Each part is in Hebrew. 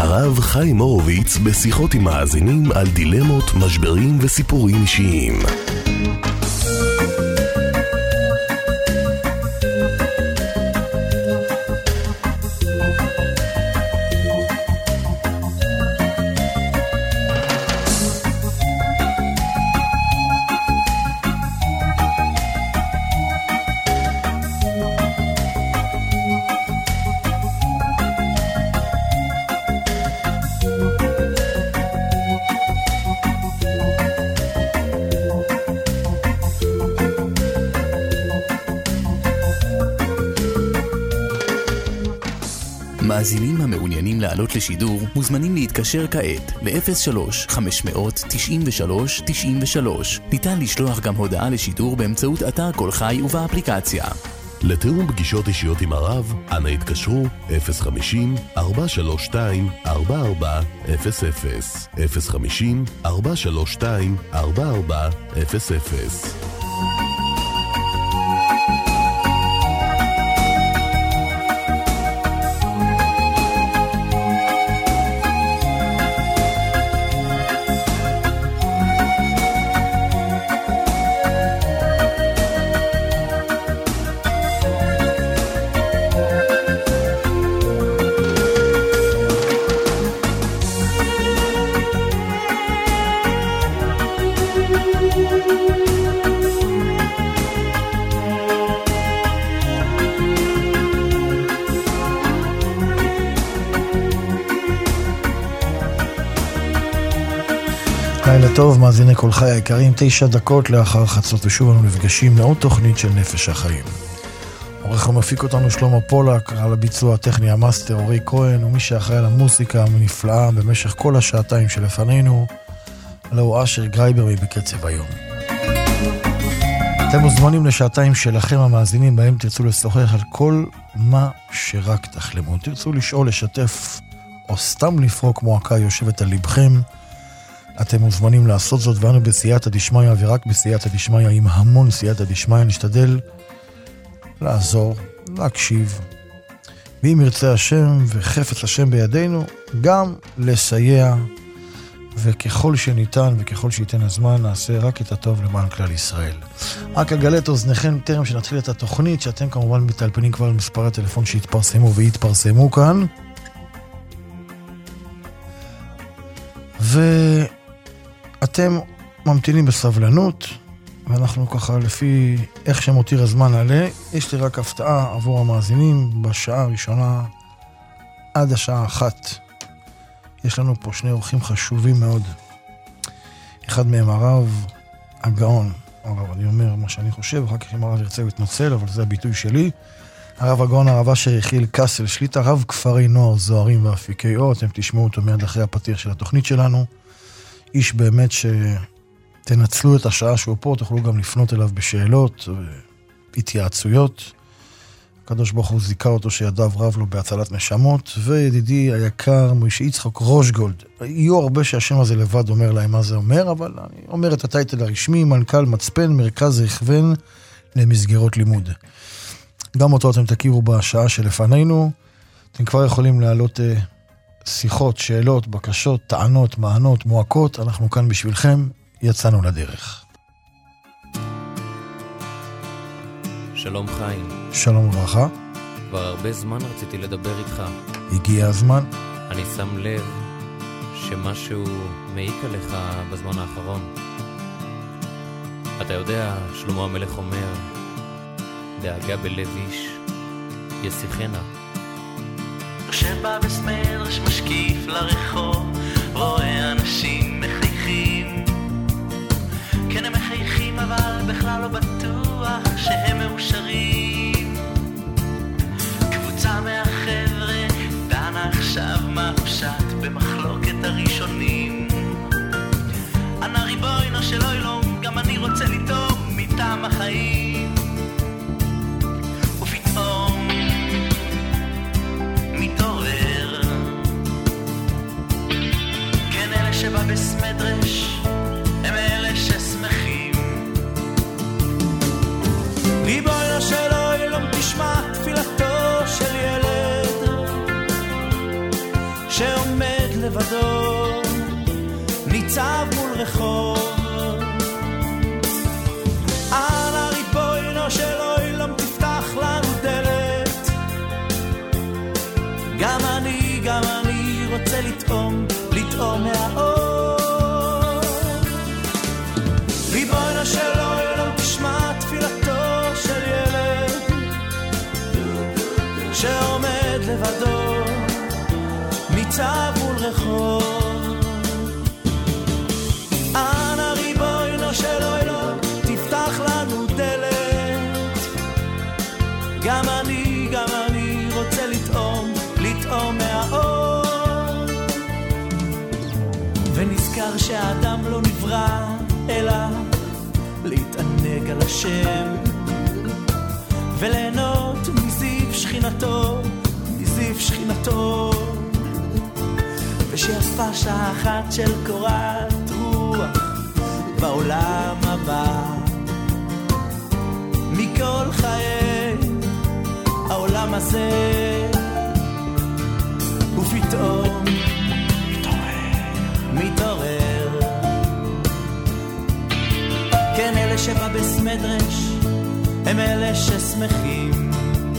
הרב חיים הורוביץ בשיחות עם מאזינים על דילמות, משברים וסיפורים אישיים. מאזינים המעוניינים לעלות לשידור מוזמנים להתקשר כעת ל-03-593-9393. ניתן לשלוח גם הודעה לשידור באמצעות אתר כל חי ובאפליקציה. לתיאום פגישות אישיות עם הרב, אנא התקשרו 050-432-4400 050-432-4400. לילה טוב, מאזיני כל חי היקרים, 9 דקות לאחר חצות ושוב אנו נפגשים לעוד תוכנית של נפש החיים. עורך ומפיק אותנו שלמה פולק, על הביצוע הטכני המאסטר אורי כהן, ומי שאחראי על המוסיקה הנפלאה במשך כל השעתיים שלפנינו, הלוא אשר גרייבר מבקצב היום. אתם מוזמנים לשעתיים שלכם המאזינים, בהם תרצו לשוחח על כל מה שרק תחלמו. תרצו לשאול, לשתף או סתם לפרוק מועקה יושבת על לבכם, אתם מוזמנים לעשות זאת, ואנו בסייעתא דשמיא, ורק בסייעתא דשמיא, עם המון סייעתא דשמיא, נשתדל לעזור, להקשיב, ואם ירצה השם וחפץ השם בידינו, גם לסייע, וככל שניתן וככל שייתן הזמן, נעשה רק את הטוב למען כלל ישראל. רק אגלה את אוזניכם טרם שנתחיל את התוכנית, שאתם כמובן מטלפנים כבר על מספר הטלפון שהתפרסמו והתפרסמו כאן, ואתם ממתינים בסבלנות, ואנחנו ככה לפי איך שמותיר הזמן עלה. יש לי רק הפתעה עבור המאזינים בשעה הראשונה עד השעה 1. יש לנו פה שני אורחים חשובים מאוד. אחד מהם הרב הגאון, הרב, אני אומר מה שאני חושב, אחר כך אם הרב ירצה להתנצל, אבל זה הביטוי שלי. הרב הגאון, הרב אשר יחיאל קסל, שליטה רב כפרי נוער זוהרים ואפיקי אור. אתם תשמעו אותו מיד אחרי הפתיח של התוכנית שלנו. איש באמת שתנצלו את השעה שהוא פה, תוכלו גם לפנות אליו בשאלות והתייעצויות. הקדוש ברוך הוא זיכה אותו שידיו רב לו בהצלת נשמות. וידידי היקר משה יצחק רושגולד, יהיו הרבה שהשם הזה לבד אומר להם מה זה אומר, אבל אני אומר את הטייטל הרשמי, מנכ"ל מצפן, מרכז הכוון למסגרות לימוד. גם אותו אתם תכירו בשעה שלפנינו. אתם כבר יכולים להעלות שיחות, שאלות, בקשות, טענות, מענות, מועקות. אנחנו כאן בשבילכם, יצאנו לדרך. שלום חיים. שלום וברכה. כבר הרבה זמן רציתי לדבר איתך. הגיע הזמן. אני שם לב שמשהו מעיק עליך בזמן האחרון. אתה יודע, שלמה המלך אומר, דאגה בלב איש ישיחנה. שבא בסמדרש משקיף לרחוב, רואה אנשים מחייכים. כן הם מחייכים אבל בכלל לא בטוח שהם מאושרים. קבוצה מהחבר'ה דנה עכשיו מה פשט במחלוקת הראשונים. אנא ריבונו שלא ילום, גם אני רוצה לטום מטעם החיים. ופתאום מתעורר, כן אלה שבא בסמדרש הם אלה ששמחים. ריבונו שלא ילום תשמע תפילתו של ילד שעומד לבדו, ניצב מול רחוב. אנא ריבונו של עולם תפתח לנו דלת, גם אני רוצה לטעום מהאור. ריבונו של עולם תשמע תפילתו של ילד שעומד לבדו, ניצב מול רחוב. אנא ריבונו של עולם תפתח לנו דלת, גם אני רוצה לטעום מהאור. ונזכר שהאדם לא נברא אלא להתענג על השם וליהנות מזיו שכינתו, ושיפה שעה אחת של קורת רוח בעולם הבא. מכל חיי העולם הזה, ופתאום מתעורר. כן, אלה שבבס מדרש הם אלה ששמחים.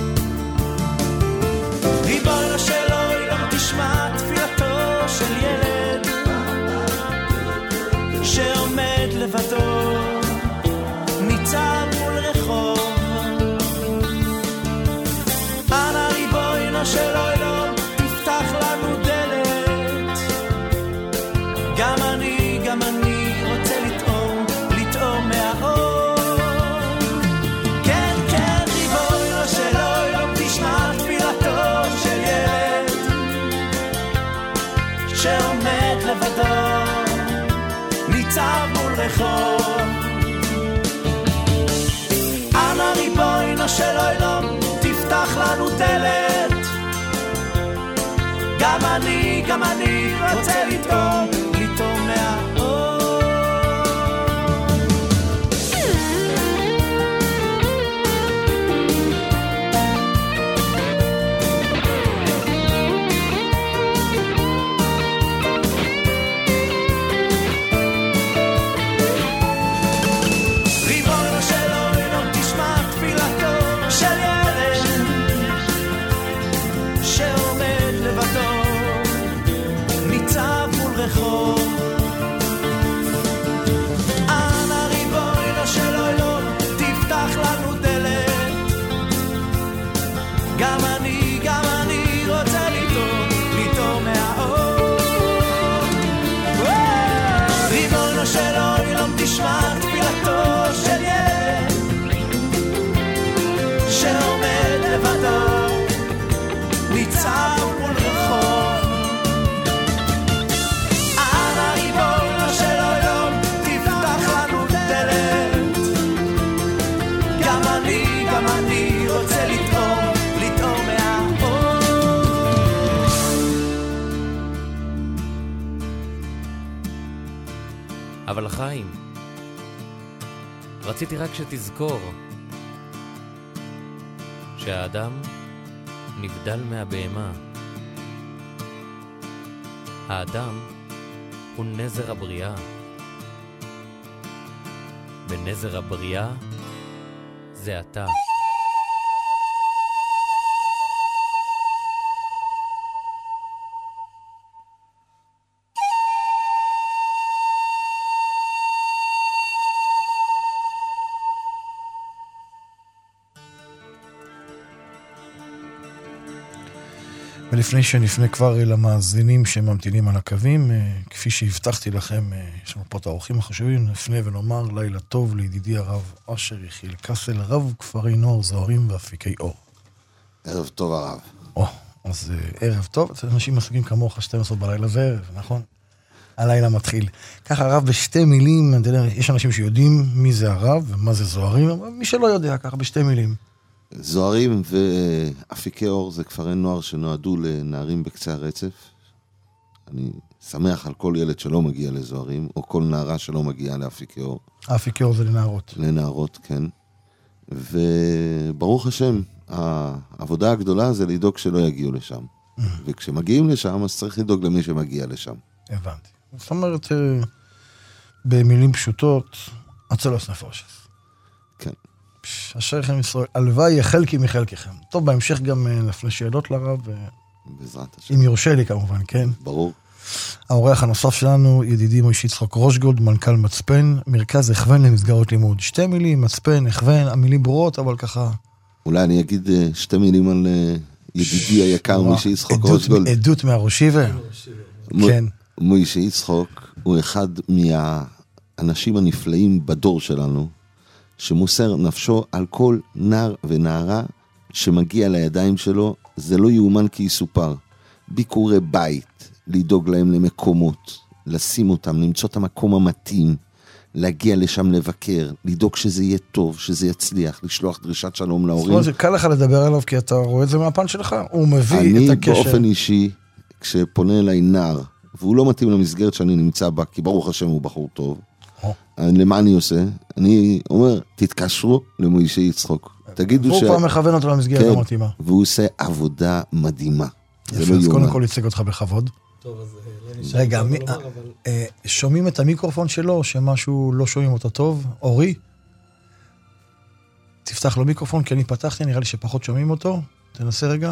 ריבונו של עולם תשמע תפילתו של ילד שעומד לבדו, ניצב מול רחוב. אנא ריבונו של עולם תפתח לנו דלת, גם אני רוצה לטעום מהאור. כן, ריבונו של עולם תשמע תפילתו של ילד שעומד לבדו, ניצב מול רחוב. אנא ריבונו של עולם תפתח לנו דלת, גם אני רוצה לטעום מהאור. ריבונו של עולם תשמע תפילתו של ילד שעומד לבדו, ניצב מול רחוב. אנא ריבונו של עולם תפתח לנו דלת, גם אני רוצה לטעום מהאור. ריבונו של עולם תשמע תפילתו של ילד שעומד לבדו, ניצב מול רחוב. אנא ריבונו של עולם תפתח לנו דלת, גם אני רוצה לטעום מהאור. אבל חיים, רציתי רק שתזכור שהאדם נבדל מהבהמה. האדם הוא נזר הבריאה. בנזר הבריאה זה אתה. ולפני שנפנה כבר אל המאזינים שממתינים על הקווים, כפי שהבטחתי לכם, יש לנו פה את האורחים החשובים, נפנה ונאמר לילה טוב לידידי הרב אשר יחיאל קסל, רב כפרי נוער זוהרים ואפיקי אור. ערב טוב הרב. אז ערב טוב, אנשים מסוגים כמוך 12 בלילה זה ערב, נכון? הלילה מתחיל. ככה הרב בשתי מילים, יש אנשים שיודעים מי זה הרב ומה זה זוהרים, אבל מי שלא יודע, ככה בשתי מילים. זוהרים ואפיקי אור זה כפרי נוער שנועדו לנערים בקצה הרצף. אני שמח על כל ילד שלא מגיע לזוהרים, או כל נערה שלא מגיעה לאפיקי אור. אפיקי אור זה לנערות. לנערות, כן. וברוך השם, העבודה הגדולה זה לדאוג שלא יגיעו לשם. וכשמגיעים לשם, אז צריך לדאוג למי שמגיע לשם. הבנתי. זאת אומרת, במילים פשוטות, אצלוס נפושס. כן. אשריכם ישראל, הלוואי חלקי מחלקיכם. טוב, בהמשך גם נפנה שאלות לרב, בעזרת השם. אם יורשה לי כמובן, כן? ברור. האורח הנוסף שלנו, ידידי מוישה יצחק רושגולד, מנכ"ל מצפן, מרכז הכוון למסגרות לימוד. 2 מילים, מצפן, הכוון, המילים ברורות, אבל ככה... אולי אני אגיד 2 מילים על ידידי היקר מוישה יצחק רושגולד. עדות מהראשיבה. כן. מוישה יצחק הוא אחד מהאנשים הנפלאים בדור שלנו, שמוסר נפשו על כל נער ונערה שמגיע לידיים שלו. זה לא יאומן כי יסופר. ביקורי בית, לדאוג להם למקומות, לשים אותם, למצוא את המקום המתאים, להגיע לשם לבקר, לדאוג שזה יהיה טוב, שזה יצליח, לשלוח דרישת שלום להורים. זאת אומרת, זה קל לך לדבר עליו, כי אתה רואה את זה מהפן שלך, הוא מביא את הקשר. אני באופן אישי, כשפונה אליי נער, והוא לא מתאים למסגרת שאני נמצא בה, כי ברוך השם הוא בחור טוב, למה אני עושה? אני אומר, תתקשרו למוישה יצחק. תגידו והוא פעם מכוון אותו למסגרת המתאימה. והוא עושה עבודה מדהימה. יפה, אז קודם כל יצג אותך בכבוד. טוב, אז לא נשאר. רגע, שומעים את המיקרופון שלו, שמשהו לא שומעים אותו טוב? אורי? תפתח לו מיקרופון, כי אני פתחתי, נראה לי שפחות שומעים אותו. תנסה רגע.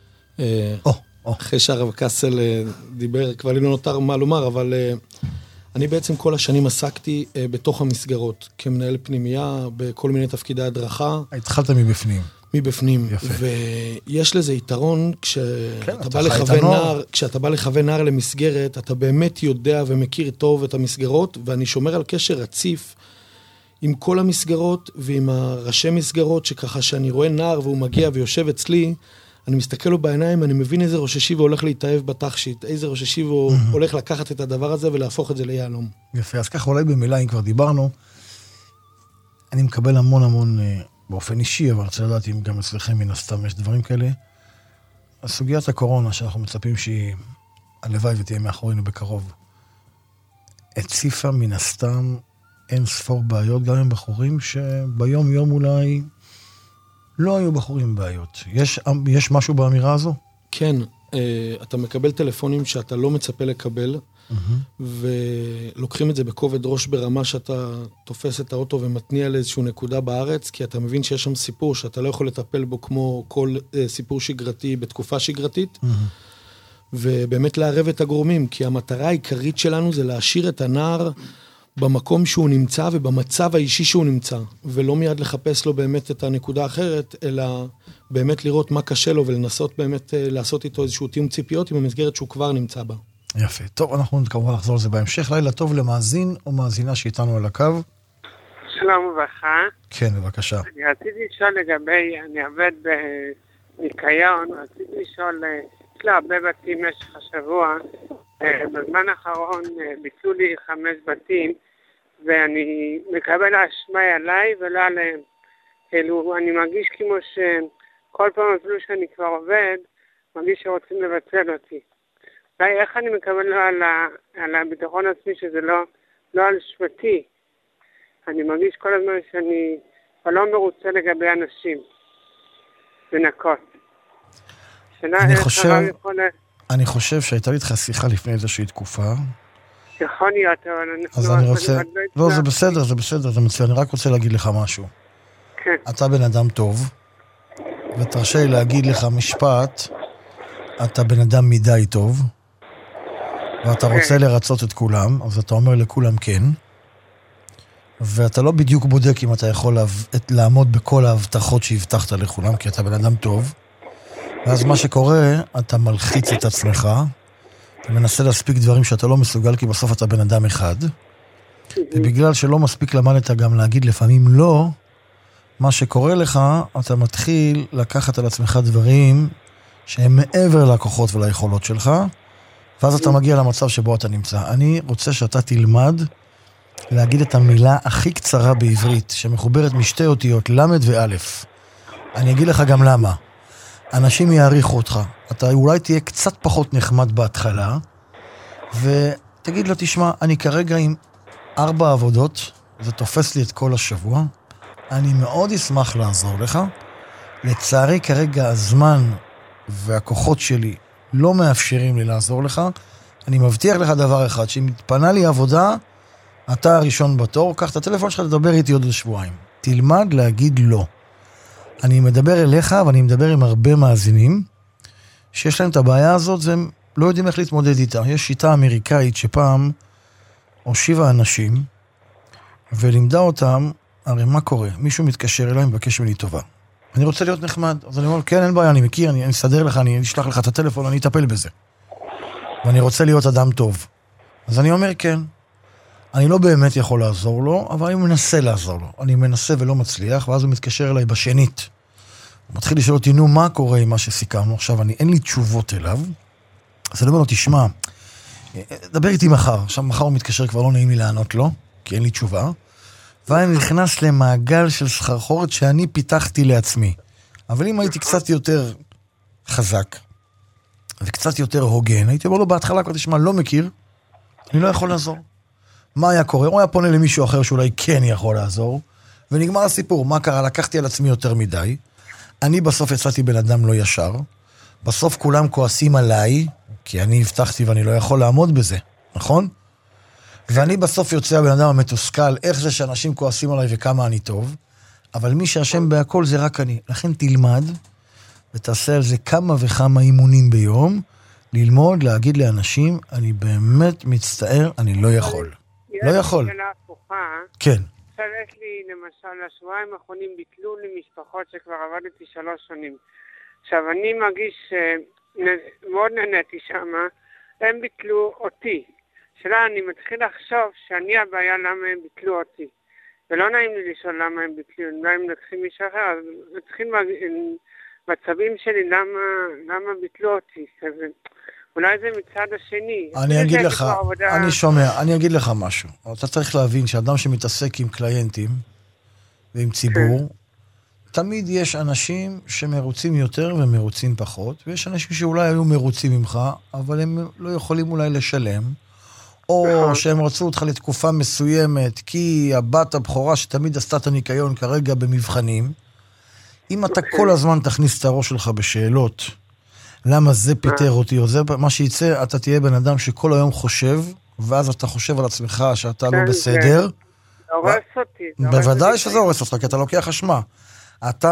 אחרי שהרב קסל דיבר, כבר לי לא נותר מה לומר, אבל אני בעצם כל השנים עסקתי בתוך המסגרות, כמנהל פנימייה, בכל מיני תפקידי הדרכה. התחלת מבפנים. מבפנים. יפה. ויש לזה יתרון, כשאתה בא לכוון נער למסגרת, אתה באמת יודע ומכיר טוב את המסגרות, ואני שומר על קשר רציף עם כל המסגרות, ועם הראשי מסגרות, שככה שאני רואה נער והוא מגיע ויושב אצלי, אני מסתכל לו בעיניים, אני מבין איזה ראש השיב הולך להתאהב בתכשיט, איזה ראש השיב הולך לקחת את הדבר הזה ולהפוך את זה ליהלום. יפה, אז ככה אולי במילה, אם כבר דיברנו, אני מקבל המון באופן אישי, אבל רוצה לדעת אם גם אצלכם מן הסתם יש דברים כאלה. הסוגיית הקורונה, שאנחנו מצפים שהיא הלוואי ותהיה מאחורינו בקרוב, הציפה מן הסתם אין ספור בעיות, גם עם בחורים שביום יום אולי לא היו בחורים בעיות. יש משהו באמירה הזו? כן, אתה מקבל טלפונים שאתה לא מצפה לקבל, ולוקחים את זה בכובד ראש ברמה שאתה תופס את האוטו ומתניע לאיזושהי נקודה בארץ, כי אתה מבין שיש שם סיפור שאתה לא יכול לטפל בו כמו כל סיפור שגרתי בתקופה שגרתית, ובאמת לערב את הגורמים, כי המטרה העיקרית שלנו זה להשאיר את הנער במקום שהוא נמצא ובמצב האישי שהוא נמצא, ולא מיד לחפש לו באמת את הנקודה האחרת, אלא באמת לראות מה קשה לו ולנסות באמת לעשות איתו איזשהו תיאום ציפיות עם המסגרת שהוא כבר נמצא בה. יפה. טוב, אנחנו כמובן לחזור לזה בהמשך. לילה טוב למאזין או מאזינה שאיתנו על הקו. שלום וברכה. כן, בבקשה. אני רציתי לשאול לגבי, אני עובד בניקיון, רציתי לשאול, יש לה הרבה בתים במשך השבוע, בזמן האחרון ביצעו לי 5 בתים, ואני מקבל אשמה עליי ולא עליהם. כאילו, אני מרגיש כמו שכל פעם אפילו שאני כבר עובד, מרגיש שרוצים לבצל אותי. איך אני מקבל על הביטחון עצמי שזה לא על שבטי. אני מרגיש כל הזמן שאני לא מרוצה לגבי אנשים. ונקות. אני חושב שהייתה לי איתך שיחה לפני איזושהי תקופה. יכול להיות, אבל אז אני רוצה... לא, זה בסדר, זה מצוין. אני רק רוצה להגיד לך משהו. כן. אתה בן אדם טוב, ותרשה לי להגיד לך משפט, אתה בן אדם מדי טוב, ואתה רוצה לרצות את כולם, אז אתה אומר לכולם כן, ואתה לא בדיוק בודק אם אתה יכול לעמוד בכל ההבטחות שהבטחת לכולם, כי אתה בן אדם טוב, ואז מה שקורה, אתה מלחיץ את עצמך, אתה מנסה להספיק דברים שאתה לא מסוגל, כי בסוף אתה בן אדם אחד, ובגלל שלא מספיק למדת גם להגיד לפעמים לא, מה שקורה לך, אתה מתחיל לקחת על עצמך דברים שהם מעבר לכוחות וליכולות שלך, ואז אתה מגיע למצב שבו אתה נמצא. אני רוצה שאתה תלמד להגיד את המילה הכי קצרה בעברית, שמחוברת משתי אותיות, למד ואלף. אני אגיד לך גם למה. אנשים יעריכו אותך. אתה אולי תהיה קצת פחות נחמד בהתחלה, ותגיד לו, תשמע, אני כרגע עם 4 עבודות, זה תופס לי את כל השבוע, אני מאוד אשמח לעזור לך. לצערי כרגע הזמן והכוחות שלי לא מאפשרים לי לעזור לך. אני מבטיח לך דבר אחד, שאם מתפנה לי עבודה, אתה הראשון בתור, קח את הטלפון שלך, תדבר איתי עוד לשבועיים. תלמד להגיד לא. אני מדבר אליך, ואני מדבר עם הרבה מאזינים, שיש להם את הבעיה הזאת, והם לא יודעים איך להתמודד איתה. יש שיטה אמריקאית שפעם הושיבה אנשים, ולימדה אותם, הרי מה קורה? מישהו מתקשר אליי, מבקש ממני טובה. אני רוצה להיות נחמד. אז אני אומר, כן, אין בעיה, אני מכיר, אני אסדר לך, אני אשלח לך את הטלפון, אני אטפל בזה. ואני רוצה להיות אדם טוב. אז אני אומר, כן. אני לא באמת יכול לעזור לו, אבל אני מנסה לעזור לו. אני מנסה ולא מצליח, ואז הוא מתקשר אליי בשנית. הוא מתחיל לשאול אותי, נו, מה קורה עם מה שסיכמנו? עכשיו, אין לי תשובות אליו. אז אני אומר לו, תשמע, דבר איתי מחר. עכשיו, מחר הוא מתקשר, כבר לא נעים לי לענות לו, כי אין לי תשובה. ואני נכנס למעגל של סחרחורת שאני פיתחתי לעצמי. אבל אם הייתי קצת יותר חזק, וקצת יותר הוגן, הייתי אומר לו בהתחלה, כבר תשמע, לא מכיר, אני לא יכול לעזור. מה היה קורה? הוא היה פונה למישהו אחר שאולי כן יכול לעזור, ונגמר הסיפור. מה קרה? לקחתי על עצמי יותר מדי. אני בסוף יצאתי בן אדם לא ישר. בסוף כולם כועסים עליי, כי אני הבטחתי ואני לא יכול לעמוד בזה, נכון? ואני בסוף יוצא הבן אדם המתוסכל, איך זה שאנשים כועסים עליי וכמה אני טוב, אבל מי שהשם בהכל זה רק אני. לכן תלמד, ותעשה על זה כמה וכמה אימונים ביום, ללמוד, להגיד לאנשים, אני באמת מצטער, אני לא יכול. לא יכול. יש לי שאלה הפוכה. כן. עכשיו יש לי, למשל, השבועיים האחרונים ביטלו לי משפחות שכבר עבדתי 3 שנים. עכשיו, אני מרגיש מאוד נהניתי שם, הם ביטלו אותי. שאלה, אני מתחיל לחשוב שאני הבעיה למה הם ביטלו אותי. ולא נעים לי לשאול למה הם ביטלו, אולי הם לקחים מישהו אחר, אז מתחיל מצבים שלי למה ביטלו אותי. אולי זה מצד השני. אני אגיד לך, אני שומע, אני אגיד לך משהו. אתה צריך להבין שאדם שמתעסק עם קליינטים ועם ציבור, תמיד יש אנשים שמרוצים יותר ומרוצים פחות, ויש אנשים שאולי היו מרוצים ממך, אבל הם לא יכולים אולי לשלם, או שהם רצו אותך לתקופה מסוימת, כי הבת הבכורה שתמיד עשתה את הניקיון כרגע במבחנים, אם אתה כל הזמן תכניס את הראש שלך בשאלות, למה זה פיתר אותי, או זה מה שיצא, אתה תהיה בן אדם שכל היום חושב, ואז אתה חושב על עצמך שאתה לא בסדר. זה הורס אותי. בוודאי שזה הורס אותך, כי אתה לוקח אשמה. אתה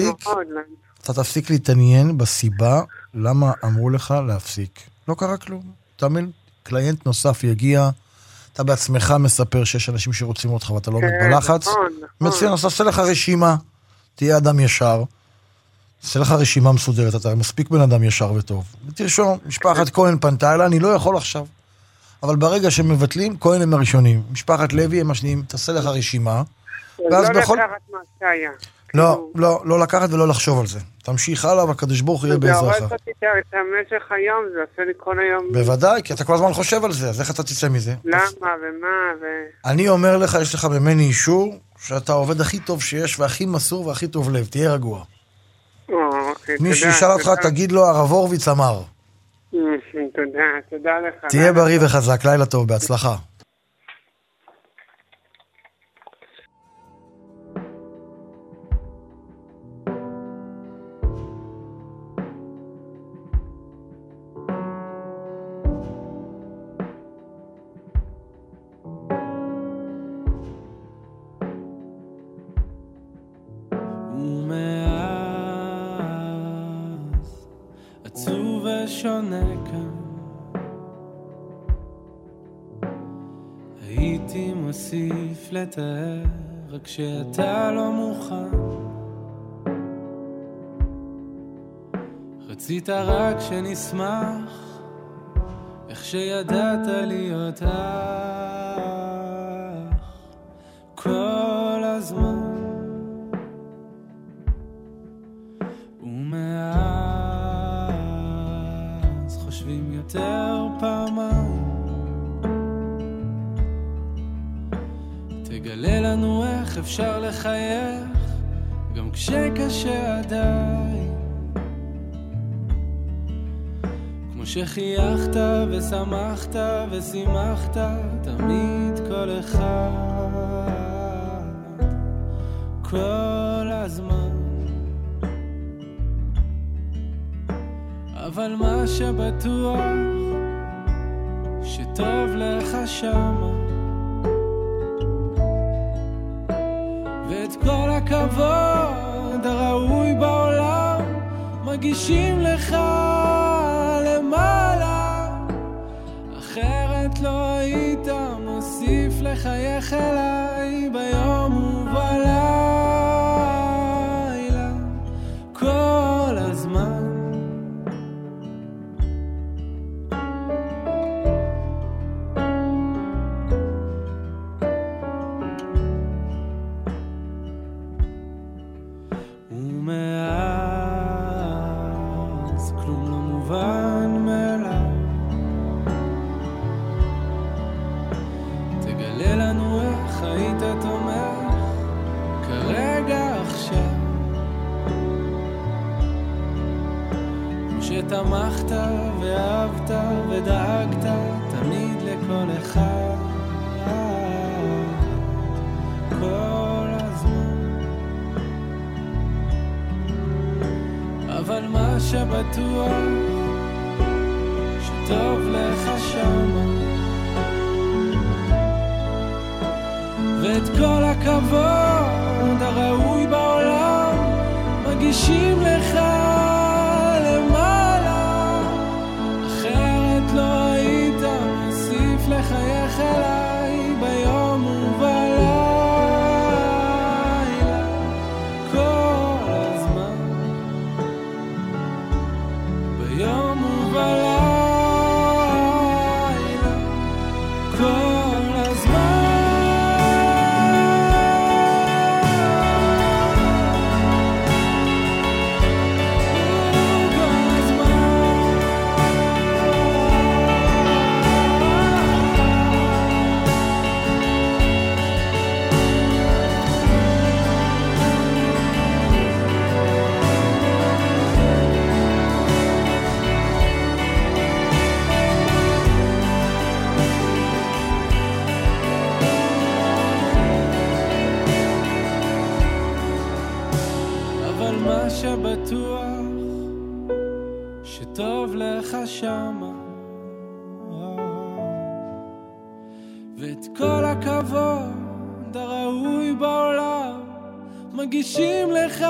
תפסיק להתעניין בסיבה למה אמרו לך להפסיק. לא קרה כלום. תאמין, קליינט נוסף יגיע, אתה בעצמך מספר שיש אנשים שרוצים אותך ואתה לא עומד בלחץ. מצוין, אז תעשה לך רשימה, תהיה אדם ישר, תעשה לך רשימה מסודרת, אתה מספיק בן אדם ישר וטוב. ותרשום, משפחת כהן פנתה אליי, אני לא יכול עכשיו. אבל ברגע שמבטלים, כהן הם הראשונים. משפחת לוי הם השניים, תעשה לך רשימה. לא לקחת מה שהיה. לא לקחת ולא לחשוב על זה. תמשיך הלאה, והקדוש ברוך הוא יהיה בעזרך. זה הורס אותי את המשך היום, זה עושה לי כל היום. בוודאי, כי אתה כל הזמן חושב על זה, אז איך אתה תצא מזה? למה ומה אני אומר לך, יש לך ממני אישור, שאתה העובד הכי טוב שיש, והכי מסור והכי טוב לב, תהיה רגוע. מי שישאל אותך, תגיד לו, הרב הורוביץ אמר. תודה לך. תהיה בריא וחזק, לילה טוב, בהצלחה. שונה כאן הייתי מוסיף לתאר רק שאתה לא מוכן רצית רק שנשמח איך שידעת להיות אח כל הזמן יותר פעמיים תגלה לנו איך אפשר לחייך גם כשקשה עדיין כמו שחייכת ושמחת ושימחת תמיד כל אחד כל הזמן אבל מה שבטוח שטוב לך שמה, ואת כל הכבוד הראוי בעולם מגישים לך למעלה, אחרת לא היית מוסיף לחייך אליי ביום ובלילה כל הזמן. ומאז כלום לא מובן מאליו, תגלה לנו איך היית תומך כרגע עכשיו, שתמכת ואהבת ודאגת תמיד לכל אחד כל הזמן. אבל מה שבטוח שטוב לך שמה, ואת כל הכבוד הראוי בעולם מגישים לך למעלה, אחרת לא היית מוסיף לחייך אליי ביום ובלילה כל הזמן, ביום ובלילה כל הזמן. שבטוח שטוב לך שמה, ואת כל הכבוד הראוי בעולם מגישים לך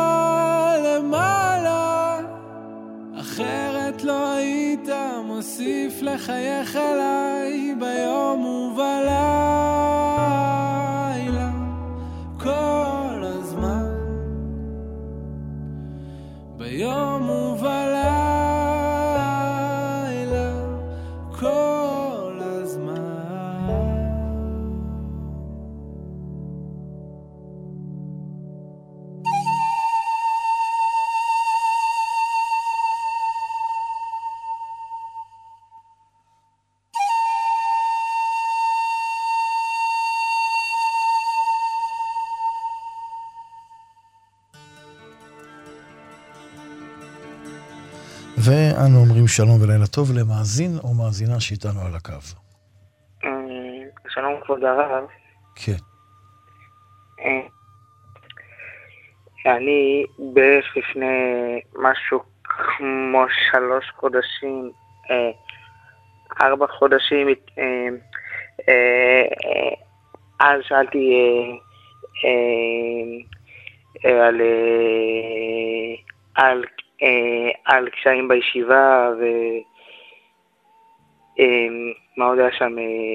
למעלה, אחרת לא היית מוסיף לחייך אליי ביום ובלילה כל הזמן, ביום ובלילה כל הזמן. ואנו אומרים שלום ולילה טוב למאזין או מאזינה שאיתנו על הקו. שלום כבוד הרב. כן. אני בערך לפני משהו כמו 3 חודשים, 4 חודשים, אז שאלתי על קשיים בישיבה ומה עוד היה שם,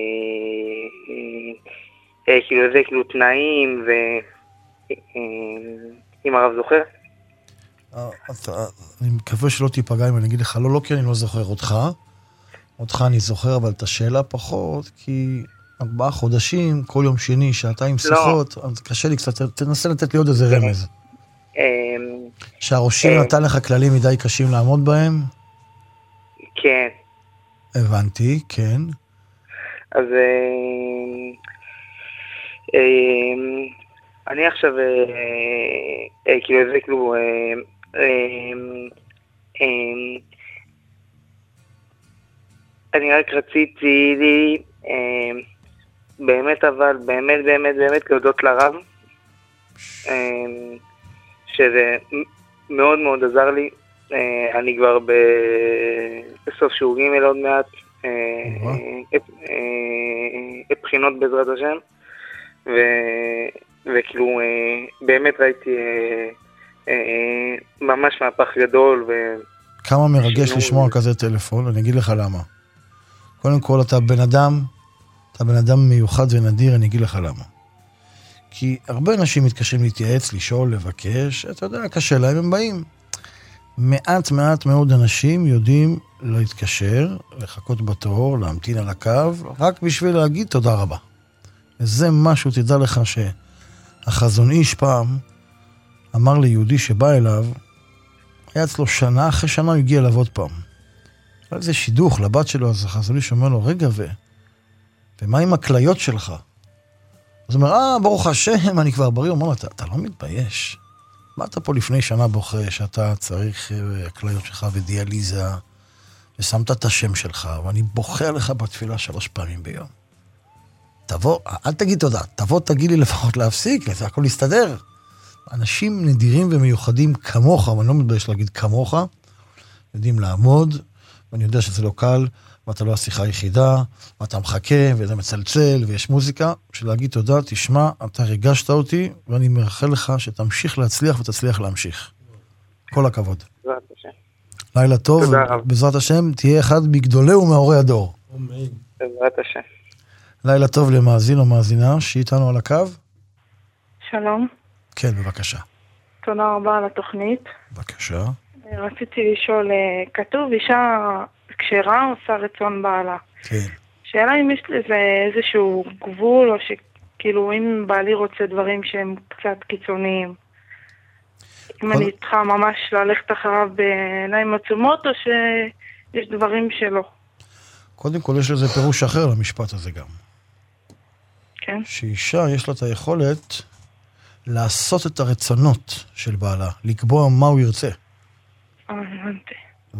כאילו זה כאילו תנאים אם הרב זוכר. אני מקווה שלא תיפגע אם אני אגיד לך לא כי אני לא זוכר אותך אני זוכר, אבל את השאלה פחות, כי 4 חודשים, כל יום שני, 2 שיחות, אז קשה לי קצת, תנסה לתת לי עוד איזה רמז. שהראשים נתן לך כללים מדי קשים לעמוד בהם? כן. הבנתי, כן. אז אני עכשיו כאילו זה כאילו אני רק רציתי באמת, אבל באמת להודות לרב שזה מאוד מאוד עזר לי, אני כבר בסוף שיעור ג' עוד מעט, בחינות בעזרת השם, וכאילו באמת ראיתי ממש מהפך גדול. כמה מרגש לשמוע כזה טלפון, אני אגיד לך למה. קודם כל אתה בן אדם מיוחד ונדיר, אני אגיד לך למה. כי הרבה אנשים מתקשרים להתייעץ, לשאול, לבקש, אתה יודע, קשה להם, הם באים. מעט מאוד אנשים יודעים להתקשר, לחכות בתור, להמתין על הקו, רק בשביל להגיד תודה רבה. וזה משהו, תדע לך שהחזון איש פעם אמר ליהודי שבא אליו, היה אצלו שנה, אחרי שנה הוא הגיע אליו עוד פעם. היה איזה שידוך לבת שלו, אז החזון איש אומר לו, רגע, ומה עם הכליות שלך? אז הוא אומר, ברוך השם, אני כבר בריא. הוא אומר לו, אתה לא מתבייש. באת פה לפני שנה בוכה שאתה צריך הכליות שלך ודיאליזה, ושמת את השם שלך, ואני בוכה עליך בתפילה 3 פעמים ביום. תבוא, אל תגיד תודה, תבוא תגיד לי לפחות להפסיק, זה הכל יסתדר. אנשים נדירים ומיוחדים כמוך, ואני לא מתבייש להגיד כמוך, יודעים לעמוד, ואני יודע שזה לא קל, ואתה לא השיחה היחידה, ואתה מחכה, וזה מצלצל, ויש מוזיקה, שלהגיד תודה, תשמע, אתה ריגשת אותי, ואני מאחל לך שתמשיך להצליח ותצליח להמשיך. כל הכבוד. בעזרת השם. לילה טוב, בעזרת השם, תהיה אחד מגדולי ומאורי הדור. בעזרת השם. לילה טוב למאזין או מאזינה, שאיתנו על הקו. שלום. כן, בבקשה. תודה רבה על התוכנית. בבקשה. רציתי לשאול, כתוב אישה כשרה עושה רצון בעלה. כן. שאלה אם יש לזה איזשהו גבול, או שכאילו אם בעלי רוצה דברים שהם קצת קיצוניים. אם אני איתך ממש ללכת אחריו בעיניים עצומות, או שיש דברים שלא. קודם כל יש לזה פירוש אחר למשפט הזה גם. כן. שאישה יש לה את היכולת לעשות את הרצונות של בעלה, לקבוע מה הוא ירצה. הבנתי.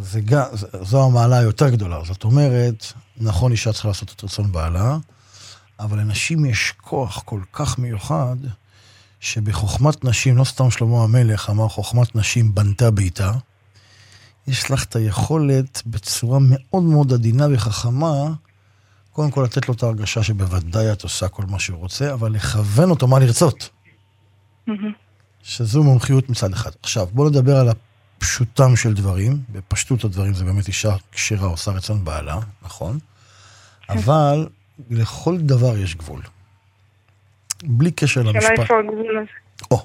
זו המעלה היותר גדולה. זאת אומרת, נכון, אישה צריכה לעשות את רצון בעלה, אבל לנשים יש כוח כל כך מיוחד, שבחוכמת נשים, לא סתם שלמה המלך אמר, חוכמת נשים בנתה ביתה, יש לך את היכולת בצורה מאוד מאוד עדינה וחכמה, קודם כל לתת לו את ההרגשה שבוודאי את עושה כל מה שהוא רוצה, אבל לכוון אותו מה לרצות. שזו מומחיות מצד אחד. עכשיו, בואו נדבר על הפשוטם של דברים. בפשטות הדברים זה באמת אישה כשרה עושה רצון בעלה, נכון? אבל לכל דבר יש גבול. בלי קשר למשפט. שאלה איפה הגבול הזה?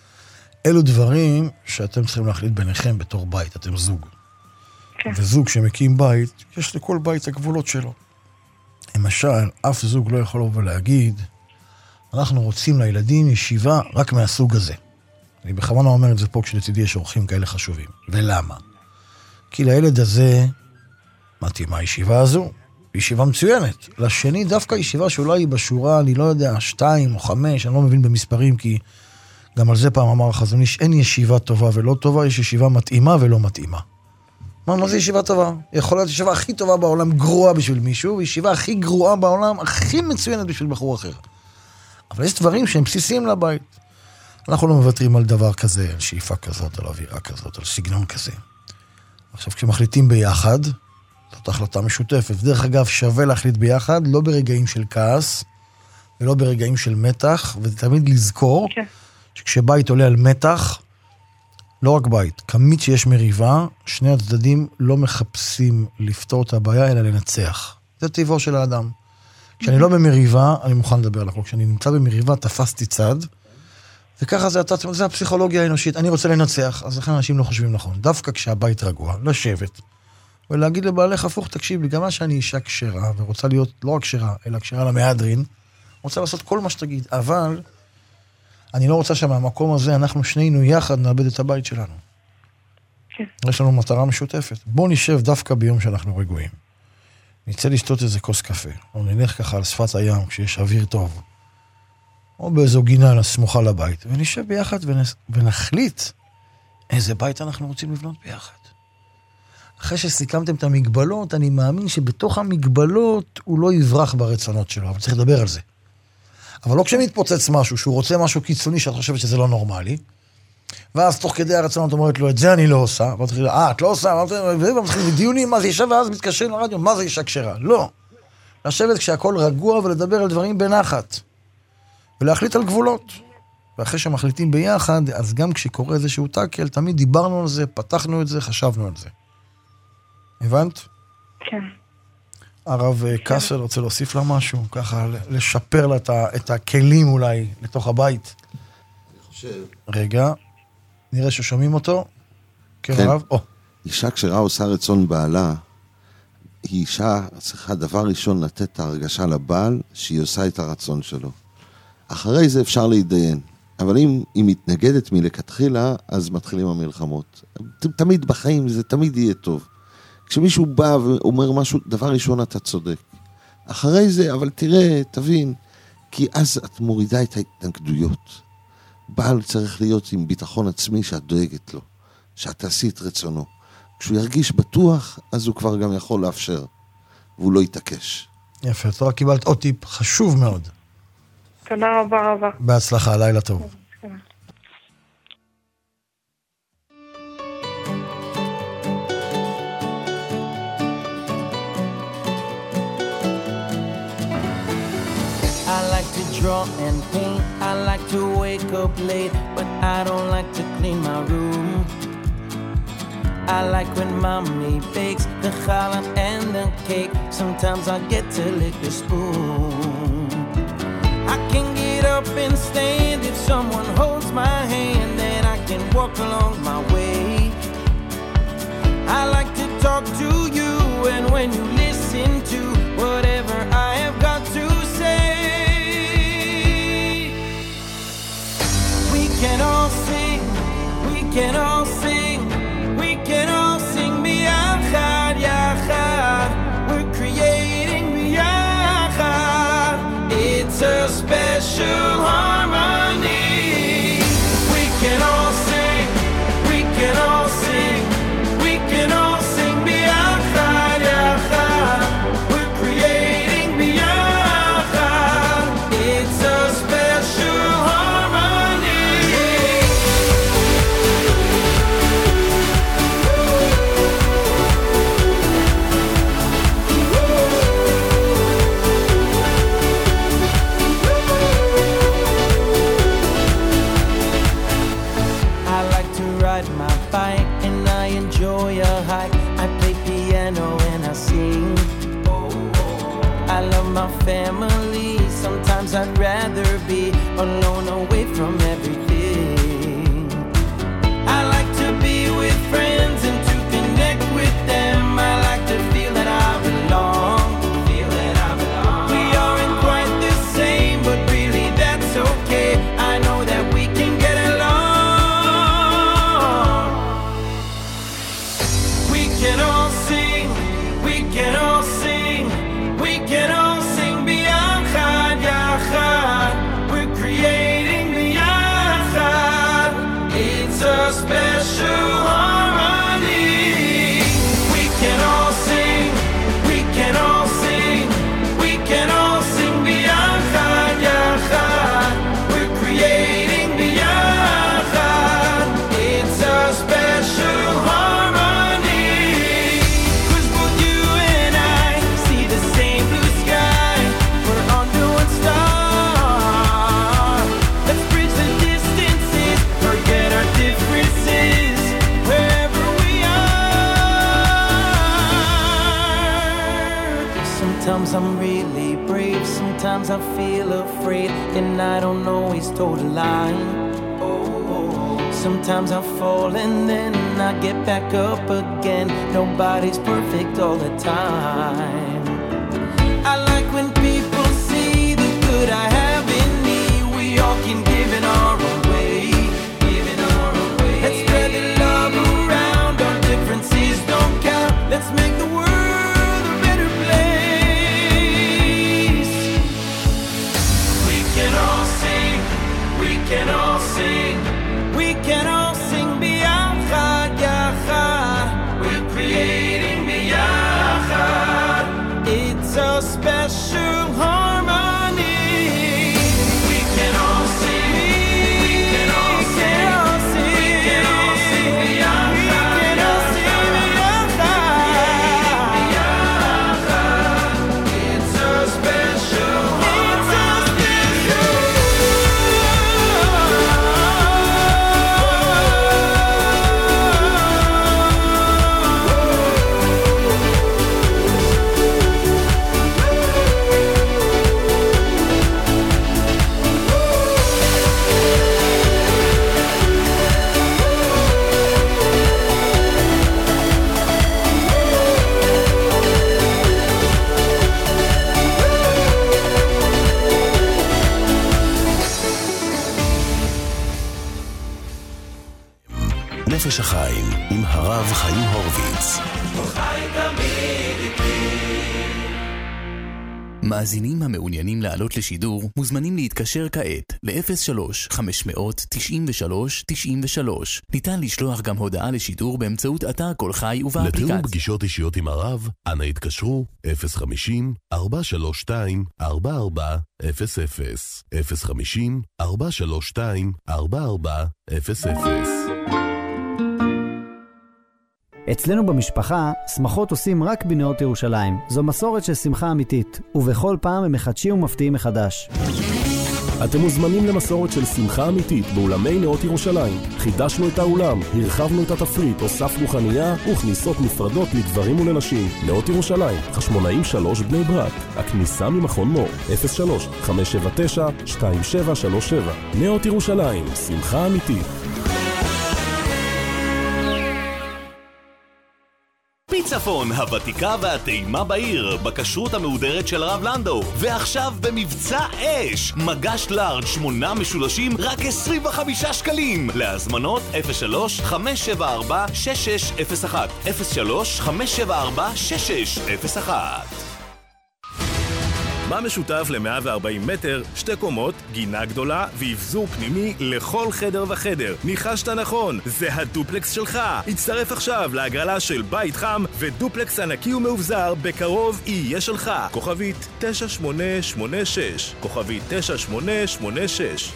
אלו דברים שאתם צריכים להחליט ביניכם בתור בית, אתם זוג. כן. וזוג שמקים בית, יש לכל בית הגבולות שלו. למשל, אף זוג לא יכול לבוא ולהגיד, אנחנו רוצים לילדים ישיבה רק מהסוג הזה. אני בכוונה אומר את זה פה כשלצידי יש אורחים כאלה חשובים. ולמה? כי לילד הזה מתאימה הישיבה הזו, ישיבה מצוינת. לשני דווקא ישיבה שאולי היא בשורה, אני לא יודע, 2 או 5, אני לא מבין במספרים, כי גם על זה פעם אמר החזון איש, אין ישיבה טובה ולא טובה, יש ישיבה מתאימה ולא מתאימה. מה זה ישיבה טובה? יכול להיות ישיבה הכי טובה בעולם גרועה בשביל מישהו, וישיבה הכי גרועה בעולם הכי מצוינת בשביל בחור אחר. אבל יש דברים שהם בסיסיים לבית. אנחנו לא מוותרים על דבר כזה, על שאיפה כזאת, על אווירה כזאת, על סגנון כזה. עכשיו, כשמחליטים ביחד, זאת החלטה משותפת. דרך אגב, שווה להחליט ביחד, לא ברגעים של כעס, ולא ברגעים של מתח, ותמיד לזכור שכשבית עולה על מתח, לא רק בית, כמית שיש מריבה, שני הצדדים לא מחפשים לפתור את הבעיה, אלא לנצח. זה טבעו של האדם. כשאני לא במריבה, אני מוכן לדבר עליו. כשאני נמצא במריבה, תפסתי צד, וככה זה הפסיכולוגיה האנושית. אני רוצה לנצח, אז לכן אנשים לא חושבים נכון. דווקא כשהבית רגוע, לשבת, ולהגיד לבעלך הפוך, תקשיב לי, גם מה שאני אישה כשרה, ורוצה להיות לא רק כשרה, אלא כשרה למהדרין, רוצה לעשות כל מה שתגיד, אבל אני לא רוצה שמהמקום הזה אנחנו שנינו יחד נאבד את הבית שלנו. כן. יש לנו מטרה משותפת. בוא נשב דווקא ביום שאנחנו רגועים. נצא לשתות איזה כוס קפה, או נלך ככה על שפת הים כשיש אוויר טוב, או באיזו גינה סמוכה לבית, ונשב ביחד ונחליט איזה בית אנחנו רוצים לבנות ביחד. אחרי שסיכמתם את המגבלות, אני מאמין שבתוך המגבלות הוא לא יברח ברצונות שלו, אבל צריך לדבר על זה. אבל לא כשמתפוצץ משהו, שהוא רוצה משהו קיצוני שאת חושבת שזה לא נורמלי, ואז תוך כדי הרצון את אומרת לו, את זה אני לא עושה. את לא עושה? ומתחילים בדיונים, מה זה אישה, ואז מתקשרים לרדיו, מה זה אישה כשרה? לא. לשבת כשהכל רגוע ולדבר על דברים בנחת. ולהחליט על גבולות. ואחרי שמחליטים ביחד, אז גם כשקורה איזשהו טאקל, תמיד דיברנו על זה, פתחנו את זה, חשבנו על זה. הבנת? כן. הרב קסל רוצה להוסיף לה משהו, ככה לשפר לה את הכלים אולי לתוך הבית. אני חושב... רגע, נראה ששומעים אותו. כן, הרב? אישה כשרה עושה רצון בעלה, היא אישה צריכה דבר ראשון לתת את ההרגשה לבעל שהיא עושה את הרצון שלו. אחרי זה אפשר להתדיין. אבל אם היא מתנגדת מלכתחילה, אז מתחילים המלחמות. תמיד בחיים זה תמיד יהיה טוב. כשמישהו בא ואומר משהו, דבר ראשון אתה צודק. אחרי זה, אבל תראה, תבין, כי אז את מורידה את ההתנגדויות. בעל צריך להיות עם ביטחון עצמי שאת דואגת לו, שאת תעשי את רצונו. כשהוא ירגיש בטוח, אז הוא כבר גם יכול לאפשר, והוא לא יתעקש. יפה, תודה, קיבלת עוד טיפ חשוב מאוד. תודה רבה רבה. בהצלחה, לילה טוב. I like to draw and paint, I like to wake up late, but I don't like to clean my room. I like when mommy bakes the challah and the cake, sometimes I get to lick the spoon. I can get up and stand if someone holds my hand, then I can walk along my way. I like to talk to you, and when you listen to whatever I have got to say, we can all sing, we can all sing, we can all sing biyachad, yachad. We're creating biyachad. It's a special harmony. We can all sing, we can all sing, we can all sing biyachad, yachad. We're creating biyachad. It's a special harmony. I like to ride my bike and I enjoy a hike. I play piano and I sing. I love my family. Sometimes I'd rather be alone, away from everything. I like to be with friends and to connect with them. I like to feel that I belong. We aren't quite the same, but really that's okay. I know that we can get along. We can all sing, we can all sing, we can all sing biyachad, yachad. We're creating biyachad. It's a special harmony. We can all sing, we can all sing, we can all sing biyachad, yachad. We're creating biyachad. It's a special harmony. 'Cause both you and I see the same blue sky. We're under one star. Let's bridge the distances, forget our differences, wherever we are. Sometimes I'm really brave, sometimes I feel afraid, and I don't always toe the line. Sometimes I fall and then I get back up again. Nobody's perfect all the time. I like when people see the good I have in me. We all can give in our own way. Let's spread the love around. Our differences don't count. Let's make the world a better place. We can all sing, we can all sing, we can all sing biyachad, yachad. We're creating biyachad. נפש החיים עם הרב חיים הורוביץ. מאזינים המעוניינים לעלות לשידור מוזמנים להתקשר כעת ל-03-593-93-93. ניתן לשלוח גם הודעה לשידור באמצעות אתר כל חי ובאפליקציה. לתיאום פגישות אישיות עם הרב, אנא התקשרו 050-432-4400 050-432-4400. אצלנו במשפחה, שמחות עושים רק בנאות ירושלים. זו מסורת של שמחה אמיתית, ובכל פעם הם מחדשים ומפתיעים מחדש. אתם מוזמנים למסורת של שמחה אמיתית באולמי נאות ירושלים. חידשנו את האולם, הרחבנו את התפריט, הוספנו חנייה וכניסות נפרדות לגברים ולנשים. נאות ירושלים, חשמונאים 3 בני ברק. הכניסה ממכון מור, 03-579-2737. נאות ירושלים, שמחה אמיתית. צפון, הוותיקה והטעימה בעיר, בכשרות המהודרת של הרב לנדאו. ועכשיו במבצע אש, מגש לארג' 8 משולשים רק 25 שקלים. להזמנות 03-574-6601 03-574-6601. מה משותף ל-140 מטר, 2 קומות, גינה גדולה ואבזור פנימי לכל חדר וחדר? ניחשת נכון, זה הדופלקס שלך. הצטרף עכשיו להגרלה של בית חם ודופלקס ענקי ומאובזר בקרוב יהיה שלך. כוכבית 9886, כוכבית 9886.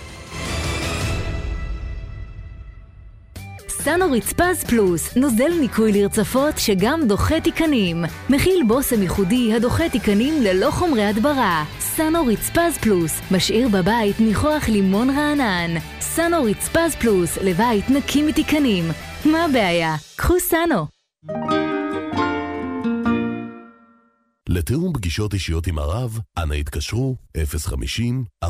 סאנוריץ פז פלוס, נוזל ניקוי לרצפות שגם דוחה תיקנים. מכיל בוסם ייחודי הדוחה תיקנים ללא חומרי הדברה. סאנוריץ פז פלוס, משאיר בבית ניחוח לימון רענן. סאנוריץ פז פלוס, לבית נקי מתיקנים. מה הבעיה? קחו סאנו. לתיאום פגישות אישיות עם הרב, אנא התקשרו 050-432-4400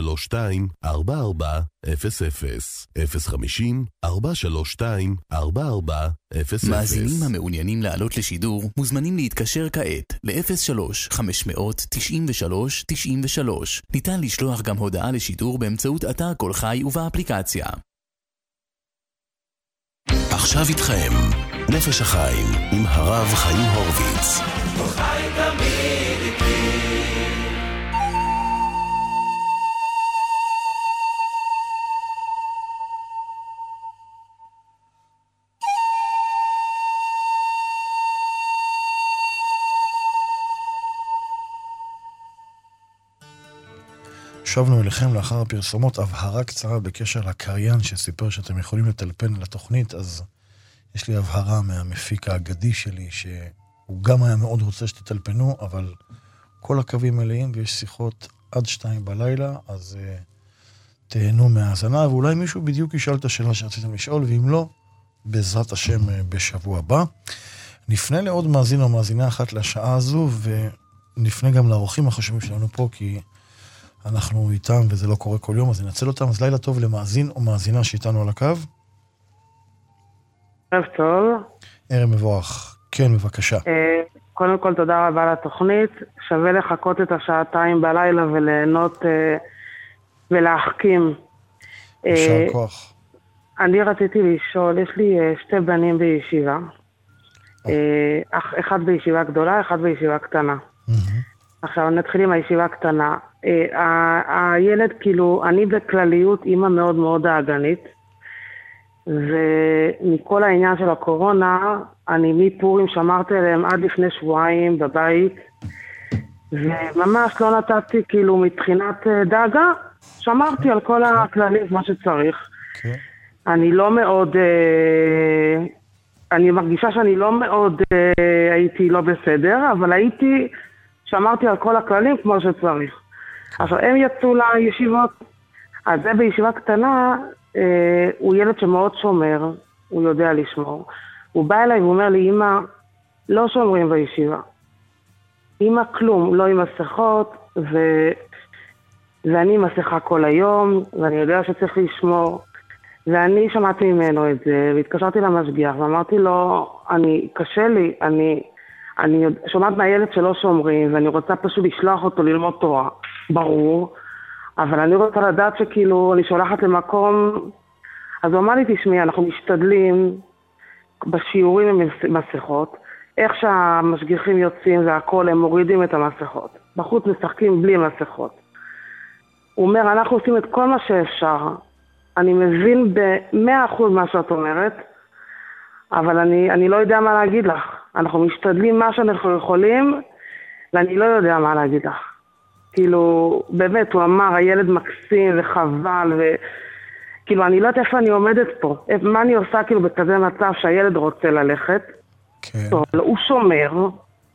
050-432-4400. מאזינים המעוניינים לעלות לשידור מוזמנים להתקשר כעת ל-03-593-93-93. ניתן לשלוח גם הודעה לשידור באמצעות אתר כל חי ובאפליקציה. עכשיו איתכם נפש החיים עם הרב חיים הורוביץ. חי תמיד איתי. שבנו אליכם לאחר הפרסומות. הבהרה קצרה בקשר לקריין שסיפר שאתם יכולים לטלפן לתוכנית, אז יש לי הבהרה מהמפיק האגדי שלי שהוא גם היה מאוד רוצה שתטלפנו, אבל כל הקווים מלאים ויש שיחות עד 2 בלילה, אז תהנו מהאזנה, ואולי מישהו בדיוק ישאל את השאלה שרציתם לשאול, ואם לא, בעזרת השם בשבוע הבא. נפנה לעוד מאזין או מאזינה אחת לשעה הזו, ונפנה גם לאורחים החשובים שלנו פה, כי אנחנו איתם וזה לא קורה כל יום, אז ננצל אותם. אז לילה טוב למאזין או מאזינה שאיתנו על הקו. ערב טוב. ערב מבורך. כן, בבקשה. קודם כל תודה רבה לתוכנית. שווה לחכות את השעתיים בלילה וליהנות ולהחכים. יישר כוח. אני רציתי לשאול, יש לי 2 בנים בישיבה. אחד בישיבה גדולה, אחד בישיבה קטנה. עכשיו נתחיל עם הישיבה הקטנה. הילד כאילו, אני בכלליות אימא מאוד מאוד דאגנית, ומכל העניין של הקורונה, אני מפורים שמרתי עליהם עד לפני שבועיים בבית, וממש לא נתתי כאילו מבחינת דאגה, שמרתי על כל הכללים מה שצריך. אני לא מאוד, אני מרגישה שאני לא מאוד הייתי לא בסדר, אבל שמרתי על כל הכללים כמו שצריך. עכשיו, הם יצאו לישיבות, אז זה בישיבה קטנה, הוא ילד שמאוד שומר, הוא יודע לשמור. הוא בא אליי ואומר לי, אמא, לא שומרים בישיבה. אמא, כלום, לא עם מסכות, ואני עם מסכה כל היום, ואני יודע שצריך לשמור. ואני שמעתי ממנו את זה, והתקשרתי למשגיח, ואמרתי לו, קשה לי, אני שומעת מהילד שלא שומרים, ואני רוצה פשוט לשלוח אותו ללמוד תורה, ברור, אבל אני רוצה לדעת שכאילו אני שולחת למקום, אז הוא אמר לי, תשמעי, אנחנו משתדלים בשיעורים עם מסכות, איך שהמשגיחים יוצאים והכל, הם מורידים את המסכות. בחוץ משחקים בלי מסכות. הוא אומר, אנחנו עושים את כל מה שאפשר. אני מבין ב100% מה שאת אומרת, אבל אני לא יודע מה להגיד לך. אנחנו משתדלים מה שאנחנו יכולים, ואני לא יודע מה להגיד לך. כאילו, באמת, הוא אמר, הילד מקסים וחבל, וכאילו, אני לא יודעת איפה אני עומדת פה. מה אני עושה כאילו בכזה מצב שהילד רוצה ללכת? כן. טוב, הוא שומר,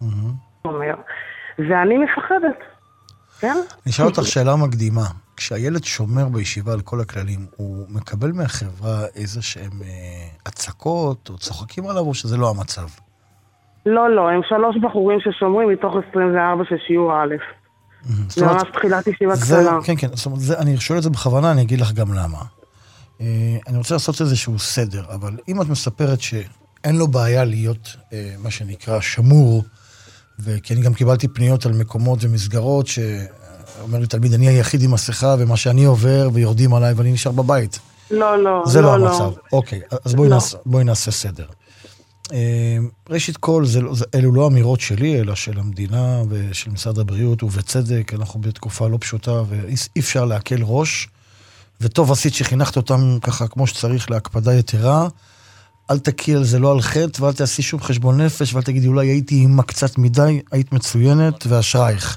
ואני מפחדת. כן? אני אשאל אותך שאלה מקדימה. כשהילד שומר בישיבה על כל הכללים, הוא מקבל מהחברה איזה שהם הצקות או צוחקים עליו, או שזה לא המצב? לא, הם 3 בחורים ששומרים מתוך 24 של שיעור א'. זה ממש תחילת ישיבה קטנה. כן, זאת אומרת, אני שואל את זה בכוונה, אני אגיד לך גם למה. אני רוצה לעשות איזשהו סדר, אבל אם את מספרת שאין לו בעיה להיות מה שנקרא שמור, וכי אני גם קיבלתי פניות על מקומות ומסגרות שאומר לי תלמיד, אני היחיד עם מסכה, ומה שאני עובר ויורדים עליי ואני נשאר בבית. לא. זה לא המצב. אוקיי, אז בואי נעשה סדר. ראשית כל, אלו לא אמירות שלי, אלא של המדינה ושל משרד הבריאות, ובצדק, אנחנו בתקופה לא פשוטה, ואי אפשר להקל ראש, וטוב עשית שחינכת אותם ככה כמו שצריך להקפדה יתרה, אל תקי על זה לא על חטא, ואל תעשי שום חשבון נפש, ואל תגידי אולי הייתי אימא קצת מדי, היית מצוינת, ואשרייך.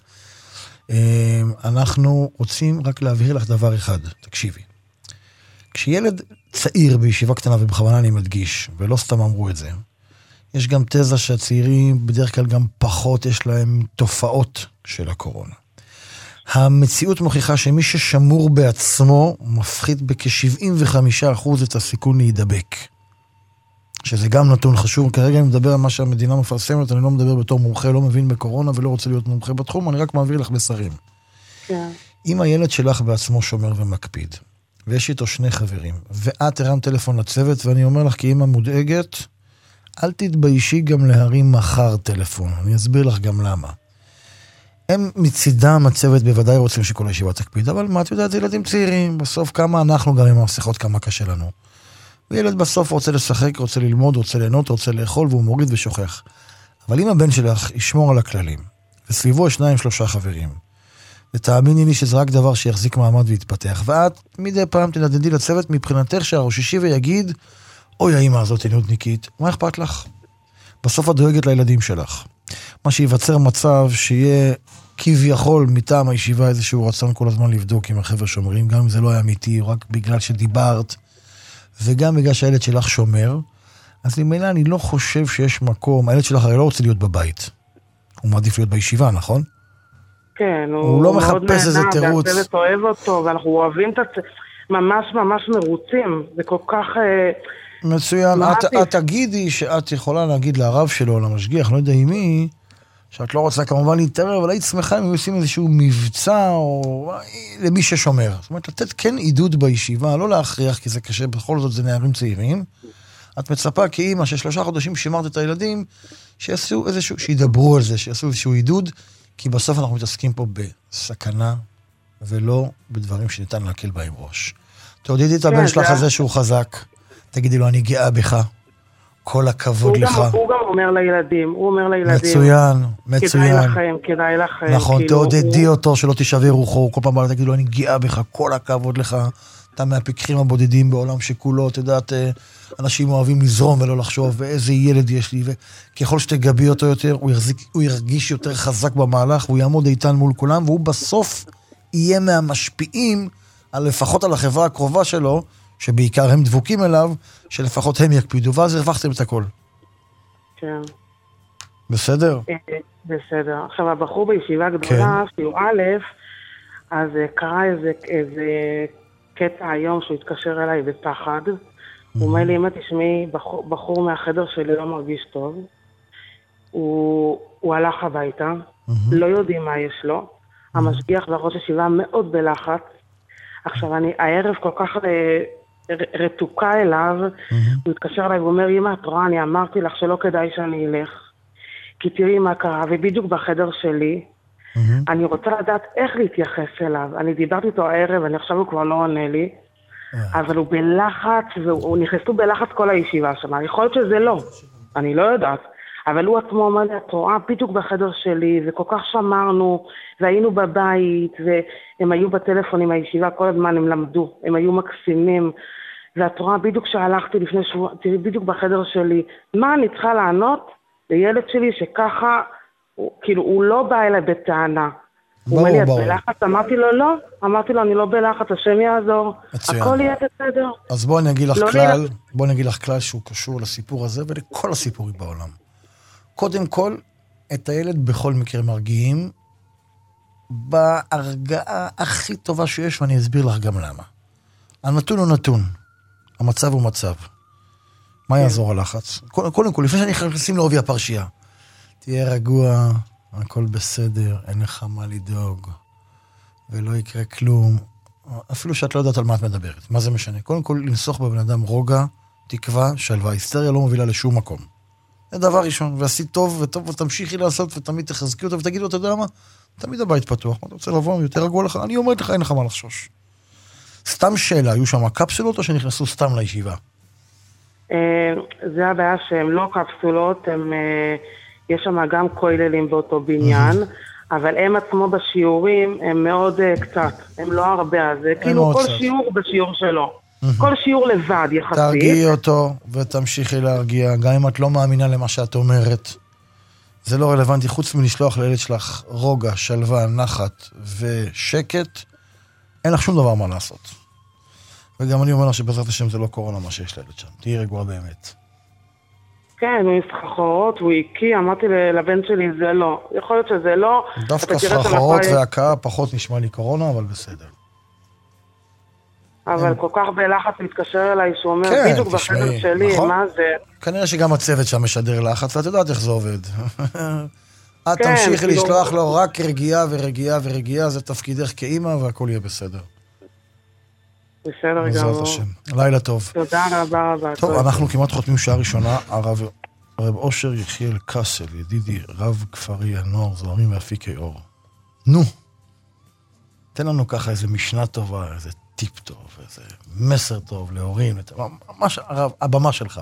אנחנו רוצים רק להבהיר לך דבר אחד, תקשיבי. כשילד צעיר בישיבה קטנה, ובכוונה אני מדגיש, ולא סתם אמרו את זה, יש גם תזה שהצעירים בדרך כלל גם פחות יש להם תופעות של הקורונה. המציאות מוכיחה שמי ששמור בעצמו מפחית בכ-75% את הסיכון להידבק. שזה גם נתון חשוב. כרגע אני מדבר על מה שהמדינה מפרסמת, אני לא מדבר בתור מומחה, לא מבין בקורונה ולא רוצה להיות מומחה בתחום, אני רק מעביר לך מסרים. כן. אם הילד שלך בעצמו שומר ומקפיד, ויש איתו 2 חברים, ואת הרם טלפון לצוות, ואני אומר לך כאמא מודאגת, אל תתביישי גם להרים מחר טלפון. אני אסביר לך גם למה. הם מצידם הצוות בוודאי רוצים שכל הישיבה תקפיד, אבל מה את יודעת, זה ילדים צעירים, בסוף כמה אנחנו גם עם המסכות, כמה קשה לנו. וילד בסוף רוצה לשחק, רוצה ללמוד, רוצה ליהנות, רוצה לאכול, והוא מוריד ושוכח. אבל אם הבן שלך ישמור על הכללים, וסביבו 2-3 חברים, ותאמיני לי שזה רק דבר שיחזיק מעמד ויתפתח, ואת מדי פעם תנדדי לצוות מבחינתך שהראשישי ויגיד, אוי, האמא הזאת נודניקית, מה אכפת לך? בסוף את דואגת לילדים שלך. מה שיווצר מצב שיהיה כביכול מטעם הישיבה איזשהו רצון כל הזמן לבדוק אם החבר'ה שומרים, גם אם זה לא היה אמיתי, רק בגלל שדיברת, וגם בגלל שהילד שלך שומר, אז למעלה אני לא חושב שיש מקום, הילד שלך הרי לא רוצה להיות בבית. הוא מעדיף להיות בישיבה, נכון? כן, הוא לא מחפש איזה תירוץ. והצוות אוהב אותו, ואנחנו אוהבים את הצוות, ממש מרוצים, זה כל כך... מצוין, את תגידי שאת יכולה להגיד לרב שלו, למשגיח, לא יודע עם מי, שאת לא רוצה כמובן להתערב, אבל היית שמחה אם עושים איזשהו מבצע, או למי ששומר. זאת אומרת, לתת כן עידוד בישיבה, לא להכריח, כי זה קשה, בכל זאת זה נערים צעירים. את מצפה כאמא ש3 חודשים שימרת את הילדים, שיעשו איזשהו, שידברו על זה, שיעשו איזשהו עידוד, כי בסוף אנחנו מתעסקים פה בסכנה, ולא בדברים שניתן להקל בהם ראש. תעודדי את הבן שלך הזה שהוא חזק, תגידי לו, אני גאה בך, כל הכבוד לך. הוא גם אומר לילדים, מצוין. כדאי לכם. נכון, תעודדי אותו, שלא תשווה רוחו, כל פעם תגידי לו, אני גאה בך, כל הכבוד לך, אתה מהפיקחים הבודדים בעולם שכולו, את יודעת, אנשים אוהבים לזרום ולא לחשוב, ואיזה ילד יש לי, וככל שתגבי אותו יותר, הוא ירגיש יותר חזק במהלך, הוא יעמוד איתן מול כולם, והוא בסוף יהיה מהמשפיעים, לפחות על החברה הקרובה שלו, שבעיקר הם דבוקים אליו, שלפחות הם יקפידו, ואז הרווחתם את הכל. כן. בסדר? בסדר. עכשיו, הבחור בישיבה גדולה, שיעור א', אז קרה איזה קטע היום שהוא התקשר אליי בפחד. הוא אומר לי, אמא, תשמעי, בחור מהחדר שלי לא מרגיש טוב. הוא הלך הביתה, לא יודעים מה יש לו. המשגיח והראש ישיבה מאוד בלחץ. עכשיו, הערב כל כך רתוקה אליו, הוא התקשר אליי ואומר, אמא, את רואה, אני אמרתי לך שלא כדאי שאני אלך. כי תראי מה קרה, ובדיוק בחדר שלי, אני רוצה לדעת איך להתייחס אליו. אני דיברתי איתו הערב, אני עכשיו הוא כבר לא עונה לי. אבל הוא בלחץ, והוא נכנסו בלחץ כל הישיבה שם. יכול להיות שזה לא, אני לא יודעת. אבל הוא עצמו אומר לי, את רואה בדיוק בחדר שלי, וכל כך שמרנו, והיינו בבית, והם היו בטלפון עם הישיבה, כל הזמן הם למדו, הם היו מקסימים, ואת רואה בדיוק שהלכתי לפני שבוע, תראי בדיוק בחדר שלי, מה אני צריכה לענות לילד שלי שככה, כאילו הוא לא בא אליי בטענה. הוא אומר לי, את בלחץ? אמרתי לו, לא. אמרתי לו, אני לא בלחץ, השם יעזור. הכל יהיה בסדר. אז בואי אני אגיד לך כלל שהוא קשור לסיפור הזה ולכל הסיפורים בעולם. קודם כל, את הילד בכל מקרה מרגיעים בהרגעה הכי טובה שיש, ואני אסביר לך גם למה. הנתון הוא נתון. המצב הוא מצב. מה יעזור הלחץ? קודם כל, לפני שאני נכנסים לעובי הפרשייה, תהיה רגוע, הכל בסדר, אין לך מה לדאוג, ולא יקרה כלום, אפילו שאת לא יודעת על מה את מדברת. מה זה משנה? קודם כל, לנסוך בבן אדם רוגע, תקווה, שלווה, היסטריה לא מובילה לשום מקום. זה דבר ראשון, ועשית טוב וטוב, ותמשיכי לעשות, ותמיד תחזקי אותו, ותגיד לו, אתה יודע מה? תמיד הבית פתוח, אתה רוצה לבוא, יותר רגוע לך, אני אומרת לך, אין לך מה לחשוש. סתם שאלה, היו שם קפסולות או שנכנסו סתם לישיבה? זה הבעיה שהם לא קפסולות, יש שם גם כוללים באותו בניין, אבל הם עצמו בשיעורים הם מאוד קצת, הם לא הרבה, אז כאילו כל שיעור בשיעור שלו. כל שיעור לבד יחסית. תרגיעי אותו ותמשיכי להרגיע, גם אם את לא מאמינה למה שאת אומרת. זה לא רלוונטי, חוץ מלשלוח לילד שלך רוגע, שלווה, נחת ושקט, אין לך שום דבר מה לעשות. וגם אני אומר לך שבעזרת השם זה לא קורונה מה שיש לילד שם, תהיי רגועה באמת. כן, הוא עם סחרחורות, הוא עיקי, אמרתי לבן שלי, זה לא. יכול להיות שזה לא. דווקא סחרחורות והקאה פחות נשמע לי קורונה, אבל בסדר. אבל כל כך בלחץ מתקשר אליי, שהוא אומר, בדיוק בחדר שלי, מה זה? כנראה שגם הצוות שם משדר לחץ, ואת יודעת איך זה עובד. את תמשיכי לשלוח לו רק רגיעה ורגיעה ורגיעה, זה תפקידך כאימא, והכל יהיה בסדר. בסדר גמור. לילה טוב. תודה רבה רבה. טוב, אנחנו כמעט חותמים שעה ראשונה, הרב אושר יחיאל קסל, ידידי, רב כפרי הנוער, זוהרים ואפיקי אור. נו, תן לנו ככה איזה משנה טובה, איזה טיפ טוב, איזה מסר טוב להורים, ממש, הרב, הבמה שלך.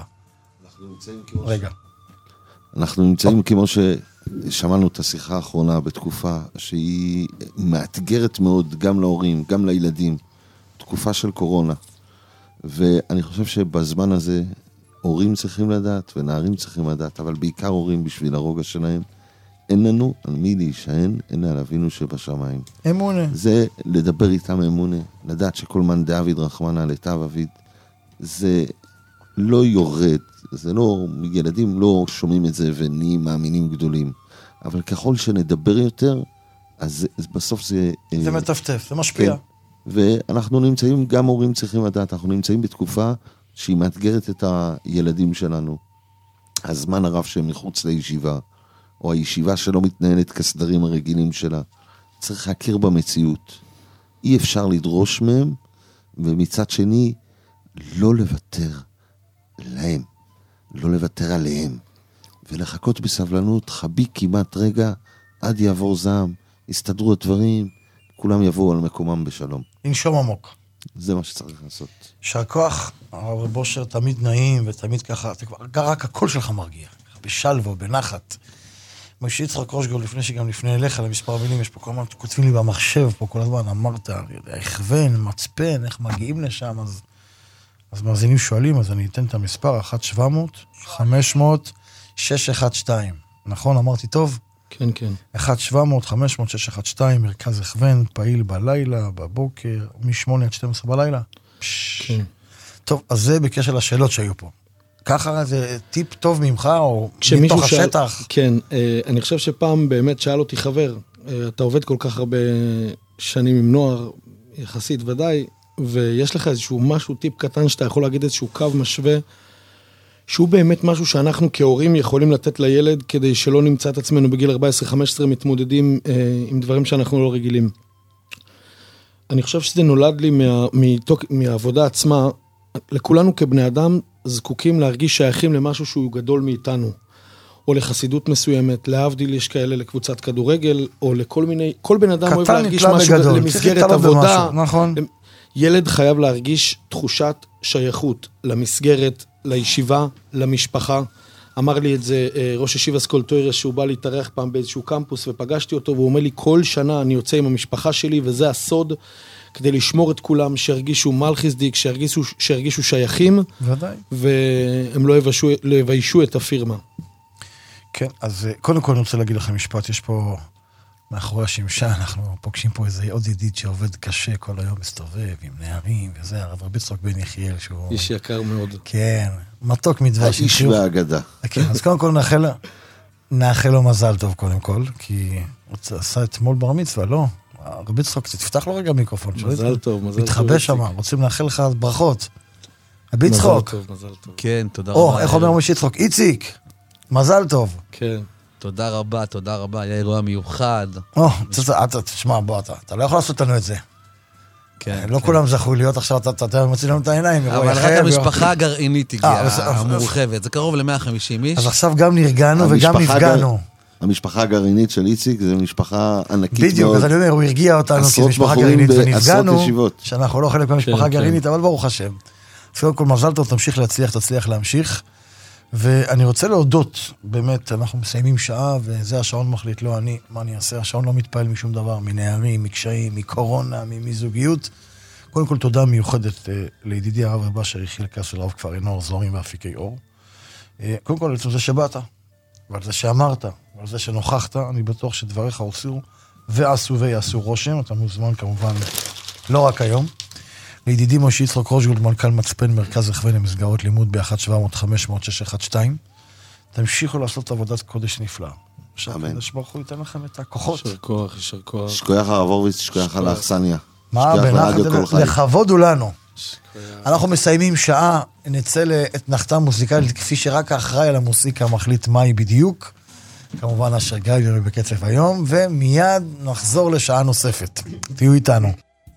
אנחנו נמצאים כמו ששמענו את השיחה האחרונה בתקופה שהיא מאתגרת מאוד גם להורים, גם לילדים. תקופה של קורונה, ואני חושב שבזמן הזה הורים צריכים לדעת ונערים צריכים לדעת, אבל בעיקר הורים בשביל הרוגע שלהם, אין לנו על מי להישען, אין על אבינו שבשמיים. אמונה. זה לדבר איתם אמונה, לדעת שכל מן דאביד רחמנא לטב אביד, זה לא יורד, זה לא, ילדים לא שומעים את זה ונהיים מאמינים גדולים, אבל ככל שנדבר יותר, אז בסוף זה... זה מטפטף, זה משפיע. כן. ואנחנו נמצאים, גם הורים צריכים לדעת, אנחנו נמצאים בתקופה שהיא מאתגרת את הילדים שלנו. הזמן הרב שהם מחוץ לישיבה, או הישיבה שלא מתנהלת כסדרים הרגילים שלה, צריך להכיר במציאות. אי אפשר לדרוש מהם, ומצד שני, לא לוותר להם, לא לוותר עליהם, ולחכות בסבלנות, חבי כמעט רגע, עד יעבור זעם, יסתדרו הדברים, כולם יבואו על מקומם בשלום. לנשום עמוק. זה מה שצריך לעשות. שהכוח, הרב אושר תמיד נעים, ותמיד ככה, רק הקול שלך מרגיע, בשלווה, בנחת. משה יצחק ראשגול, לפני שגם לפני אליך, למספר מילים, יש פה כל הזמן, כותבים לי במחשב, פה כל הזמן, אמרת, הכוון, מצפן, איך מגיעים לשם, אז מאזינים שואלים, אז אני אתן את המספר, 1-700-500-612. נכון, אמרתי טוב? כן, כן. 1-700-500-612, מרכז הכוון, פעיל בלילה, בבוקר, מ-8 עד 12 בלילה. כן. טוב, אז זה בקשר לשאלות שהיו פה. ככה זה טיפ טוב ממך, או מתוך השטח? כן, אני חושב שפעם באמת שאל אותי חבר, אתה עובד כל כך הרבה שנים עם נוער, יחסית ודאי, ויש לך איזשהו משהו, טיפ קטן, שאתה יכול להגיד איזשהו קו משווה, שהוא באמת משהו שאנחנו כהורים יכולים לתת לילד, כדי שלא נמצא את עצמנו בגיל 14-15 מתמודדים עם דברים שאנחנו לא רגילים. אני חושב שזה נולד לי מהעבודה עצמה, לכולנו כבני אדם זקוקים להרגיש שייכים למשהו שהוא גדול מאיתנו, או לחסידות מסוימת, להבדיל יש כאלה לקבוצת כדורגל, או לכל מיני, כל בן אדם אוהב להרגיש משהו למסגרת עבודה. נכון. ילד חייב להרגיש תחושת שייכות למסגרת, לישיבה, למשפחה. אמר לי את זה ראש ישיבה סקולטוירס, שהוא בא להתארח פעם באיזשהו קמפוס, ופגשתי אותו, והוא אומר לי, כל שנה אני יוצא עם המשפחה שלי, וזה הסוד, כדי לשמור את כולם, שירגישו מלכיסדיק, שירגישו שייכים, ודאי. והם לא יביישו את הפירמה. כן, אז קודם כל אני רוצה להגיד לכם משפט, יש פה מאחורי השמשה, אנחנו פוגשים פה איזה עוד ידיד שעובד קשה כל היום, מסתובב עם נערים וזה, הרב רבי יצחק בן יחיאל, שהוא... איש יקר מאוד. כן, מתוק מדבש. האיש והאגדה. כן, אז קודם כל נאחל לו מזל טוב קודם כל, כי הוא עשה אתמול בר מצווה, לא? רבי יצחק, תפתח לו רגע מיקרופון. מזל טוב, מזל טוב. מתחבא שם, רוצים לאחל לך ברכות. רבי יצחק. מזל טוב, מזל טוב. כן, תודה רבה. איך אומר משה יצחק? איציק, מזל טוב. כן. תודה רבה, היה אירוע מיוחד. תשמע, בוא, אתה לא יכול לעשות לנו את זה. כן. לא כולם זכו להיות עכשיו, אתה מוציא לנו את העיניים. אבל רק המשפחה הגרעינית הגיעה, המורחבת, זה קרוב ל-150 איש. אז עכשיו גם נרגענו וגם נפגענו. המשפחה הגרעינית של איציק זה משפחה ענקית מאוד. בדיוק, אז אני אומר, הוא הרגיע אותנו כמשפחה גרעינית ונפגענו, שאנחנו לא חלק מהמשפחה הגרעינית, אבל ברוך השם. אז קודם כל מזל טוב, תמשיך להצליח, תצליח להמשיך. ואני רוצה להודות, באמת, אנחנו מסיימים שעה, וזה השעון מחליט, לא אני, מה אני אעשה? השעון לא מתפעל משום דבר, מנערים, מקשיים, מקורונה, מזוגיות. קודם כל תודה מיוחדת לידידי הרב רב אשר יחיאל קסל, רב כפרי נוער זוהרים ואפיקי אור. קודם כל, על זה שבאת, ועל זה שאמרת, ועל זה שנוכחת, אני בטוח שדבריך עושו ועשו ויעשו רושם, אתה מוזמן כמובן לא רק היום. לידידי משה יצחק רוז'גולד, מנכ"ל מצפן מרכז הכוון למסגרות לימוד ב-1-700-500-612. תמשיכו לעשות עבודת קודש נפלאה. אמן. שברוך הוא ייתן לכם את הכוחות. יישר כוח, יישר כוח. שכוייך הרב הורוביץ, שכוייך על האכסניה. מה, לכבוד הוא לנו. אנחנו מסיימים שעה, נצא לאתנחתה מוזיקלית, כפי שרק האחראי על המוסיקה מחליט מהי בדיוק. כמובן אשר גיא בקצב היום, ומיד נחזור לשעה נוספת. תהיו איתנו.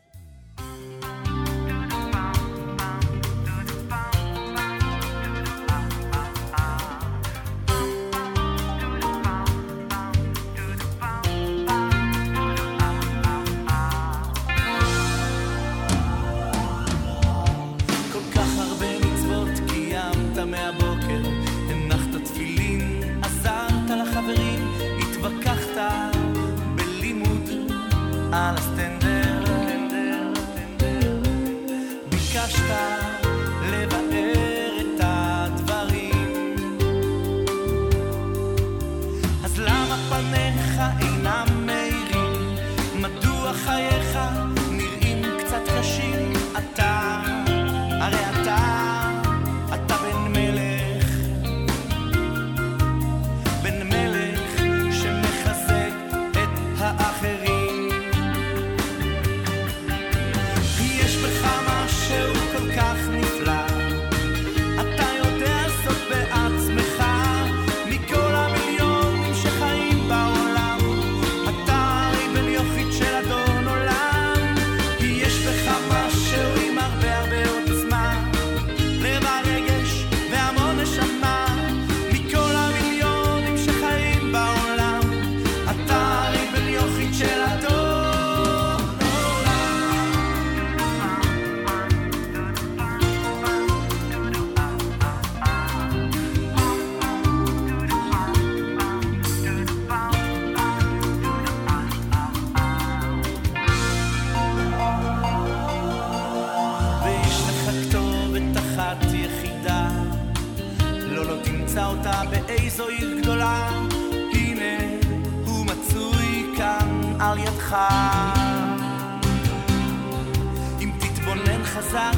אם תתבונן חזק,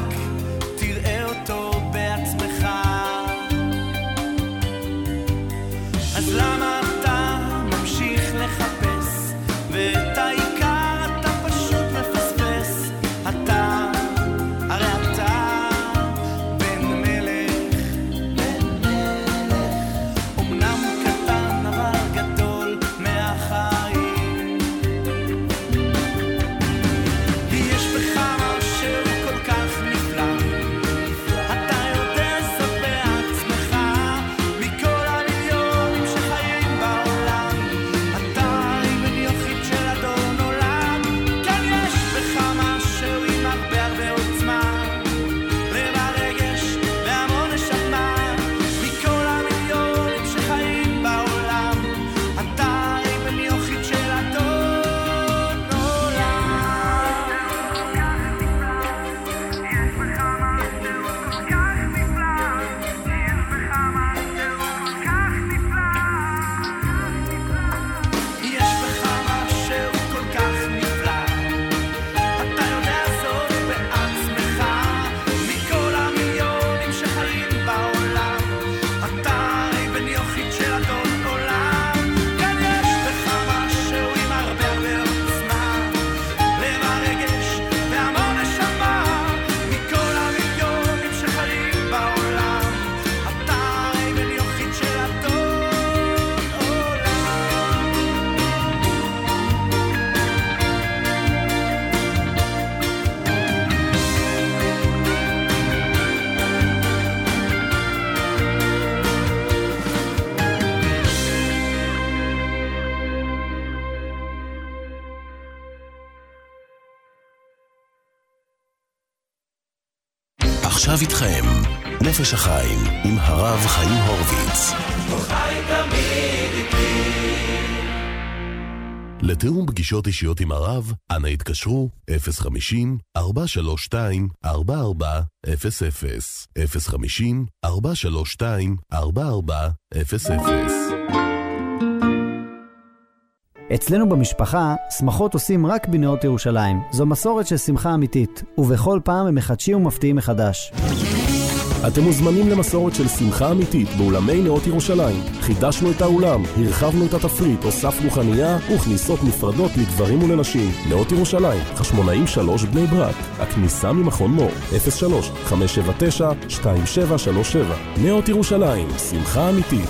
תראה אותו בעצמך. אז למה אתה ממשיך לחפש, ואת העיקר אתה פשוט מפספס? אתה, הרי אתה בן מלך, אמנם קטן אבל גדול מהחיים. יש בך משהו כל כך נפלא, עכשיו איתכם, נפש החיים עם הרב חיים הורוביץ. חי תמיד איתי. לתיאום פגישות אישיות עם הרב, אנא התקשרו 050-432-4400, 050-432-4400. אצלנו במשפחה, שמחות עושים רק בנאות ירושלים. זו מסורת של שמחה אמיתית, ובכל פעם הם מחדשים ומפתיעים מחדש. אתם מוזמנים למסורת של שמחה אמיתית באולמי נאות ירושלים. חידשנו את האולם, הרחבנו את התפריט, הוספנו חנייה וכניסות נפרדות לגברים ולנשים. נאות ירושלים, חשמונאים 3 בני ברק. הכניסה ממכון מור, 03-579-2737. נאות ירושלים, שמחה אמיתית.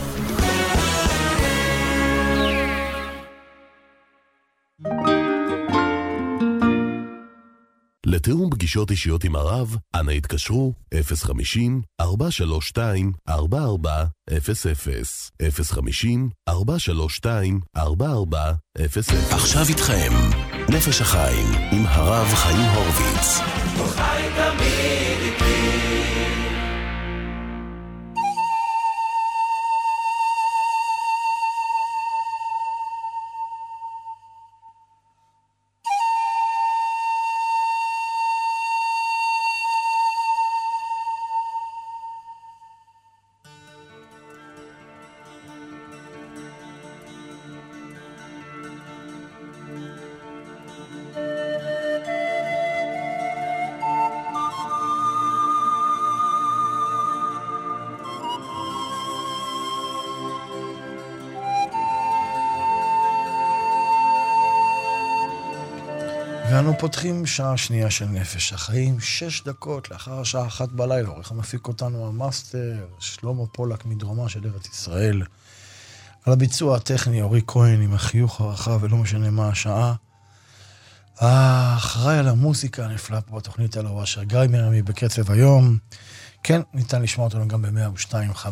לתיאום פגישות אישיות עם הרב, אנא התקשרו 050-432-4400, 050-432-4400. עכשיו איתכם, נפש החיים עם הרב חיים הורוביץ. חי תמיד איתי. ואנו פותחים שעה שנייה של נפש החיים, 6 דקות לאחר השעה 1 בלילה. עורך המפיק אותנו המאסטר, שלמה פולק מדרומה של ארץ ישראל. על הביצוע הטכני, אורי כהן עם החיוך הרחב ולא משנה מה השעה. האחראי על המוסיקה הנפלא פה בתוכנית הלא אשר גיא מרמי בקצב היום. כן, ניתן לשמוע אותנו גם ב-102.5.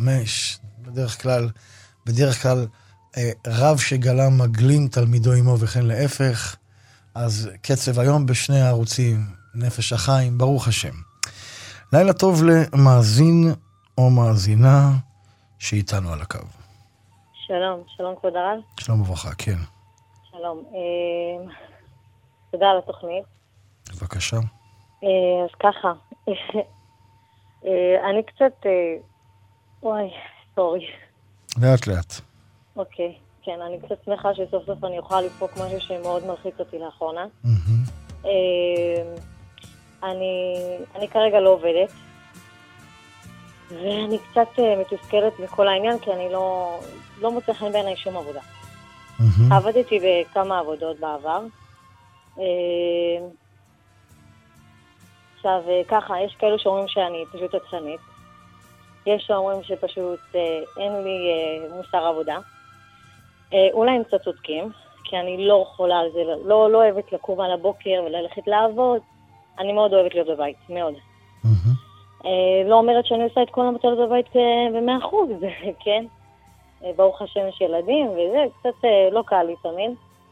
בדרך כלל רב שגלה מגלים תלמידו עמו וכן להפך. אז קצב היום בשני הערוצים, נפש החיים, ברוך השם. לילה טוב למאזין או מאזינה שאיתנו על הקו. שלום, שלום כבוד הרב. שלום וברכה, כן. שלום, תודה על התוכנית. בבקשה. אז ככה, אני קצת, סורי. לאט לאט. אוקיי. כן, אני קצת שמחה שסוף סוף אני אוכל לפוק משהו שמאוד מלחיץ אותי לאחרונה. אני כרגע לא עובדת, ואני קצת מתוסכלת מכל העניין, כי אני לא מוצא חן בעיניי שום עבודה. עבדתי בכמה עבודות בעבר. עכשיו, ככה, יש כאלו שאומרים שאני פשוט עצלנית. יש שאומרים שפשוט אין לי מוסר עבודה. אולי הם קצת צודקים, כי אני לא יכולה על זה, לא אוהבת לקום על הבוקר וללכת לעבוד. אני מאוד אוהבת להיות בבית, מאוד. לא אומרת שאני עושה את כל המטלות בבית ב100%, כן? ברוך השם יש ילדים, וזה קצת לא קל לי תמיד.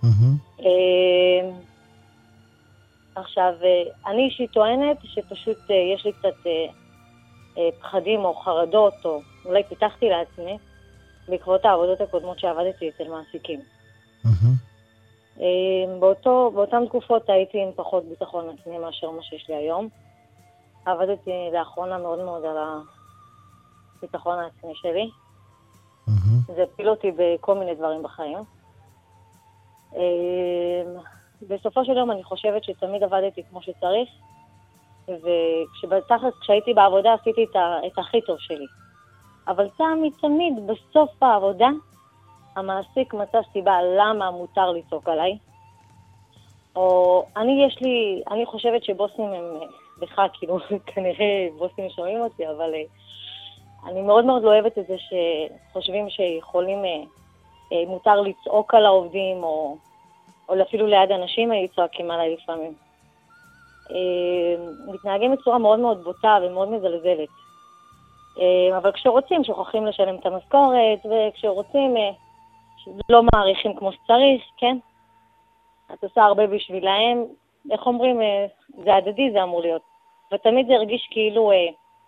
עכשיו, אני אישית טוענת שפשוט יש לי קצת פחדים או חרדות, או אולי פיתחתי לעצמי, בעקבות העבודות הקודמות שעבדתי אצל מעסיקים. באותן תקופות הייתי עם פחות ביטחון עצמי מאשר מה שיש לי היום. עבדתי לאחרונה מאוד מאוד על הביטחון העצמי שלי. זה הפיל אותי בכל מיני דברים בחיים. בסופו של יום אני חושבת שתמיד עבדתי כמו שצריך, וכשהייתי בעבודה עשיתי את הכי טוב שלי. אבל תמיד בסוף העבודה המעסיק מצא סיבה למה מותר לצעוק עליי. או אני חושבת שבוסים הם בך, כאילו כנראה בוסים שומעים אותי, אבל אני מאוד מאוד לא אוהבת את זה שחושבים שיכולים, מותר לצעוק על העובדים, או אפילו ליד אנשים היו צועקים עליי לפעמים. מתנהגים בצורה מאוד מאוד בוטה ומאוד מזלזלת. אבל כשרוצים שוכחים לשלם את המשכורת, וכשרוצים לא מעריכים כמו שצריך, כן? את עושה הרבה בשבילהם, איך אומרים, זה הדדי, זה אמור להיות. ותמיד זה הרגיש כאילו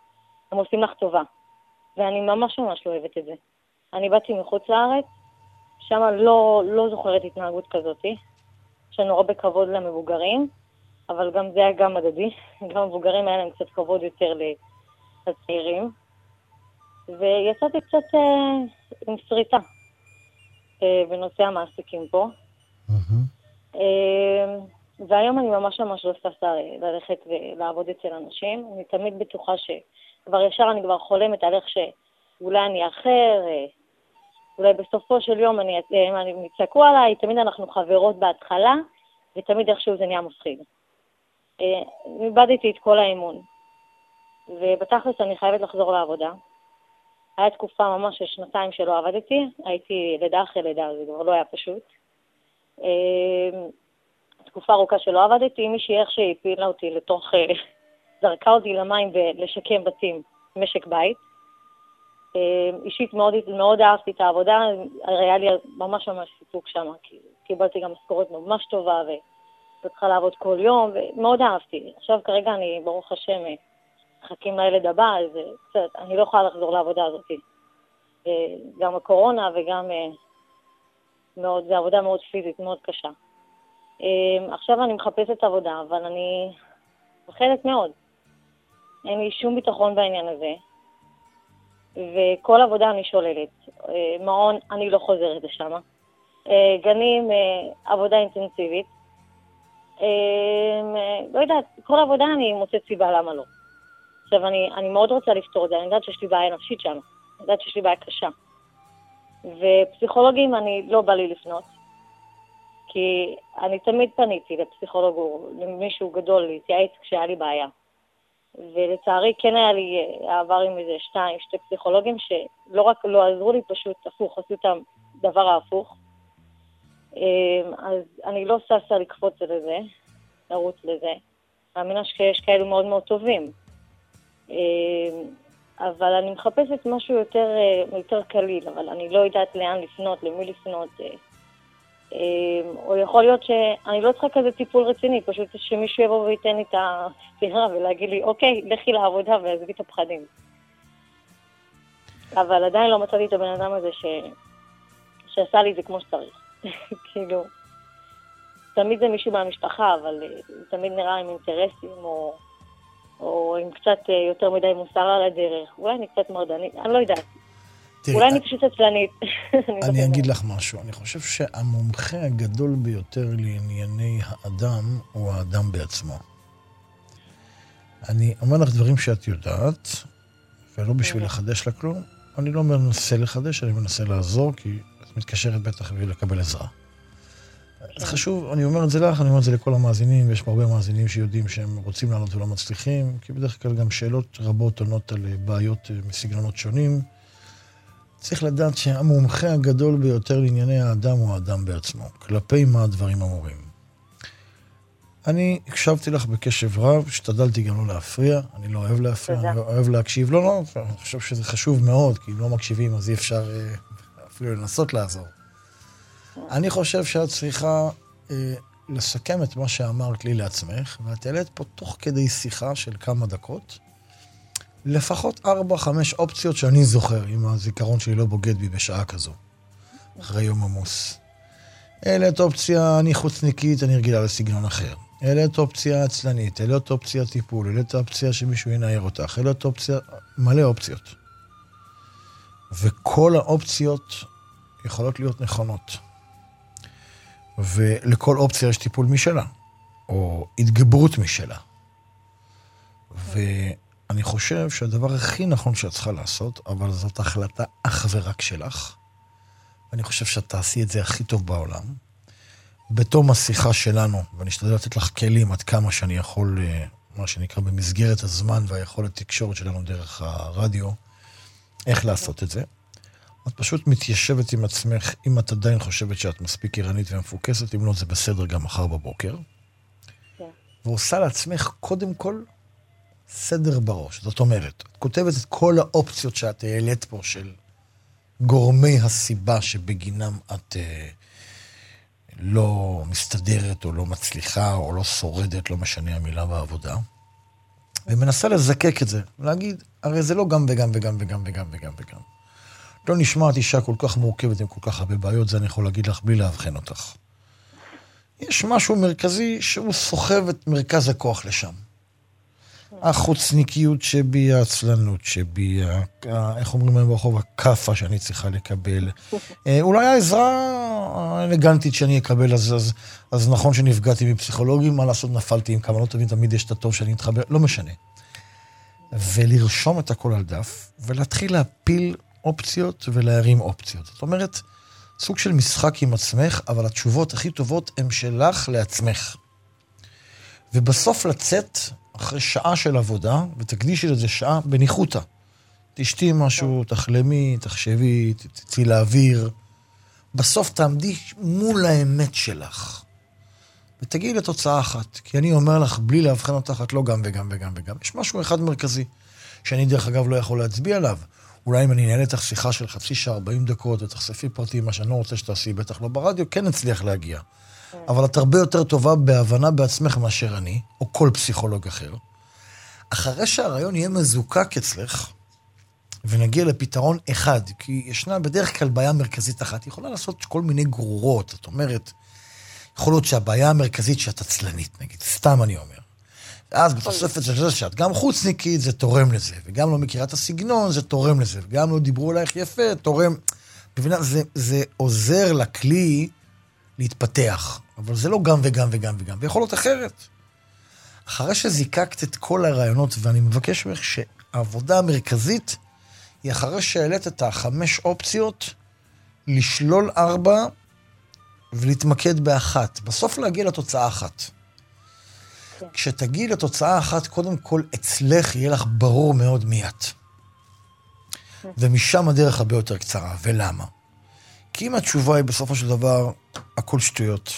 הם עושים לך טובה. ואני ממש ממש לא אוהבת את זה. אני באתי מחוץ לארץ, שם לא זוכרת התנהגות כזאת. יש לנו הרבה כבוד למבוגרים, אבל גם זה היה גם מדדי. גם המבוגרים היה להם קצת כבוד יותר לצעירים. ויצאתי קצת עם שריטה בנושא המעסיקים פה. והיום אני ממש ממש לא ססה ללכת ולעבוד אצל אנשים. אני תמיד בטוחה שכבר ישר אני כבר חולמת על איך שאולי אני אחר, אולי בסופו של יום אני יצעקו עליי, תמיד אנחנו חברות בהתחלה, ותמיד איכשהו זה נהיה מפחיד. איבדתי את כל האמון. ובתכלס אני חייבת לחזור לעבודה. היה תקופה ממש של 2 שלא עבדתי, הייתי לידה אחרי לידה, זה כבר לא היה פשוט. תקופה ארוכה שלא עבדתי, מישהי איך שהפילה אותי לתוך, זרקה אותי למים ולשקם בתים, משק בית. אישית מאוד אהבתי את העבודה, היה לי ממש ממש סיפוק שם, כי קיבלתי גם משכורת ממש טובה, וצריכה לעבוד כל יום, ומאוד אהבתי. עכשיו כרגע אני, ברוך השם, מחכים לילד הבא, אז קצת, אני לא יכולה לחזור לעבודה הזאת. גם הקורונה וגם מאוד, זו עבודה מאוד פיזית, מאוד קשה. עכשיו אני מחפשת עבודה, אבל אני מפחדת מאוד. אין לי שום ביטחון בעניין הזה. וכל עבודה אני שוללת. מעון, אני לא חוזרת לשם. גנים, עבודה אינטנסיבית. לא יודעת, כל עבודה אני מוצאת סיבה למה לא. עכשיו, אני מאוד רוצה לפתור את זה, אני יודעת שיש לי בעיה נפשית שם. אני יודעת שיש לי בעיה קשה. ופסיכולוגים אני לא בא לי לפנות. כי אני תמיד פניתי לפסיכולוג או למישהו גדול להתייעץ כשהיה לי בעיה. ולצערי כן היה לי העבר עם איזה 2 פסיכולוגים שלא רק לא עזרו לי, פשוט הפוך, עשו את הדבר ההפוך. אז אני לא ססה לקפוץ לזה, לרוץ לזה. מאמינה שיש כאלו מאוד מאוד טובים. אבל אני מחפשת משהו יותר קליל, אבל אני לא יודעת לאן לפנות, למי לפנות. או יכול להיות שאני לא צריכה כזה טיפול רציני, פשוט שמישהו יבוא וייתן לי את הסתירה ולהגיד לי, אוקיי, לכי לעבודה ועזבי את הפחדים. אבל עדיין לא מצאתי את הבן אדם הזה שעשה לי את זה כמו שצריך. כאילו, תמיד זה מישהו מהמשפחה, אבל תמיד נראה עם אינטרסים או עם קצת יותר מדי מוסר על הדרך. אולי אני קצת מרדנית, אני לא יודעת. אולי אני פשוט עצלנית. אני אגיד לך משהו. אני חושב שהמומחה הגדול ביותר לענייני האדם הוא האדם בעצמו. אני אומר לך דברים שאת יודעת, ולא בשביל לחדש לה כלום. אני לא מנסה לחדש, אני מנסה לעזור, כי את מתקשרת בטח בשביל לקבל עזרה. זה חשוב, אני אומר את זה לך, אני אומר את זה לכל המאזינים, ויש הרבה מאזינים שיודעים שהם רוצים לענות ולא מצליחים, כי בדרך כלל גם שאלות רבות עונות על בעיות מסגנונות שונים. צריך לדעת שהמומחה הגדול ביותר לענייני האדם הוא האדם בעצמו, כלפי מה הדברים אמורים. אני הקשבתי לך בקשב רב, השתדלתי גם לא להפריע, אני לא אוהב להפריע, אני אוהב להקשיב, לא, אני חושב שזה חשוב מאוד, כי אם לא מקשיבים אז אי אפשר אפילו לנסות לעזור. אני חושב שאת צריכה לסכם את מה שאמרת לי לעצמך, ואת העלית פה תוך כדי שיחה של כמה דקות, לפחות 4-5 אופציות שאני זוכר, אם הזיכרון שלי לא בוגד בי בשעה כזו, אחרי יום עמוס. העלית אופציה אני חוצניקית, אני רגילה לסגנון אחר. העלית אופציה עצלנית, העלית אופציה טיפול, העלית אופציה שמישהו ינער אותך, העלית אופציה, מלא אופציות. וכל האופציות יכולות להיות נכונות. ולכל אופציה יש טיפול משלה, או התגברות משלה. ואני חושב שהדבר הכי נכון שאת צריכה לעשות, אבל זאת החלטה אך ורק שלך, ואני חושב שאת תעשי את זה הכי טוב בעולם, בתום השיחה שלנו, ואני אשתדל לתת לך כלים עד כמה שאני יכול, מה שנקרא במסגרת הזמן והיכולת תקשורת שלנו דרך הרדיו, איך לעשות את זה. את פשוט מתיישבת עם עצמך, אם את עדיין חושבת שאת מספיק ערנית ומפוקסת, אם לא זה בסדר גם מחר בבוקר. ועושה לעצמך קודם כל סדר בראש. זאת אומרת, את כותבת את כל האופציות שאת העלית פה של גורמי הסיבה שבגינם את לא מסתדרת או לא מצליחה או לא שורדת, לא משנה המילה בעבודה. ומנסה לזקק את זה, ולהגיד, הרי זה לא גם וגם וגם וגם וגם וגם וגם. לא נשמעת אישה כל כך מורכבת עם כל כך הרבה בעיות, זה אני יכול להגיד לך בלי להבחן אותך. יש משהו מרכזי שהוא סוחב את מרכז הכוח לשם. החוצניקיות שבי, העצלנות שבי, איך אומרים להם ברחוב, הקפה שאני צריכה לקבל. אולי העזרה האלגנטית שאני אקבל, אז נכון שנפגעתי מפסיכולוגים, מה לעשות, נפלתי עם כוונות טובים, תמיד יש את הטוב שאני אתחבר, לא משנה. ולרשום את הכל על דף, ולהתחיל להפיל אופציות ולהרים אופציות. זאת אומרת, סוג של משחק עם עצמך, אבל התשובות הכי טובות הן שלך לעצמך. ובסוף לצאת אחרי שעה של עבודה, ותקדישי לזה שעה בניחותה. תשתי משהו, תחלמי, תחשבי, תצאי לאוויר. בסוף תעמדי מול האמת שלך. ותגיעי לתוצאה אחת. כי אני אומר לך, בלי להבחן אותך, את לא גם וגם וגם וגם. יש משהו אחד מרכזי, שאני דרך אגב לא יכול להצביע עליו. אולי אם אני אנהל איתך שיחה של חצי שעה, 40 דקות, ותחשפי פרטים, מה שאני לא רוצה שתעשי, בטח לא ברדיו, כן נצליח להגיע. אבל את הרבה יותר טובה בהבנה בעצמך מאשר אני, או כל פסיכולוג אחר. אחרי שהרעיון יהיה מזוקק אצלך, ונגיע לפתרון אחד, כי ישנה בדרך כלל בעיה מרכזית אחת, יכולה לעשות כל מיני גרורות, זאת אומרת, יכול להיות שהבעיה המרכזית שאת עצלנית, נגיד, סתם אני אומר. אז בתוספת של זה שאת גם חוצניקית, זה תורם לזה, וגם לא מכירה את הסגנון, זה תורם לזה, וגם לא דיברו עלייך יפה, תורם. בבינה, זה עוזר לכלי להתפתח, אבל זה לא גם וגם וגם וגם, ויכול להיות אחרת. אחרי שזיקקת את כל הרעיונות, ואני מבקש ממך שהעבודה המרכזית היא אחרי שהעלית את 5 אופציות, לשלול 4 ולהתמקד באחת. בסוף להגיע לתוצאה אחת. כשתגיעי לתוצאה אחת, קודם כל אצלך יהיה לך ברור מאוד מי את. ומשם הדרך הרבה יותר קצרה. ולמה? כי אם התשובה היא בסופו של דבר, הכל שטויות,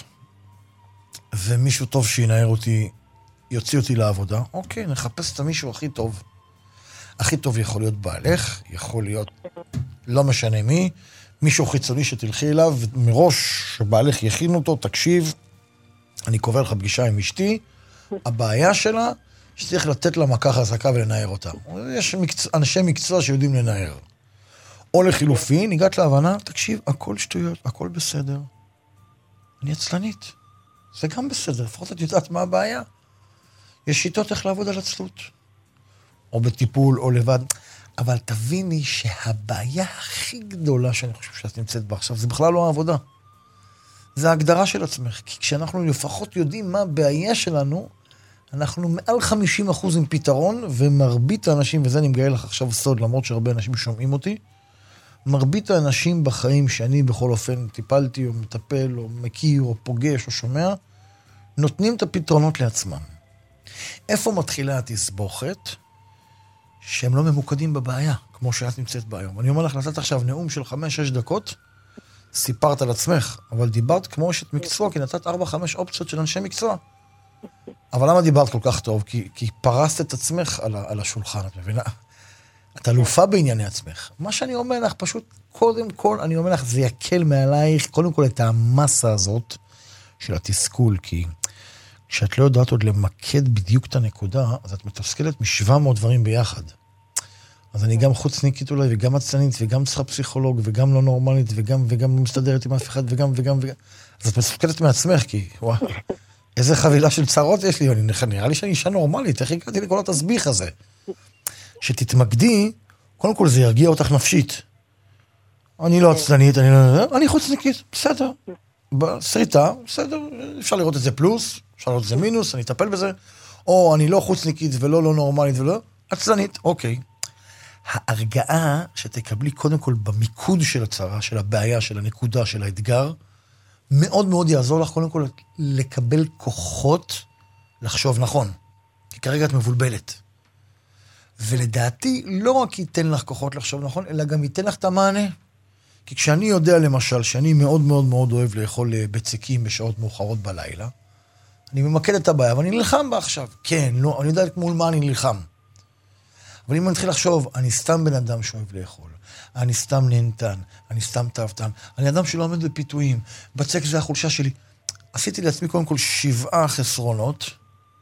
ומישהו טוב שינער אותי, יוציא אותי לעבודה, אוקיי, נחפש את המישהו הכי טוב. הכי טוב יכול להיות בעלך, יכול להיות לא משנה מי, מישהו חיצוני שתלכי אליו, מראש שבעלך יכין אותו, תקשיב, אני קובע לך פגישה עם אשתי, הבעיה שלה, שצריך לתת לה מכה חזקה ולנער אותה. יש אנשי מקצוע שיודעים לנער. או לחילופין, הגעת להבנה, תקשיב, הכל שטויות, הכל בסדר. אני עצלנית. זה גם בסדר, לפחות את יודעת מה הבעיה. יש שיטות איך לעבוד על עצלות. או בטיפול, או לבד. אבל תביני שהבעיה הכי גדולה שאני חושב שאת נמצאת בה עכשיו, זה בכלל לא העבודה. זה ההגדרה של עצמך. כי כשאנחנו לפחות יודעים מה הבעיה שלנו, אנחנו מעל 50% עם פתרון, ומרבית האנשים, וזה אני מגלה לך עכשיו סוד, למרות שהרבה אנשים שומעים אותי, מרבית האנשים בחיים שאני בכל אופן טיפלתי, או מטפל, או מכיר, או פוגש, או שומע, נותנים את הפתרונות לעצמם. איפה מתחילה התסבוכת? שהם לא ממוקדים בבעיה, כמו שאת נמצאת בה היום. אני אומר לך, נתת עכשיו נאום של 5-6 דקות, סיפרת על עצמך, אבל דיברת כמו אשת מקצוע, כי נתת 4-5 אופציות של אנשי מקצוע. אבל למה דיברת כל כך טוב? כי פרסת את עצמך על השולחן, את מבינה? את אלופה בענייני עצמך. מה שאני אומר לך, פשוט קודם כל, אני אומר לך, זה יקל מעלייך, קודם כל את המסה הזאת של התסכול, כי כשאת לא יודעת עוד למקד בדיוק את הנקודה, אז את מתסכלת מ700 דברים ביחד. אז אני גם חוצניקית אולי, וגם עצלנית, וגם צריכה פסיכולוג, וגם לא נורמלית, וגם לא מסתדרת עם אף אחד, וגם. אז את מסתכלת מעצמך, כי וואו, איזה חבילה של צרות יש לי, נראה לי שאני אישה נורמלית, איך הגעתי לכל התסביך הזה? שתתמקדי, קודם כל זה ירגיע אותך נפשית. אני לא עצלנית, אני חוצניקית, בסדר. בסריטה, בסדר, אפשר לראות את זה פלוס, אפשר לראות את זה מינוס, אני אטפל בזה. או אני לא חוצניקית ולא נורמלית ולא עצלנית, אוקיי. ההרגעה שתקבלי קודם כל במיקוד של הצרה, של הבעיה, של הנקודה, של האתגר, מאוד מאוד יעזור לך קודם כל לקבל כוחות לחשוב נכון. כי כרגע את מבולבלת. ולדעתי לא רק ייתן לך כוחות לחשוב נכון, אלא גם ייתן לך את המענה. כי כשאני יודע למשל שאני מאוד מאוד מאוד אוהב לאכול בצקים בשעות מאוחרות בלילה, אני ממקד את הבעיה ואני נלחם בה עכשיו. כן, לא, אני יודע מול מה אני נלחם. אבל אם אני מתחיל לחשוב, אני סתם בן אדם שאוהב לאכול, אני סתם נהנתן, אני סתם תאוותן, אני אדם שלא עומד בפיתויים, בצק זה החולשה שלי. עשיתי לעצמי קודם כל 7 חסרונות,